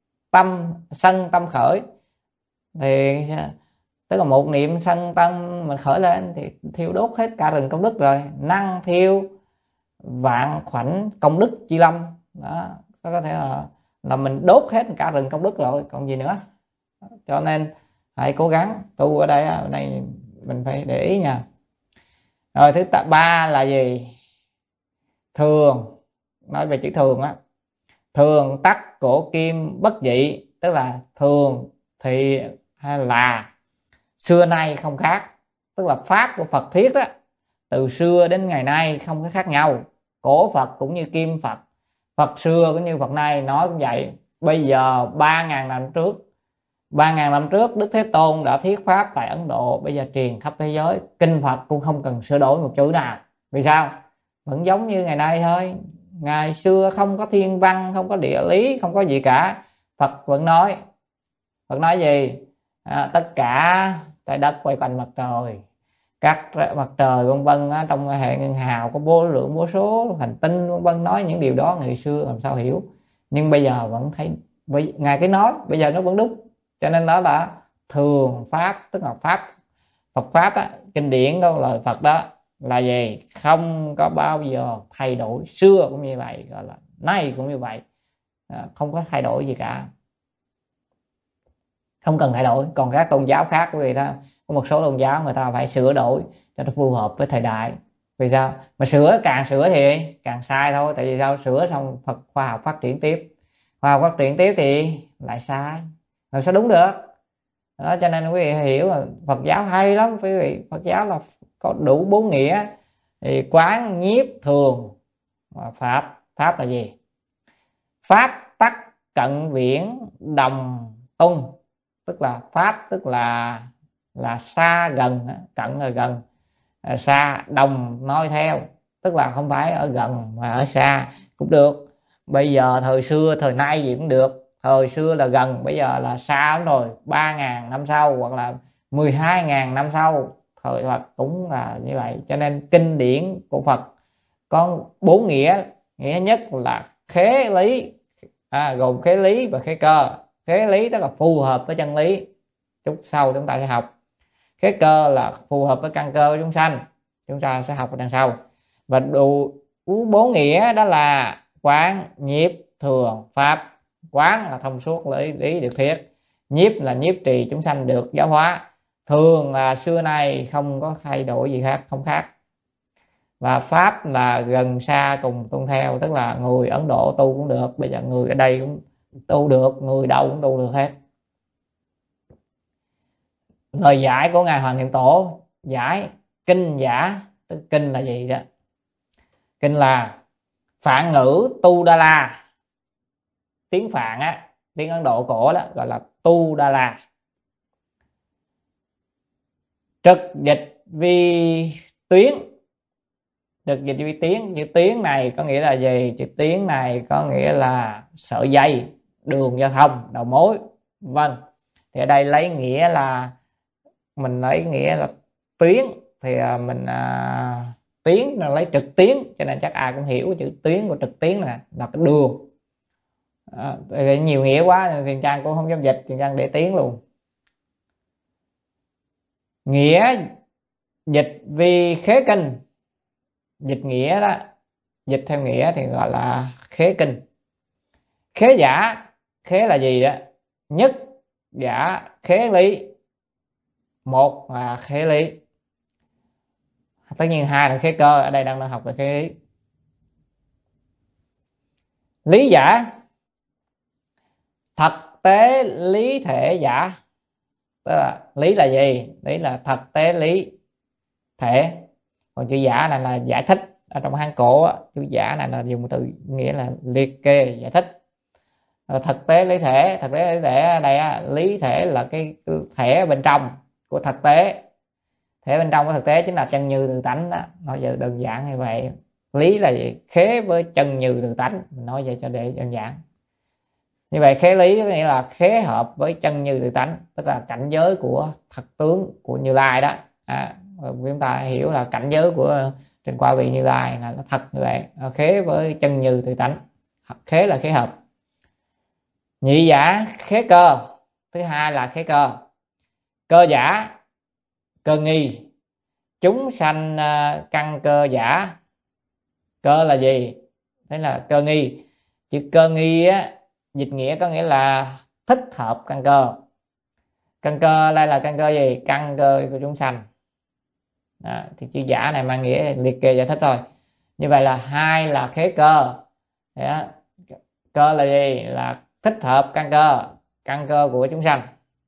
sân tâm khởi, thì tức là một niệm sân tâm mình khởi lên thì thiêu đốt hết cả rừng công đức rồi. Năng thiêu vạn khoảnh công đức chi lâm đó, có thể là mình đốt hết cả rừng công đức rồi còn gì nữa. Cho nên hãy cố gắng tu. Ở đây mình phải để ý nha. Rồi thứ ba là gì? Thường. Nói về chữ thường thường tắc cổ kim bất dị, tức là thường thì hay là xưa nay không khác. Tức là pháp của Phật thuyết đó, từ xưa đến ngày nay không có khác nhau. Cổ Phật cũng như kim Phật, Phật xưa cũng như Phật nay nói cũng vậy. Bây giờ 3.000 năm trước Đức Thế Tôn đã thuyết pháp tại Ấn Độ, bây giờ truyền khắp thế giới. Kinh Phật cũng không cần sửa đổi một chữ nào. Vì sao? Vẫn giống như ngày nay thôi. Ngày xưa không có thiên văn, không có địa lý, không có gì cả, Phật vẫn nói. Phật nói gì? Tất cả trái đất quay quanh mặt trời, các mặt trời vân vân trong hệ ngân hào có vô lượng vô số hành tinh vân vân. Nói những điều đó ngày xưa làm sao hiểu, nhưng bây giờ vẫn thấy ngài cái nói bây giờ nó vẫn đúng. Cho nên đó là thường pháp, tức là pháp Phật pháp kinh điển của lời Phật đó là gì? Không có bao giờ thay đổi. Xưa cũng như vậy, gọi là nay cũng như vậy, không có thay đổi gì cả, không cần thay đổi. Còn các tôn giáo khác quý vị đó, có một số tôn giáo người ta phải sửa đổi cho nó phù hợp với thời đại. Vì sao? Mà càng sửa thì càng sai thôi. Tại vì sao? Sửa xong khoa học phát triển tiếp, khoa học phát triển tiếp thì lại sai, làm sao đúng được đó. Cho nên quý vị hiểu là Phật giáo hay lắm quý vị. Phật giáo là có đủ 4 nghĩa thì quán nhiếp thường và pháp là gì? Pháp tắc cận viễn đồng tung, tức là pháp tức là xa gần, cận là gần, xa đồng nói theo, tức là không phải ở gần mà ở xa cũng được. Bây giờ thời xưa thời nay gì cũng được. Thời xưa là gần, bây giờ là xa lắm rồi. 3.000 năm sau hoặc là 12.000 năm sau, thời Phật cũng là như vậy. Cho nên kinh điển của Phật có 4 nghĩa. Nghĩa nhất là khế lý, gồm khế lý và khế cơ. Khế lý tức là phù hợp với chân lý, chút sau chúng ta sẽ học. Khế cơ là phù hợp với căn cơ của chúng sanh, chúng ta sẽ học ở đằng sau. Và đủ 4 nghĩa đó là quán nhiếp thường pháp. quán là thông suốt lý được thuyết, nhiếp là nhiếp trì chúng sanh được giáo hóa, thường là xưa nay không có thay đổi gì khác, không khác. Và pháp là gần xa cùng tuân theo, tức là người Ấn Độ tu cũng được, bây giờ người ở đây cũng tu được, người đâu cũng tu được hết. Lời giải của ngài Hoàng Niệm Tổ giải kinh giả, tức kinh là gì đó? Kinh là Phạn ngữ Tu Đa La, tiếng Phạn á, tiếng Ấn Độ cổ đó gọi là Tu Đa La. Trực dịch vi tuyến, trực dịch vi tuyến, chữ tuyến này có nghĩa là gì? Chữ tuyến này có nghĩa là sợi dây, đường giao thông, đầu mối, vâng. Thì ở đây lấy nghĩa là mình lấy nghĩa là tuyến, thì mình tuyến là lấy trực tuyến, cho nên chắc ai cũng hiểu chữ tuyến của trực tuyến là cái đường. Nhiều nghĩa quá Thiền Trang cũng không dám dịch, Thiền Trang để tiếng luôn. Nghĩa dịch vi khế kinh, dịch nghĩa đó, dịch theo nghĩa thì gọi là khế kinh. Khế giả, khế là gì đó? Nhất giả khế lý, một là khế lý, tất nhiên hai là khế cơ, ở đây đang học về khế lý. Lý giả, thật tế lý thể giả, tức là lý là gì? Lý là thật tế lý thể, còn chữ giả này là giải thích. Ở trong Hán cổ chữ giả này là dùng từ nghĩa là liệt kê giải thích. Thực tế lý thể, thực tế lý thể ở đây lý thể là cái thể bên trong của thực tế, thể bên trong của thực tế chính là chân như tự tánh đó, nói vậy đơn giản như vậy. Lý là gì? Khế với chân như tự tánh, mình nói vậy cho để đơn giản. Như vậy khế lý có nghĩa là khế hợp với chân như tự tánh, tức là cảnh giới của thật tướng của Như Lai đó. Chúng ta hiểu là cảnh giới của trên quả vị Như Lai là nó thật như vậy, khế với chân như tự tánh, khế là khế hợp. Nhị giả khế cơ, thứ hai là khế cơ. Cơ giả, cơ nghi, chúng sanh căn cơ giả. Cơ là gì? Thế là cơ nghi. Chữ cơ nghi á, dịch nghĩa có nghĩa là thích hợp căn cơ. Căn cơ đây là căn cơ gì? Căn cơ của chúng sanh. Thì chữ giả này mang nghĩa liệt kê giải thích thôi. Như vậy là hai là khế cơ. Cơ là gì? Là thích hợp căn cơ của chúng sanh.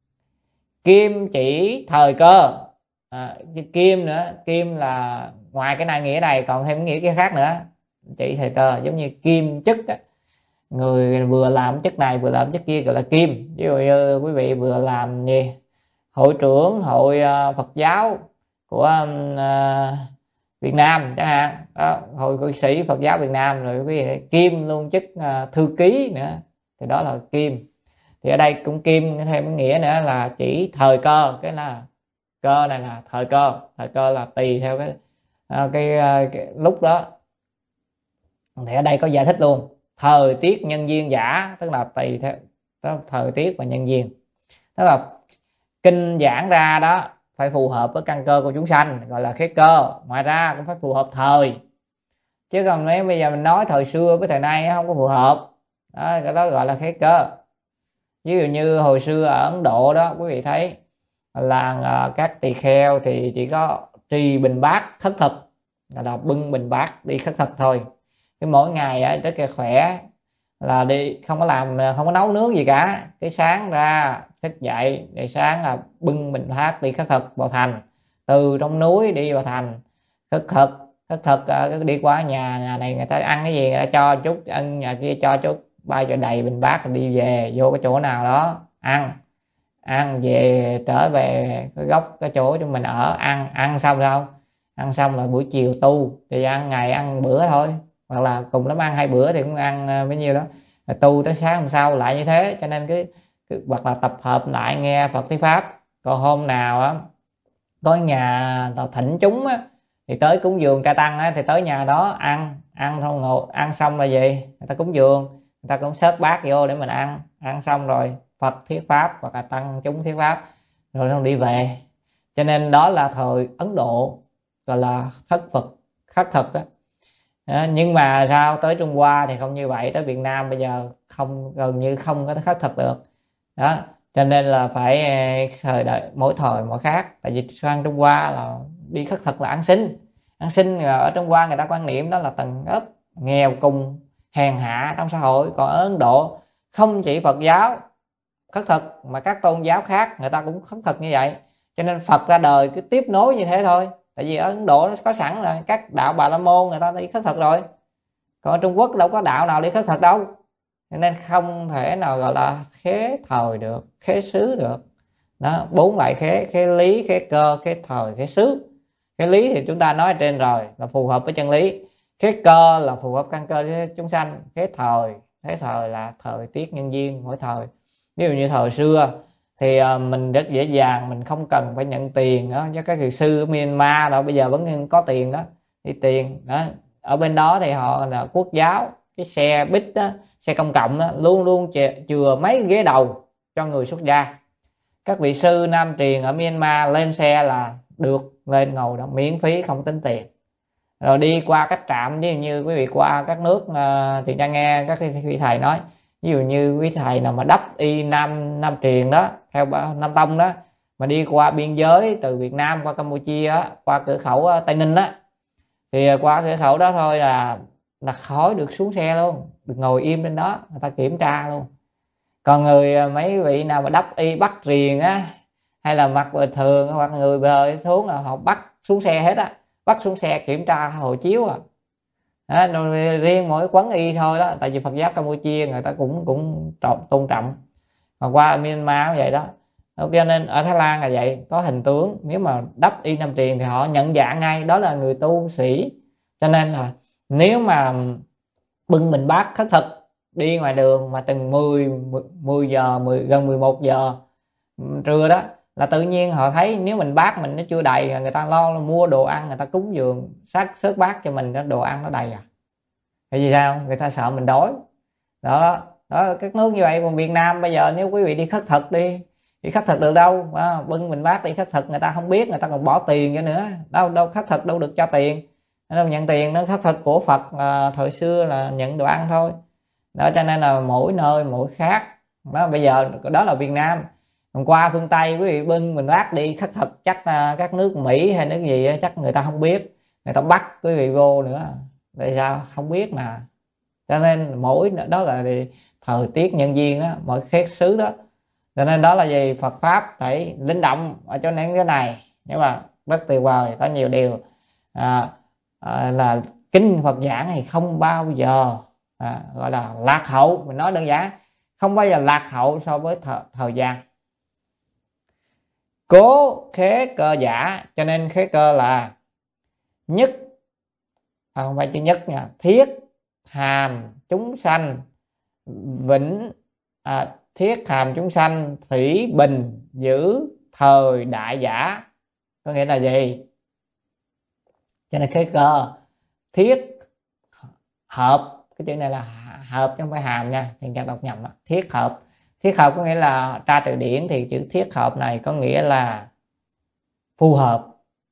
Kim chỉ thời cơ, kim nữa, kim là ngoài cái này nghĩa này còn thêm nghĩa kia khác nữa. Chỉ thời cơ giống như kim chức đó. Người vừa làm chức này vừa làm chức kia gọi là kim. Ví dụ như quý vị vừa làm gì hội trưởng hội Phật giáo của Việt Nam chẳng hạn đó, hội sĩ Phật giáo Việt Nam, rồi quý vị kim luôn chức thư ký nữa, thì đó là kim. Thì ở đây cũng kim thêm nghĩa nữa là chỉ thời cơ, cái là cơ này là thời cơ là tùy theo cái lúc đó. Thì ở đây có giải thích luôn, thời tiết nhân duyên giả, tức là tùy theo thời tiết và nhân duyên, tức là kinh giảng ra đó phải phù hợp với căn cơ của chúng sanh, gọi là khế cơ. Ngoài ra cũng phải phù hợp thời, chứ còn nếu bây giờ mình nói thời xưa với thời nay không có phù hợp đó, cái đó gọi là khế cơ. Ví dụ như hồi xưa ở Ấn Độ đó, quý vị thấy là các tỳ kheo thì chỉ có trì bình bát khất thực, là bưng bình bát đi khất thực thôi. Cái mỗi ngày rất là khỏe, là đi không có làm, không có nấu nướng gì cả. Cái sáng ra thức dậy để sáng là bưng bình bát đi khất thực vào thành, từ trong núi đi vào thành khất thực, đi qua nhà này người ta ăn cái gì người ta cho chút, ăn nhà kia cho chút, bay cho đầy bình bát, đi về vô cái chỗ nào đó ăn về, trở về cái góc cái chỗ chúng mình ở ăn xong đâu, ăn xong là buổi chiều tu thì ăn ngày ăn bữa thôi, hoặc là cùng lắm ăn 2 bữa thì cũng ăn bấy nhiêu đó, tu tới sáng hôm sau lại như thế. Cho nên cái hoặc là tập hợp lại nghe Phật thuyết pháp. Còn hôm nào á có nhà tao thỉnh chúng á, thì tới cúng dường ca tăng á, thì tới nhà đó ăn xong ngồi ăn xong là gì, người ta cúng dường, người ta cũng xớt bát vô để mình ăn xong rồi Phật thuyết pháp hoặc là tăng chúng thuyết pháp rồi nó đi về. Cho nên đó là thời Ấn Độ gọi là khất thực á. Đó, nhưng mà sao tới Trung Hoa thì không như vậy, tới Việt Nam bây giờ không, gần như không có khất thực được. Đó, cho nên là phải thời đại mỗi thời mỗi khác. Tại vì sang Trung Hoa là đi khất thực là ăn xin. Ăn xin ở Trung Hoa người ta quan niệm đó là tầng lớp nghèo cùng hèn hạ trong xã hội. Còn ở Ấn Độ không chỉ Phật giáo khất thực mà các tôn giáo khác người ta cũng khất thực như vậy, cho nên Phật ra đời cứ tiếp nối như thế thôi. Tại vì ở Ấn Độ nó có sẵn rồi, các đạo Bà La Môn người ta đi khất thực rồi, còn ở Trung Quốc đâu có đạo nào đi khất thực đâu, cho nên không thể nào gọi là khế thời được, khế xứ được. Đó, 4 loại khế: khế lý, khế cơ, khế thời, khế xứ. Khế lý thì chúng ta nói ở trên rồi, là phù hợp với chân lý. Khế cơ là phù hợp căn cơ với chúng sanh. Khế thời là thời tiết nhân duyên mỗi thời. Ví dụ như thời xưa thì mình rất dễ dàng, mình không cần phải nhận tiền đó, cho các kỹ sư ở Myanmar đó bây giờ vẫn có tiền đó, đi tiền đó. Ở bên đó thì họ là quốc giáo, cái xe buýt đó, xe công cộng đó, luôn luôn chừa mấy ghế đầu cho người xuất gia. Các vị sư Nam truyền ở Myanmar lên xe là được lên ngồi đó miễn phí, không tính tiền. Rồi đi qua các trạm, ví dụ như quý vị qua các nước thì đang nghe các vị thầy nói, ví dụ như quý thầy nào mà đắp y Nam truyền đó, theo Nam Tông đó, mà đi qua biên giới từ Việt Nam qua Campuchia đó, qua cửa khẩu Tây Ninh đó, thì qua cửa khẩu đó thôi là khỏi được xuống xe luôn, được ngồi im trên đó, người ta kiểm tra luôn. Còn mấy vị nào mà đắp y bắt riềng á, hay là mặc bình thường hoặc người bơi xuống là họ bắt xuống xe hết á, bắt xuống xe kiểm tra hộ chiếu à. Đó, riêng mỗi quán y thôi đó, tại vì Phật giáo Campuchia người ta cũng tôn trọng. Mà qua Myanmar cũng vậy đó. Cho nên ở Thái Lan là vậy, có hình tướng, nếu mà đắp y Nam truyền thì họ nhận dạng ngay đó là người tu sĩ. Cho nên là nếu mà bưng mình bát khất thực đi ngoài đường mà từng 10 giờ gần 11 giờ trưa đó, là tự nhiên họ thấy nếu mình bát mình nó chưa đầy, người ta lo mua đồ ăn, người ta cúng dường xớt bát cho mình, đồ ăn nó đầy à. Tại vì sao? Người ta sợ mình đói. Đó các nước như vậy. Còn Việt Nam bây giờ nếu quý vị đi khất thực đi khất thực được đâu, bưng mình bát đi khất thực người ta không biết, người ta còn bỏ tiền cho nữa. Đâu khất thực đâu được cho tiền, đâu nhận tiền. Nó khất thực của Phật thời xưa là nhận đồ ăn thôi đó. Cho nên là mỗi nơi mỗi khác đó. Bây giờ đó là Việt Nam. Còn qua phương Tây quý vị bưng mình bát đi khất thực, chắc các nước Mỹ hay nước gì chắc người ta không biết, người ta bắt quý vị vô nữa. Tại sao? Không biết mà. Cho nên mỗi đó là thời tiết nhân duyên đó, mỗi khế xứ đó. Cho nên đó là gì? Phật pháp phải linh động ở chỗ này, cái này. Nhưng mà rất tuyệt vời, có nhiều điều là kinh Phật giảng thì không bao giờ gọi là lạc hậu. Mình nói đơn giản, không bao giờ lạc hậu so với thời gian. Cố khế cơ giả, cho nên khế cơ là nhất, không phải chữ nhất nha, thiết hàm chúng sanh vĩnh, thiết hàm chúng sanh thủy bình giữ thời đại giả. Có nghĩa là gì? Cho nên khế cơ thiết hợp, cái chữ này là hợp chứ không phải hàm nha, thì chắc đọc nhầm đó. Thiết hợp, thiết hợp có nghĩa là tra từ điển thì chữ thiết hợp này có nghĩa là phù hợp.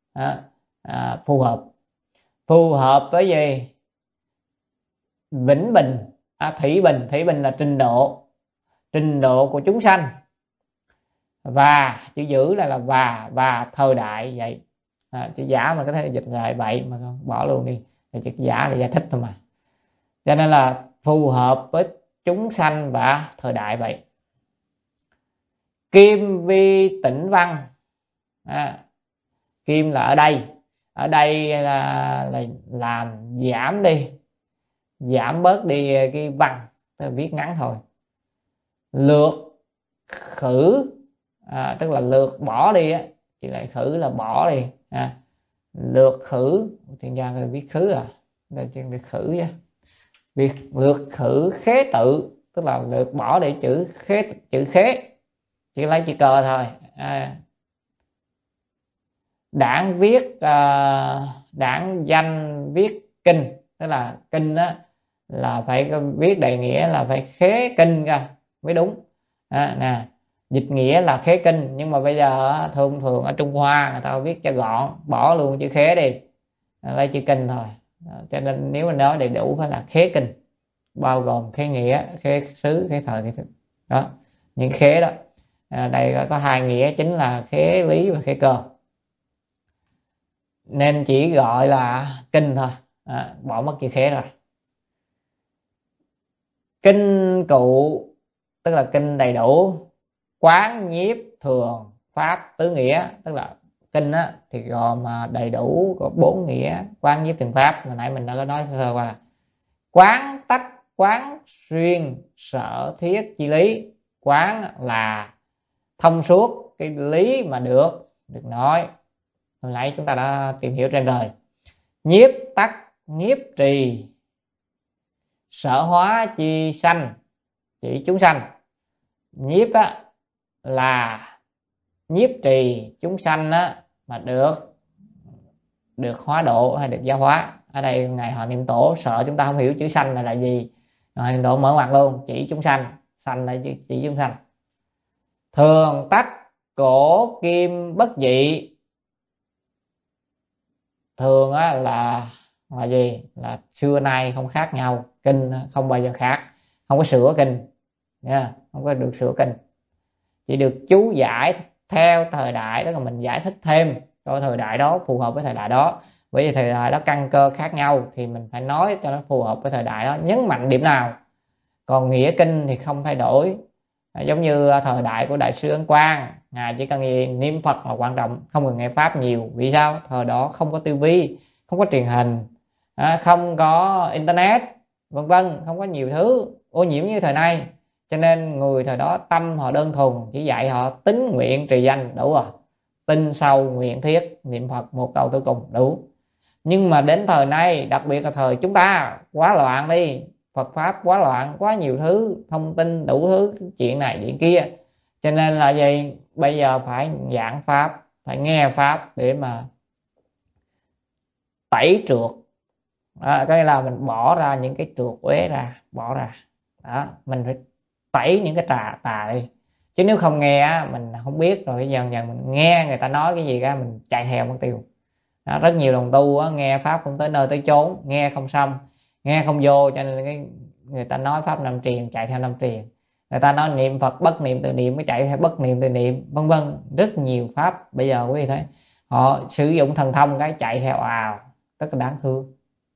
Phù hợp với gì? Vĩnh bình, thủy bình. Thủy bình là trình độ của chúng sanh. Và chữ giữ là và thời đại vậy. Chữ giả mà có thể dịch lại vậy mà bỏ luôn đi, thì chữ giả là giải thích thôi mà. Cho nên là phù hợp với chúng sanh và thời đại vậy. Kim vi tĩnh văn, kim là ở đây là làm giảm bớt đi cái văn, tức là viết ngắn thôi. Lược khử, tức là lược bỏ đi á, chỉ lại khử là bỏ đi. Lược khử, thiên gia người viết khứ đây chuyện được khử chứ. Việc lược khử khế tự, tức là lược bỏ đi chữ khế, chỉ lấy chữ cờ thôi. Đảng viết đảng danh viết kinh, tức là kinh đó là phải viết đầy nghĩa là phải khế kinh ra mới đúng. Dịch nghĩa là khế kinh, nhưng mà bây giờ thường ở Trung Hoa người ta viết cho gọn, bỏ luôn chữ khế đi, lấy chữ kinh thôi. Cho nên nếu mình nói đầy đủ phải là khế kinh, bao gồm khế nghĩa, khế xứ, khế thời, khế thực. Đó, những khế đó. Đây có hai nghĩa chính là khế lý và khế cơ, nên chỉ gọi là kinh thôi, bỏ mất chữ khế rồi. Kinh cụ tức là kinh đầy đủ, quán nhiếp thường pháp tứ nghĩa, tức là kinh á, thì gồm đầy đủ có 4 nghĩa, quán nhiếp thường pháp. Hồi nãy mình đã có nói sơ qua là quán tắc, quán xuyên, sở thiết chi lý. Quán là thông suốt cái lý mà được nói, hồi nãy chúng ta đã tìm hiểu trên rồi. Nhiếp tắc, nhiếp trì, sở hóa chi sanh, chỉ chúng sanh. Nhiếp á, là nhiếp trì chúng sanh á, mà được hóa độ hay được giáo hóa. Ở đây ngài Họ Niệm Tổ sợ chúng ta không hiểu chữ sanh là gì, Họ Niệm Tổ mở mặt luôn, chỉ chúng sanh, sanh là chỉ chúng sanh. Thường tắc cổ kim bất dị. Thường á, là gì? Là xưa nay không khác nhau, kinh không bao giờ khác, không có sửa kinh nha, không có được sửa kinh, chỉ được chú giải theo thời đại, tức là mình giải thích thêm cho thời đại đó, phù hợp với thời đại đó. Bởi vì thời đại đó căn cơ khác nhau thì mình phải nói cho nó phù hợp với thời đại đó, nhấn mạnh điểm nào. Còn nghĩa kinh thì không thay đổi. Giống như thời đại của Đại sư Ấn Quang, ngài chỉ cần niệm Phật là quan trọng, không cần nghe pháp nhiều. Vì sao? Thời đó không có tivi, không có truyền hình, không có internet, vân vân, không có nhiều thứ ô nhiễm như thời nay. Cho nên người thời đó tâm họ đơn thuần, chỉ dạy họ tín nguyện trì danh đủ rồi, tin sâu nguyện thiết, niệm Phật một câu tới cùng đủ. Nhưng mà đến thời nay, đặc biệt là thời chúng ta quá loạn đi, Phật pháp quá loạn, quá nhiều thứ thông tin, đủ thứ chuyện này chuyện kia, cho nên là gì? Bây giờ phải giảng pháp, phải nghe pháp để mà tẩy trượt. Cái là mình bỏ ra những cái trượt uế ra, bỏ ra đó, mình phải tẩy những cái tà đi. Chứ nếu không nghe mình không biết, rồi dần dần mình nghe người ta nói cái gì ra mình chạy theo mất tiêu. Đó, rất nhiều đồng tu nghe pháp không tới nơi tới chốn, nghe không xong, nghe không vô, cho nên người ta nói pháp năm truyền chạy theo năm truyền, người ta nói niệm Phật bất niệm tự niệm mới chạy theo bất niệm tự niệm, vân vân. Rất nhiều pháp bây giờ quý vị thấy họ sử dụng thần thông cái chạy theo rất là đáng thương.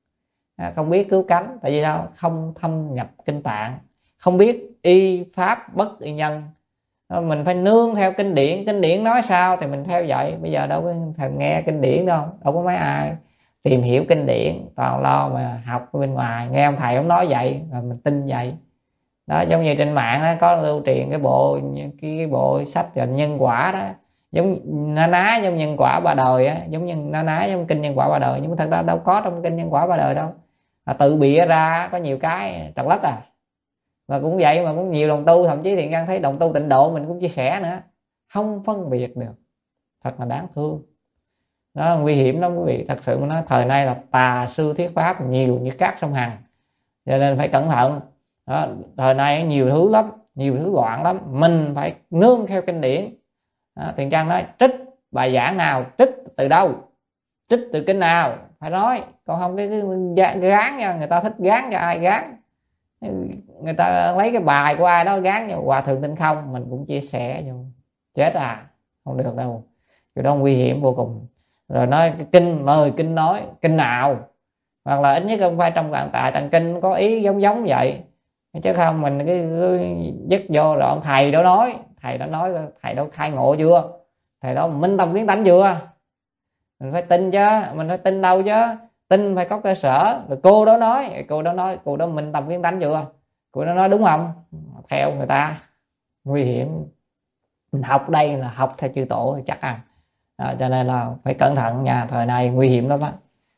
Không biết cứu cánh, tại vì sao? Không thâm nhập kinh tạng, không biết y pháp bất y nhân. Mình phải nương theo kinh điển, kinh điển nói sao thì mình theo vậy. Bây giờ đâu có thèm nghe kinh điển đâu có mấy ai tìm hiểu kinh điển, toàn lo mà học ở bên ngoài, nghe ông thầy ông nói vậy rồi mình tin vậy đó. Giống như trên mạng đó, có lưu truyền cái bộ sách nhân quả đó, giống na ná giống nhân quả ba đời á, giống như na ná giống kinh nhân quả ba đời, nhưng mà thật ra đâu có trong kinh nhân quả ba đời đâu, tự bịa ra, có nhiều cái trật lất Và cũng vậy mà cũng nhiều đồng tu, thậm chí Thiện Căn thấy đồng tu Tịnh Độ mình cũng chia sẻ nữa, không phân biệt được, thật là đáng thương. Đó nguy hiểm lắm quý vị, thật sự mà nói thời nay là tà sư thuyết pháp nhiều như cát sông Hằng, cho nên phải cẩn thận. Đó, thời nay nhiều thứ lắm, nhiều thứ loạn lắm, mình phải nương theo kinh điển. Thiện Căn nói trích bài giảng nào, trích từ đâu, trích từ kinh nào phải nói, còn không cái gán nha, người ta thích gán cho ai gán, người ta lấy cái bài của ai đó gán cho Hòa Thượng Tinh Không, mình cũng chia sẻ cho chết không được đâu, cái đó nguy hiểm vô cùng. Rồi nói cái kinh, mời kinh nói kinh nào, hoặc là ít nhất không phải trong Vạn Tại Tạng Kinh có ý giống vậy, chứ không mình cái dứt vô rồi ông thầy đó nói, thầy đó khai ngộ chưa, thầy đó minh tâm kiến tánh chưa, mình phải tin chứ, mình phải tin đâu chứ, tin phải có cơ sở. Rồi cô đó nói, cô đó minh tâm kiến tánh chưa, cô đó nói đúng không, theo người ta nguy hiểm. Mình học đây là học theo chư tổ thì chắc ăn. Cho nên là phải cẩn thận nha, thời nay nguy hiểm lắm á.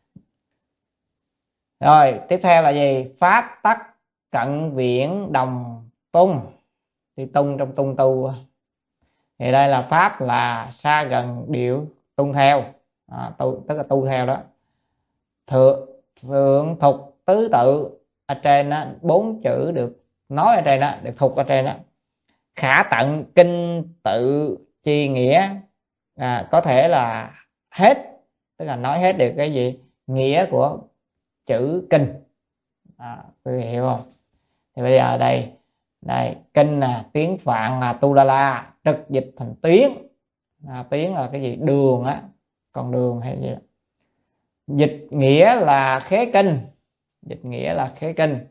Rồi tiếp theo là gì? Pháp tắc cận viễn đồng tung. Thì tung trong tung tu thì đây là pháp là xa gần điệu tung theo, tức là tu theo đó. Thượng thục tứ tự ở trên đó, 4 chữ được nói ở trên đó, được thục ở trên đó. Khả tận kinh tự chi nghĩa, có thể là hết, tức là nói hết được cái gì nghĩa của chữ kinh. Quý vị hiểu không? Thì bây giờ đây kinh là tiếng Phạn là tu la la, trực dịch thành tuyến. Tuyến là cái gì? Đường á, con đường hay gì đó. Dịch nghĩa là khế kinh. Dịch nghĩa là khế kinh.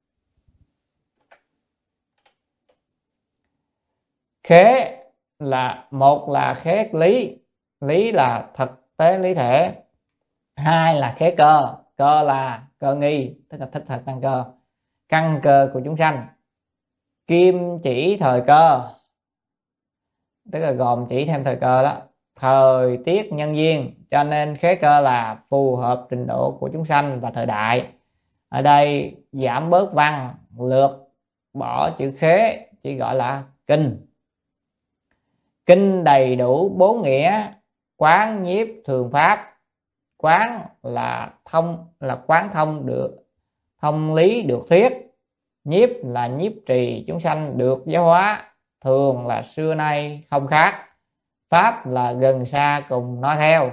Khế là một là khế lý, lý là thực tế lý thể. Hai là khế cơ, cơ là cơ nghi, tức là thích hợp căn cơ, căn cơ của chúng sanh. Kim chỉ thời cơ, tức là gồm chỉ thêm thời cơ đó. Thời tiết nhân duyên, cho nên khế cơ là phù hợp trình độ của chúng sanh và thời đại. Ở đây giảm bớt văn, lược bỏ chữ khế, chỉ gọi là kinh. Kinh đầy đủ bốn nghĩa: quán, nhiếp, thường, pháp. Quán là quán thông được, thông lý được thuyết. Nhiếp là nhiếp trì chúng sanh được giáo hóa. Thường là xưa nay không khác. Pháp là gần xa cùng nói theo.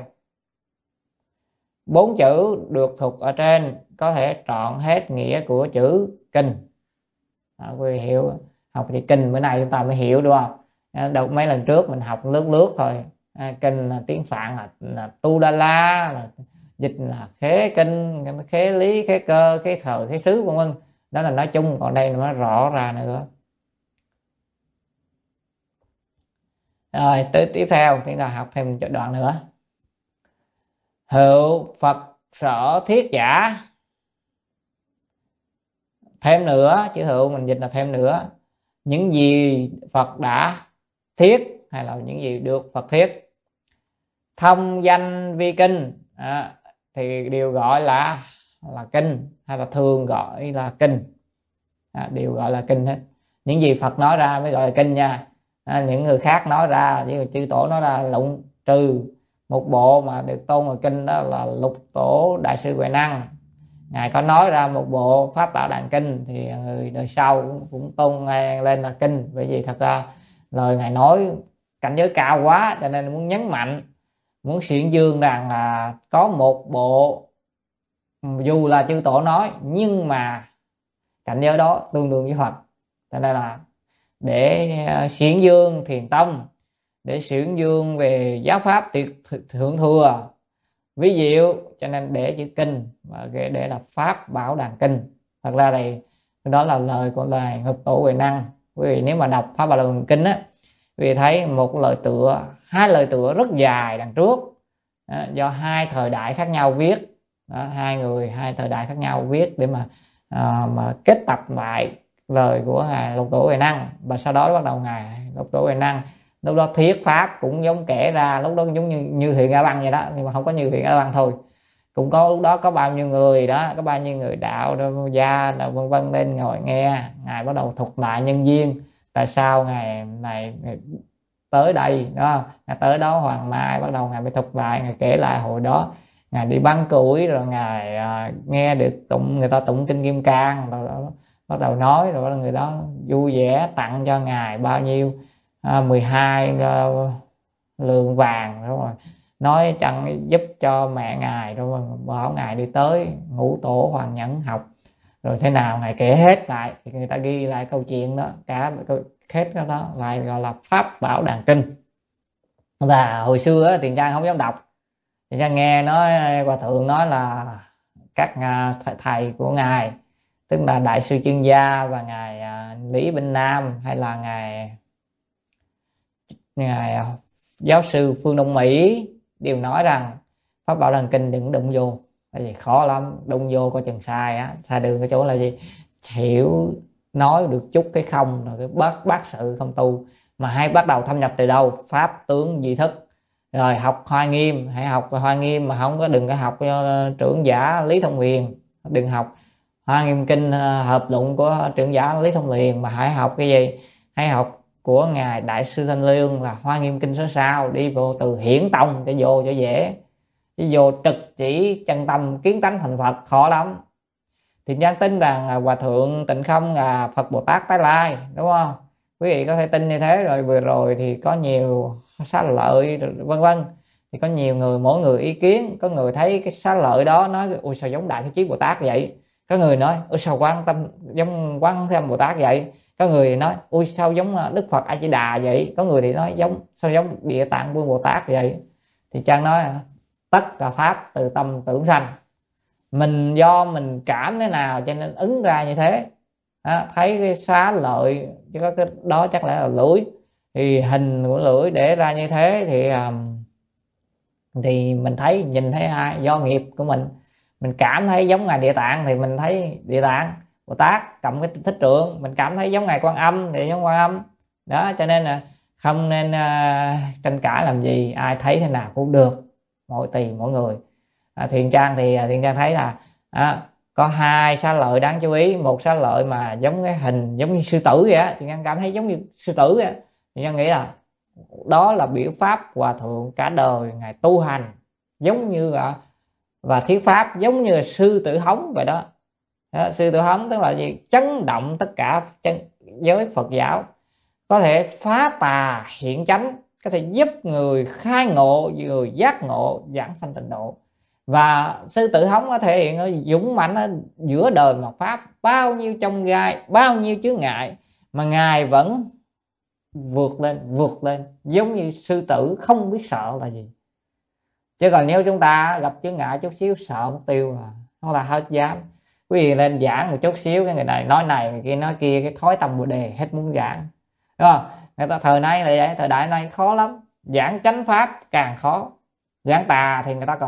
Bốn chữ được thuộc ở trên có thể trọn hết nghĩa của chữ kinh. Quý vị hiểu, học chữ kinh bữa nay chúng ta mới hiểu, đúng không? Đâu mấy lần trước mình học lướt thôi. Kinh là tiếng Phạn là tu đa la, là dịch là khế kinh, khế lý, khế cơ, khế thời, khế xứ, vân vân. Đó là nói chung, còn đây nó rõ ra nữa. Rồi tới tiếp theo chúng ta học thêm một đoạn nữa. Hữu Phật sở thiết giả. Thêm nữa, chữ hữu mình dịch là thêm nữa. Những gì Phật đã thiết, hay là những gì được Phật thiết. Thông danh vi kinh, thì đều gọi là kinh, hay là thường gọi là kinh, đều gọi là kinh hết. Những gì Phật nói ra mới gọi là kinh nha. Những người khác nói ra, như chư tổ nói ra lụng, trừ một bộ mà được tôn là kinh, đó là Lục Tổ Đại sư Huệ Năng. Ngài có nói ra một bộ Pháp Bảo Đàn Kinh thì người đời sau cũng tôn lên là kinh. Bởi vì thật ra lời Ngài nói cảnh giới cao quá, cho nên muốn nhấn mạnh, muốn xiển dương rằng là có một bộ dù là chư tổ nói, nhưng mà cảnh giới đó tương đương với Phật. Cho nên là để xiển dương thiền tông, để xiển dương về giáo pháp tuyệt thượng thừa ví diệu, cho nên để chữ kinh và để là Pháp Bảo Đàn Kinh. Thật ra này đó là lời của lời Ngục Tổ Huệ Năng. Quý vị nếu mà đọc Pháp Bảo Đàn Kinh á, quý vị thấy một lời tựa, hai lời tựa rất dài đằng trước, do hai thời đại khác nhau viết. Hai người hai thời đại khác nhau viết để mà kết tập lại lời của ngài Lục Tổ Huệ Năng. Và sau đó bắt đầu ngài Lục Tổ Huệ Năng lúc đó thuyết pháp cũng giống kể ra, lúc đó giống như Thiện A Băng vậy đó, nhưng mà không có như Thiện A Băng thôi. Cũng có lúc đó có bao nhiêu người đó, có bao nhiêu người đạo gia vân vân lên ngồi nghe. Ngài bắt đầu thuật lại nhân duyên, tại sao ngài này tới đây đó, ngài tới đó Hoàng Mai, bắt đầu ngài mới thuật lại, ngài kể lại hồi đó ngài đi băng củi, rồi ngài nghe được người ta tụng kinh Kim Cang, rồi đó bắt đầu nói, rồi người đó vui vẻ tặng cho ngài bao nhiêu 12 lượng vàng, đúng rồi, nói chẳng giúp cho mẹ ngài, rồi bảo ngài đi tới Ngũ Tổ Hoàng Nhẫn học, rồi thế nào ngài kể hết lại, thì người ta ghi lại câu chuyện đó, cả hết đó lại gọi là Pháp Bảo Đàn Kinh. Và hồi xưa Tiền Trang không dám đọc, Tiền Trang nghe nói Hòa Thượng nói là các thầy của ngài, tức là Đại sư Chương Gia và ngài Lý Binh Nam, hay là ngài giáo sư Phương Đông Mỹ, đều nói rằng Pháp Bảo Đàn Kinh đừng đụng vô, tại vì khó lắm, đụng vô coi chừng sai á. Sai đường cái chỗ là gì? Hiểu nói được chút cái không, rồi cái bác sự không tu. Mà hay bắt đầu thâm nhập từ đâu? Pháp tướng di thức. Rồi học Hoa Nghiêm, hãy học Hoa Nghiêm, mà không có, đừng có học trưởng giả Lý Thông Huyền, đừng học Hoa Nghiêm Kinh hợp luận của trưởng giả Lý Thông Huyền, mà hãy học cái gì? Hãy học của ngài Đại sư Thanh Lương là Hoa Nghiêm Kinh số sau, đi vô từ hiển tông để vô cho dễ, đi vô trực chỉ chân tâm kiến tánh thành Phật khó lắm. Thì Giang tin rằng Hòa Thượng Tịnh Không là Phật Bồ Tát tái lai, đúng không? Quý vị có thể tin như thế. Rồi vừa rồi thì có nhiều xá lợi vân vân, Thì có nhiều người, mỗi người ý kiến. Có người thấy cái xá lợi đó nói ôi sao giống Đại Thế Chí Bồ Tát vậy, có người nói ôi sao Quan Tâm giống Quan Thế Âm Bồ Tát vậy, có người nói ôi sao giống Đức Phật A Di Đà vậy, có người thì nói sao giống Địa Tạng Vương Bồ Tát vậy. Thì Trang nói tất cả pháp từ tâm tưởng sanh, mình do mình cảm thế nào cho nên ứng ra như thế. Thấy cái xá lợi chứ có cái đó chắc là lưỡi, thì hình của lưỡi để ra như thế thì mình thấy, nhìn thấy ai do nghiệp của mình cảm thấy giống ngài Địa Tạng thì mình thấy Địa Tạng Bồ Tát, cầm cái thích trượng mình cảm thấy giống ngài Quan Âm thì giống Quan Âm. Đó cho nên là không nên tranh cãi làm gì, ai thấy thế nào cũng được, tùy mỗi người. Thiện Trang thì Thiện Trang thấy là có hai xá lợi đáng chú ý. Một xá lợi mà giống cái hình giống như sư tử vậy á, Thiện Trang cảm thấy giống như sư tử vậy. Thiện Trang nghĩ là đó là biểu pháp hòa thượng cả đời ngài tu hành giống như và thuyết pháp giống như sư tử hống vậy đó. Sư tử hống tức là gì? Chấn động tất cả giới Phật giáo, có thể phá tà hiện chánh, có thể giúp người khai ngộ, người giác ngộ, giảng sanh tịnh độ. Và sư tử hống có thể hiện ở dũng mãnh ở giữa đời Mạt Pháp, bao nhiêu chông gai, bao nhiêu chướng ngại mà ngài vẫn vượt lên giống như sư tử, không biết sợ là gì. Chứ còn nếu chúng ta gặp chướng ngại chút xíu sợ mất tiêu mà không là hết dám. Quý vị lên giảng một chút xíu cái người này nói này, người kia nói kia, cái thói tâm bồ đề hết muốn giảng, đúng không? Người ta thời nay là vậy, thời đại này khó lắm, giảng chánh pháp càng khó, giảng tà thì người ta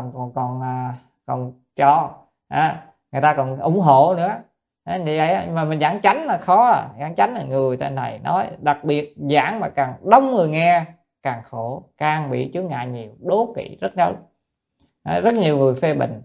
còn cho người ta còn ủng hộ nữa. Như vậy mà mình giảng chánh là khó. Giảng chánh là người tên này nói, đặc biệt giảng mà càng đông người nghe càng khổ, càng bị chướng ngại nhiều, đố kỵ rất lớn, rất nhiều người phê bình.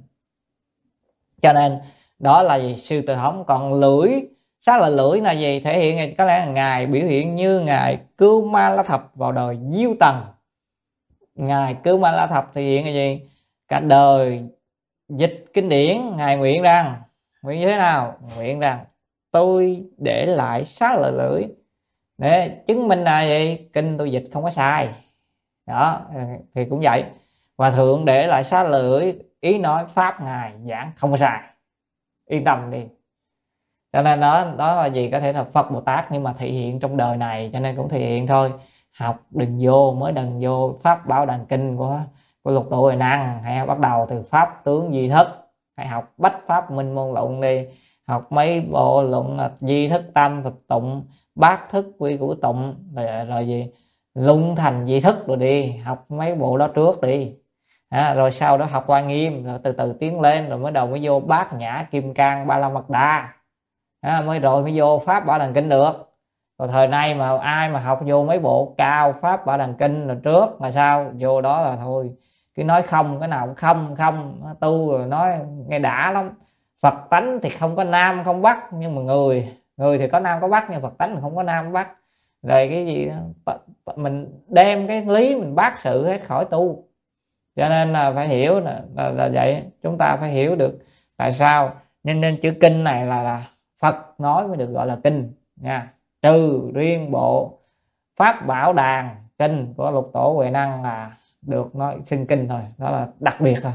Cho nên đó là gì? Sư tử hống. Còn lưỡi, xá lợi lưỡi là gì? Thể hiện có lẽ là ngài biểu hiện như ngài Cưu Ma La Thập vào đời Diêu Tần. Ngài Cưu Ma La Thập thể hiện là gì? Cả đời dịch kinh điển, ngài nguyện như thế nào? Nguyện rằng tôi để lại xá lợi lưỡi để chứng minh là gì? Kinh tôi dịch không có sai. Đó thì cũng vậy, Hòa thượng để lại xá lợi lưỡi, ý nói pháp ngài giảng không có sai, yên tâm đi. Cho nên đó là gì? Có thể là Phật Bồ Tát nhưng mà thể hiện trong đời này, cho nên cũng thể hiện thôi. Học đừng vô pháp Bảo Đàn Kinh của Lục Tổ Huệ Năng, hãy bắt đầu từ pháp tướng Di Thức, hãy học Bách Pháp Minh Môn Luận đi, học mấy bộ luận Di Thức Tam Thực Tụng, Bát Thức Quy Củ Tụng, rồi gì Lung Thành Di Thức rồi đi, học mấy bộ đó trước đi. Rồi sau đó học Hoa Nghiêm, rồi từ từ tiến lên, rồi mới vô Bát Nhã Kim Cang Ba La Mật Đa, mới vô pháp Bảo Đàn Kinh được. Rồi thời nay mà ai mà học vô mấy bộ cao pháp Bảo Đàn Kinh là trước mà sao vô đó là thôi, cứ nói không, cái nào cũng không tu rồi nói nghe đã lắm. Phật tánh thì không có nam không bắc, nhưng mà người thì có nam có bắc, nhưng Phật tánh thì không có nam có bắc. Rồi cái gì mình đem cái lý mình bác sự hết khỏi tu. Cho nên là phải hiểu là vậy. Chúng ta phải hiểu được tại sao nên chữ kinh này là Phật nói mới được gọi là kinh nha. Trừ riêng bộ Pháp Bảo Đàn Kinh của Lục Tổ Huệ Năng là được nói xưng kinh thôi, đó là đặc biệt thôi.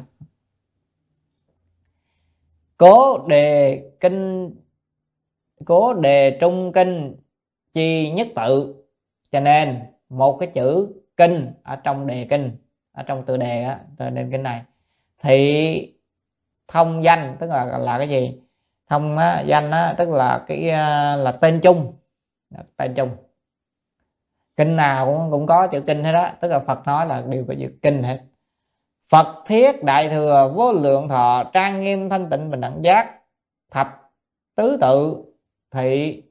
Cố đề trung kinh chi nhất tự, cho nên một cái chữ kinh ở trong đề kinh, ở trong tựa đề á, tựa đề kinh này thì thông danh, tức là cái gì? Thông danh á, tức là cái là tên chung. Kinh nào cũng có chữ kinh hết đó, tức là Phật nói là đều có chữ kinh hết. Phật thiết đại thừa vô lượng thọ trang nghiêm thanh tịnh bình đẳng giác thập tứ tự thị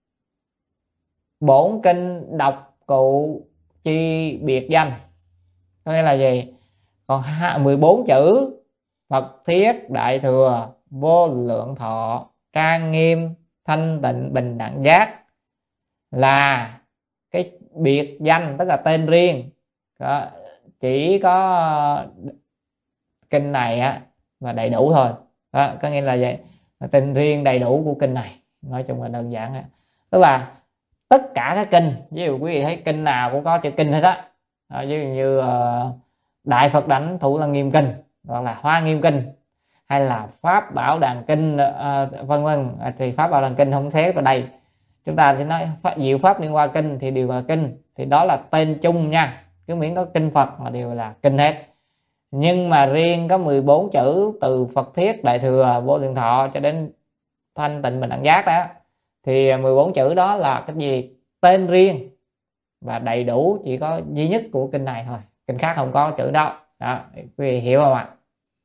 bổn kinh đọc cụ chi biệt danh. Có nghĩa là gì? Còn 14 chữ Phật thiết đại thừa vô lượng thọ trang nghiêm thanh tịnh bình đẳng giác là cái biệt danh, tức là tên riêng. Chỉ có kinh này á mà đầy đủ thôi. Có nghĩa là vậy, tên riêng đầy đủ của kinh này, nói chung là đơn giản á. Tức là tất cả các kinh, ví dụ quý vị thấy kinh nào cũng có chữ kinh hết á. Ví dụ như Đại Phật Đảnh Thủ Lăng Nghiêm Kinh, hoặc là Hoa Nghiêm Kinh, hay là Pháp Bảo Đàn Kinh, vân vân. Thì Pháp Bảo Đàn Kinh không thế vào đây, chúng ta sẽ nói Diệu Pháp Liên Hoa Kinh thì đều là kinh, thì đó là tên chung nha, cứ miễn có kinh Phật mà đều là kinh hết. Nhưng mà riêng có 14 chữ từ Phật Thiết, Đại Thừa, Vô Lượng Thọ cho đến Thanh Tịnh Bình Đẳng Giác đó, thì 14 chữ đó là cái gì? Tên riêng và đầy đủ, chỉ có duy nhất của kinh này thôi, kinh khác không có chữ đó. Đó, quý vị hiểu không ạ?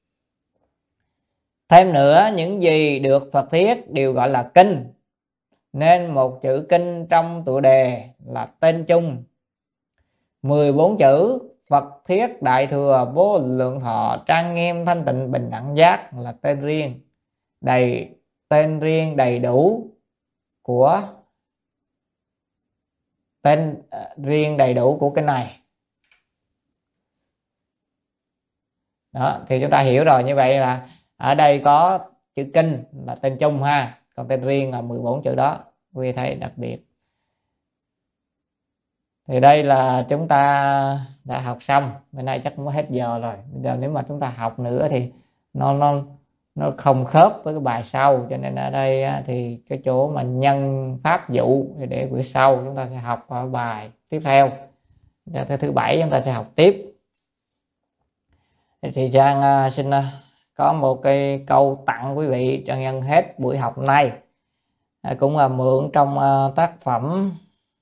Thêm nữa, những gì được Phật Thiết đều gọi là kinh, nên một chữ kinh trong tựa đề là tên chung. 14 chữ Phật Thiết, Đại Thừa, Vô Lượng Thọ, Trang Nghiêm, Thanh Tịnh, Bình Đẳng Giác là tên riêng, tên riêng đầy đủ của tên riêng đầy đủ của kinh này. Đó, thì chúng ta hiểu rồi. Như vậy là ở đây có chữ kinh là tên chung ha, còn tên riêng là 14 chữ đó, quý vị thấy đặc biệt. Thì đây là chúng ta đã học xong, bữa nay chắc cũng hết giờ rồi. Bây giờ nếu mà chúng ta học nữa thì nó không khớp với cái bài sau, cho nên ở đây thì cái chỗ mà nhân pháp dụ thì để bữa sau chúng ta sẽ học ở bài tiếp theo. Thứ bảy chúng ta sẽ học tiếp. Thì Trang xin có một cái câu tặng quý vị cho nhân hết buổi học nay, cũng là mượn trong tác phẩm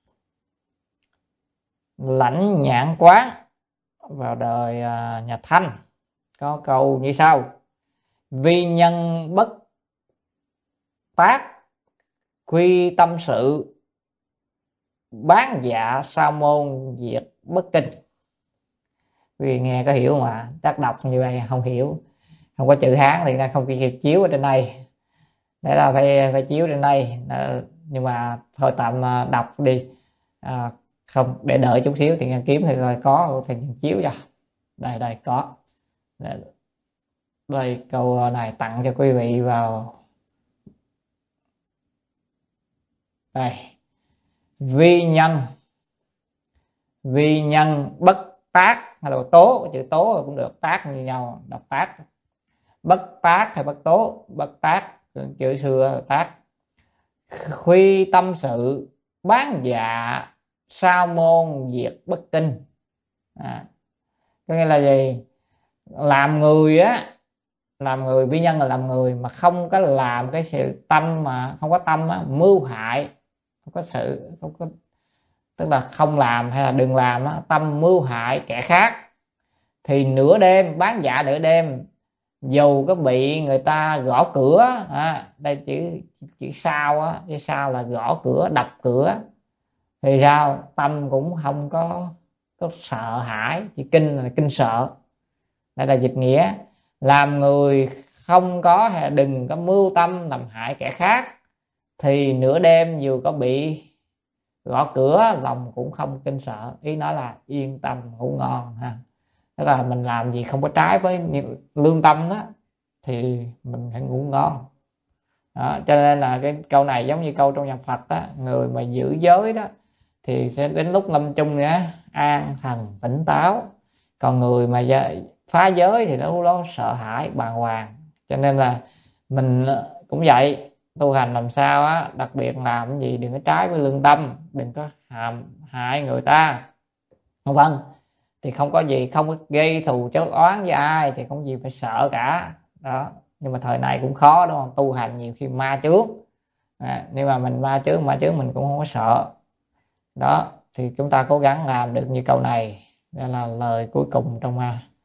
Lãnh Nhãn Quán vào đời nhà Thanh, có câu như sau: vi nhân bất tác, quy tâm sự, bán dạ sa môn, diệt bất kinh. Vì nghe có hiểu mà chắc đọc như vậy không hiểu, không có chữ Hán thì nó không kịp chiếu ở trên đây, để là phải chiếu trên đây. Nhưng mà thôi tạm đọc đi, không để đợi chút xíu thì kiếm thì rồi có thì chiếu cho. Đây có đây, câu này tặng cho quý vị vào đây. Vi nhân bất tác, hay là tố, chữ tố cũng được, tác như nhau, đọc tác. Bất tác hay bất tố, bất tác chữ xưa tác. Khuy tâm sự, bán dạ sa môn, diệt bất kinh. Có nghĩa là gì? Làm người á, làm người, vi nhân là làm người mà không có làm cái sự tâm, mà không có tâm á, mưu hại, không có sự, không có, tức là không làm hay là đừng làm á, tâm mưu hại kẻ khác, thì nửa đêm, bán dạ nửa đêm, dù có bị người ta gõ cửa, đây chữ sao á, chữ sao là gõ cửa, đập cửa, thì sao? Tâm cũng không có sợ hãi. Chữ kinh là kinh sợ, đây là dịch nghĩa. Làm người không có hay đừng có mưu tâm làm hại kẻ khác, thì nửa đêm dù có bị gõ cửa, lòng cũng không kinh sợ. Ý nói là yên tâm ngủ ngon ha. Tức là mình làm gì không có trái với lương tâm đó thì mình phải ngủ ngon. Đó, cho nên là cái câu này giống như câu trong nhà Phật đó, người mà giữ giới đó thì sẽ đến lúc lâm chung nữa an thần tỉnh táo, còn người mà phá giới thì nó sợ hãi bàng hoàng. Cho nên là mình cũng vậy, tu hành làm sao á, đặc biệt làm cái gì đừng có trái với lương tâm, đừng có hại người ta, vâng, thì không có gì, không có gây thù chớ oán với ai thì không gì phải sợ cả đó. Nhưng mà thời này cũng khó đúng không, tu hành nhiều khi ma trước, nhưng mà mình ma trước mình cũng không có sợ đó. Thì chúng ta cố gắng làm được như câu này. Đây là lời cuối cùng trong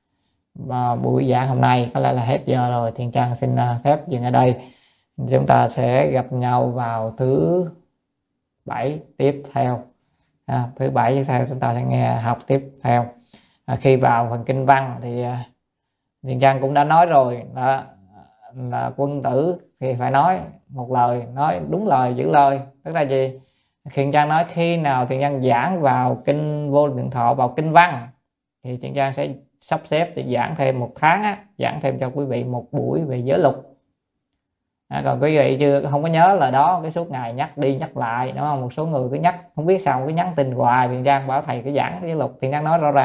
buổi giảng hôm nay. Có lẽ là hết giờ rồi, Thiện Trang xin phép dừng ở đây. Chúng ta sẽ gặp nhau vào thứ bảy tiếp theo. Thứ bảy tiếp theo chúng ta sẽ nghe học tiếp theo. Khi vào phần kinh văn thì Thiện Trang cũng đã nói rồi đó, là quân tử thì phải nói một lời, nói đúng lời giữ lời. Tức là gì? Thiện Trang nói khi nào Thiện Trang giảng vào kinh Vô Lượng Thọ, vào kinh văn, thì Thiện Trang sẽ sắp xếp để giảng thêm một tháng á, giảng thêm cho quý vị một buổi về giới luật. Còn quý vị chưa không có nhớ lời đó, cái suốt ngày nhắc đi nhắc lại, đúng không? Một số người cứ nhắc không biết sao cứ nhắn tin hoài. Thiện Trang bảo thầy cứ giảng giới luật. Thiện Trang nói rõ ràng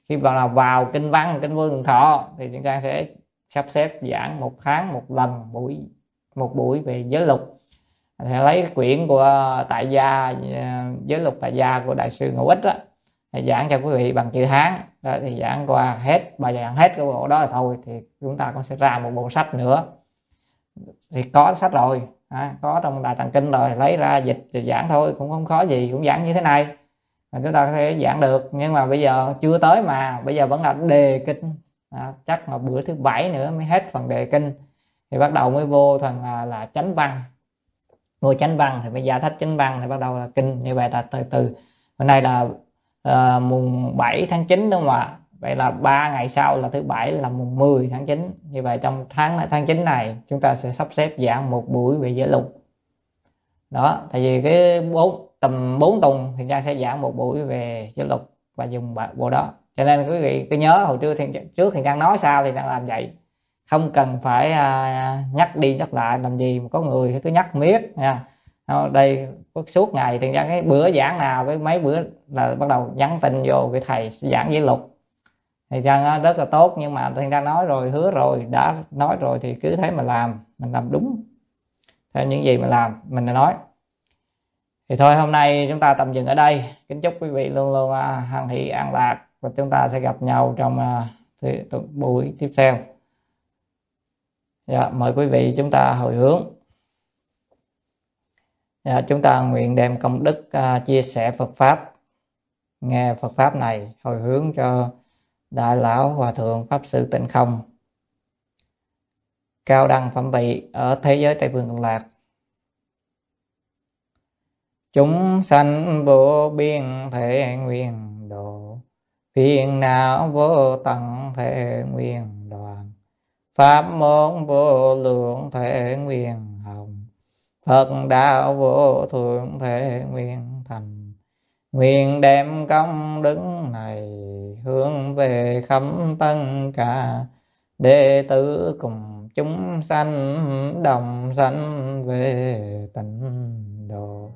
khi vào kinh văn, kinh Vô Lượng Thọ thì chúng ta sẽ sắp xếp giảng 1 tháng 1 lần một buổi về giới luật. Sẽ lấy cái quyển của tại gia, giới luật tại gia của đại sư Ngũ Ích đó, thì giảng cho quý vị bằng chữ Hán đó, thì giảng qua hết, bài giảng hết cái bộ đó là thôi, thì chúng ta cũng sẽ ra một bộ sách nữa. Thì có sách rồi, có trong Đại Tạng Kinh rồi, lấy ra dịch thì giảng thôi, cũng không khó gì, cũng giảng như thế này mà chúng ta có thể giảng được. Nhưng mà bây giờ chưa tới, mà bây giờ vẫn là đề kinh, chắc mà bữa thứ 7 nữa mới hết phần đề kinh, thì bắt đầu mới vô phần là chánh văn. Vô chánh văn thì mới giải thích chánh văn, thì bắt đầu là kinh. Như vậy là từ từ. Hôm nay là mùng 7 tháng 9 đúng không ạ? Vậy là 3 ngày sau là thứ 7 là mùng 10 tháng 9. Như vậy trong tháng 9 này chúng ta sẽ sắp xếp giảng một buổi về giới luật đó. Tại vì cái tầm 4 tuần thì ta sẽ giảng một buổi về giới luật và dùng bộ đó. Cho nên quý vị cứ nhớ hồi trước thì đang nói sao thì đang làm vậy, không cần phải nhắc đi nhắc lại làm gì mà có người cứ nhắc miết nha. Đây suốt ngày thì ra cái bữa giảng nào với mấy bữa là bắt đầu nhắn tin vô cái thầy giảng giới luật thì ra rất là tốt. Nhưng mà thầy đã nói rồi, hứa rồi, đã nói rồi thì cứ thế mà làm, mình làm đúng theo những gì mà làm mình đã nói. Thì thôi hôm nay chúng ta tạm dừng ở đây. Kính chúc quý vị luôn luôn hân hỷ an lạc, và chúng ta sẽ gặp nhau trong buổi tiếp theo. Dạ, mời quý vị chúng ta hồi hướng. Dạ, chúng ta nguyện đem công đức chia sẻ Phật Pháp, nghe Phật Pháp này hồi hướng cho Đại Lão Hòa Thượng Pháp Sư Tịnh Không, cao đăng phẩm vị ở thế giới Tây Phương Cực Lạc. Chúng sanh vô biên thể nguyện độ, phiền não vô tận thể nguyện đoàn, pháp môn vô lượng thể nguyện hồng, Phật đạo vô thượng thể nguyện thành. Nguyện đem công đức này hướng về khắp tất cả đệ tử cùng chúng sanh đồng sanh về tịnh độ.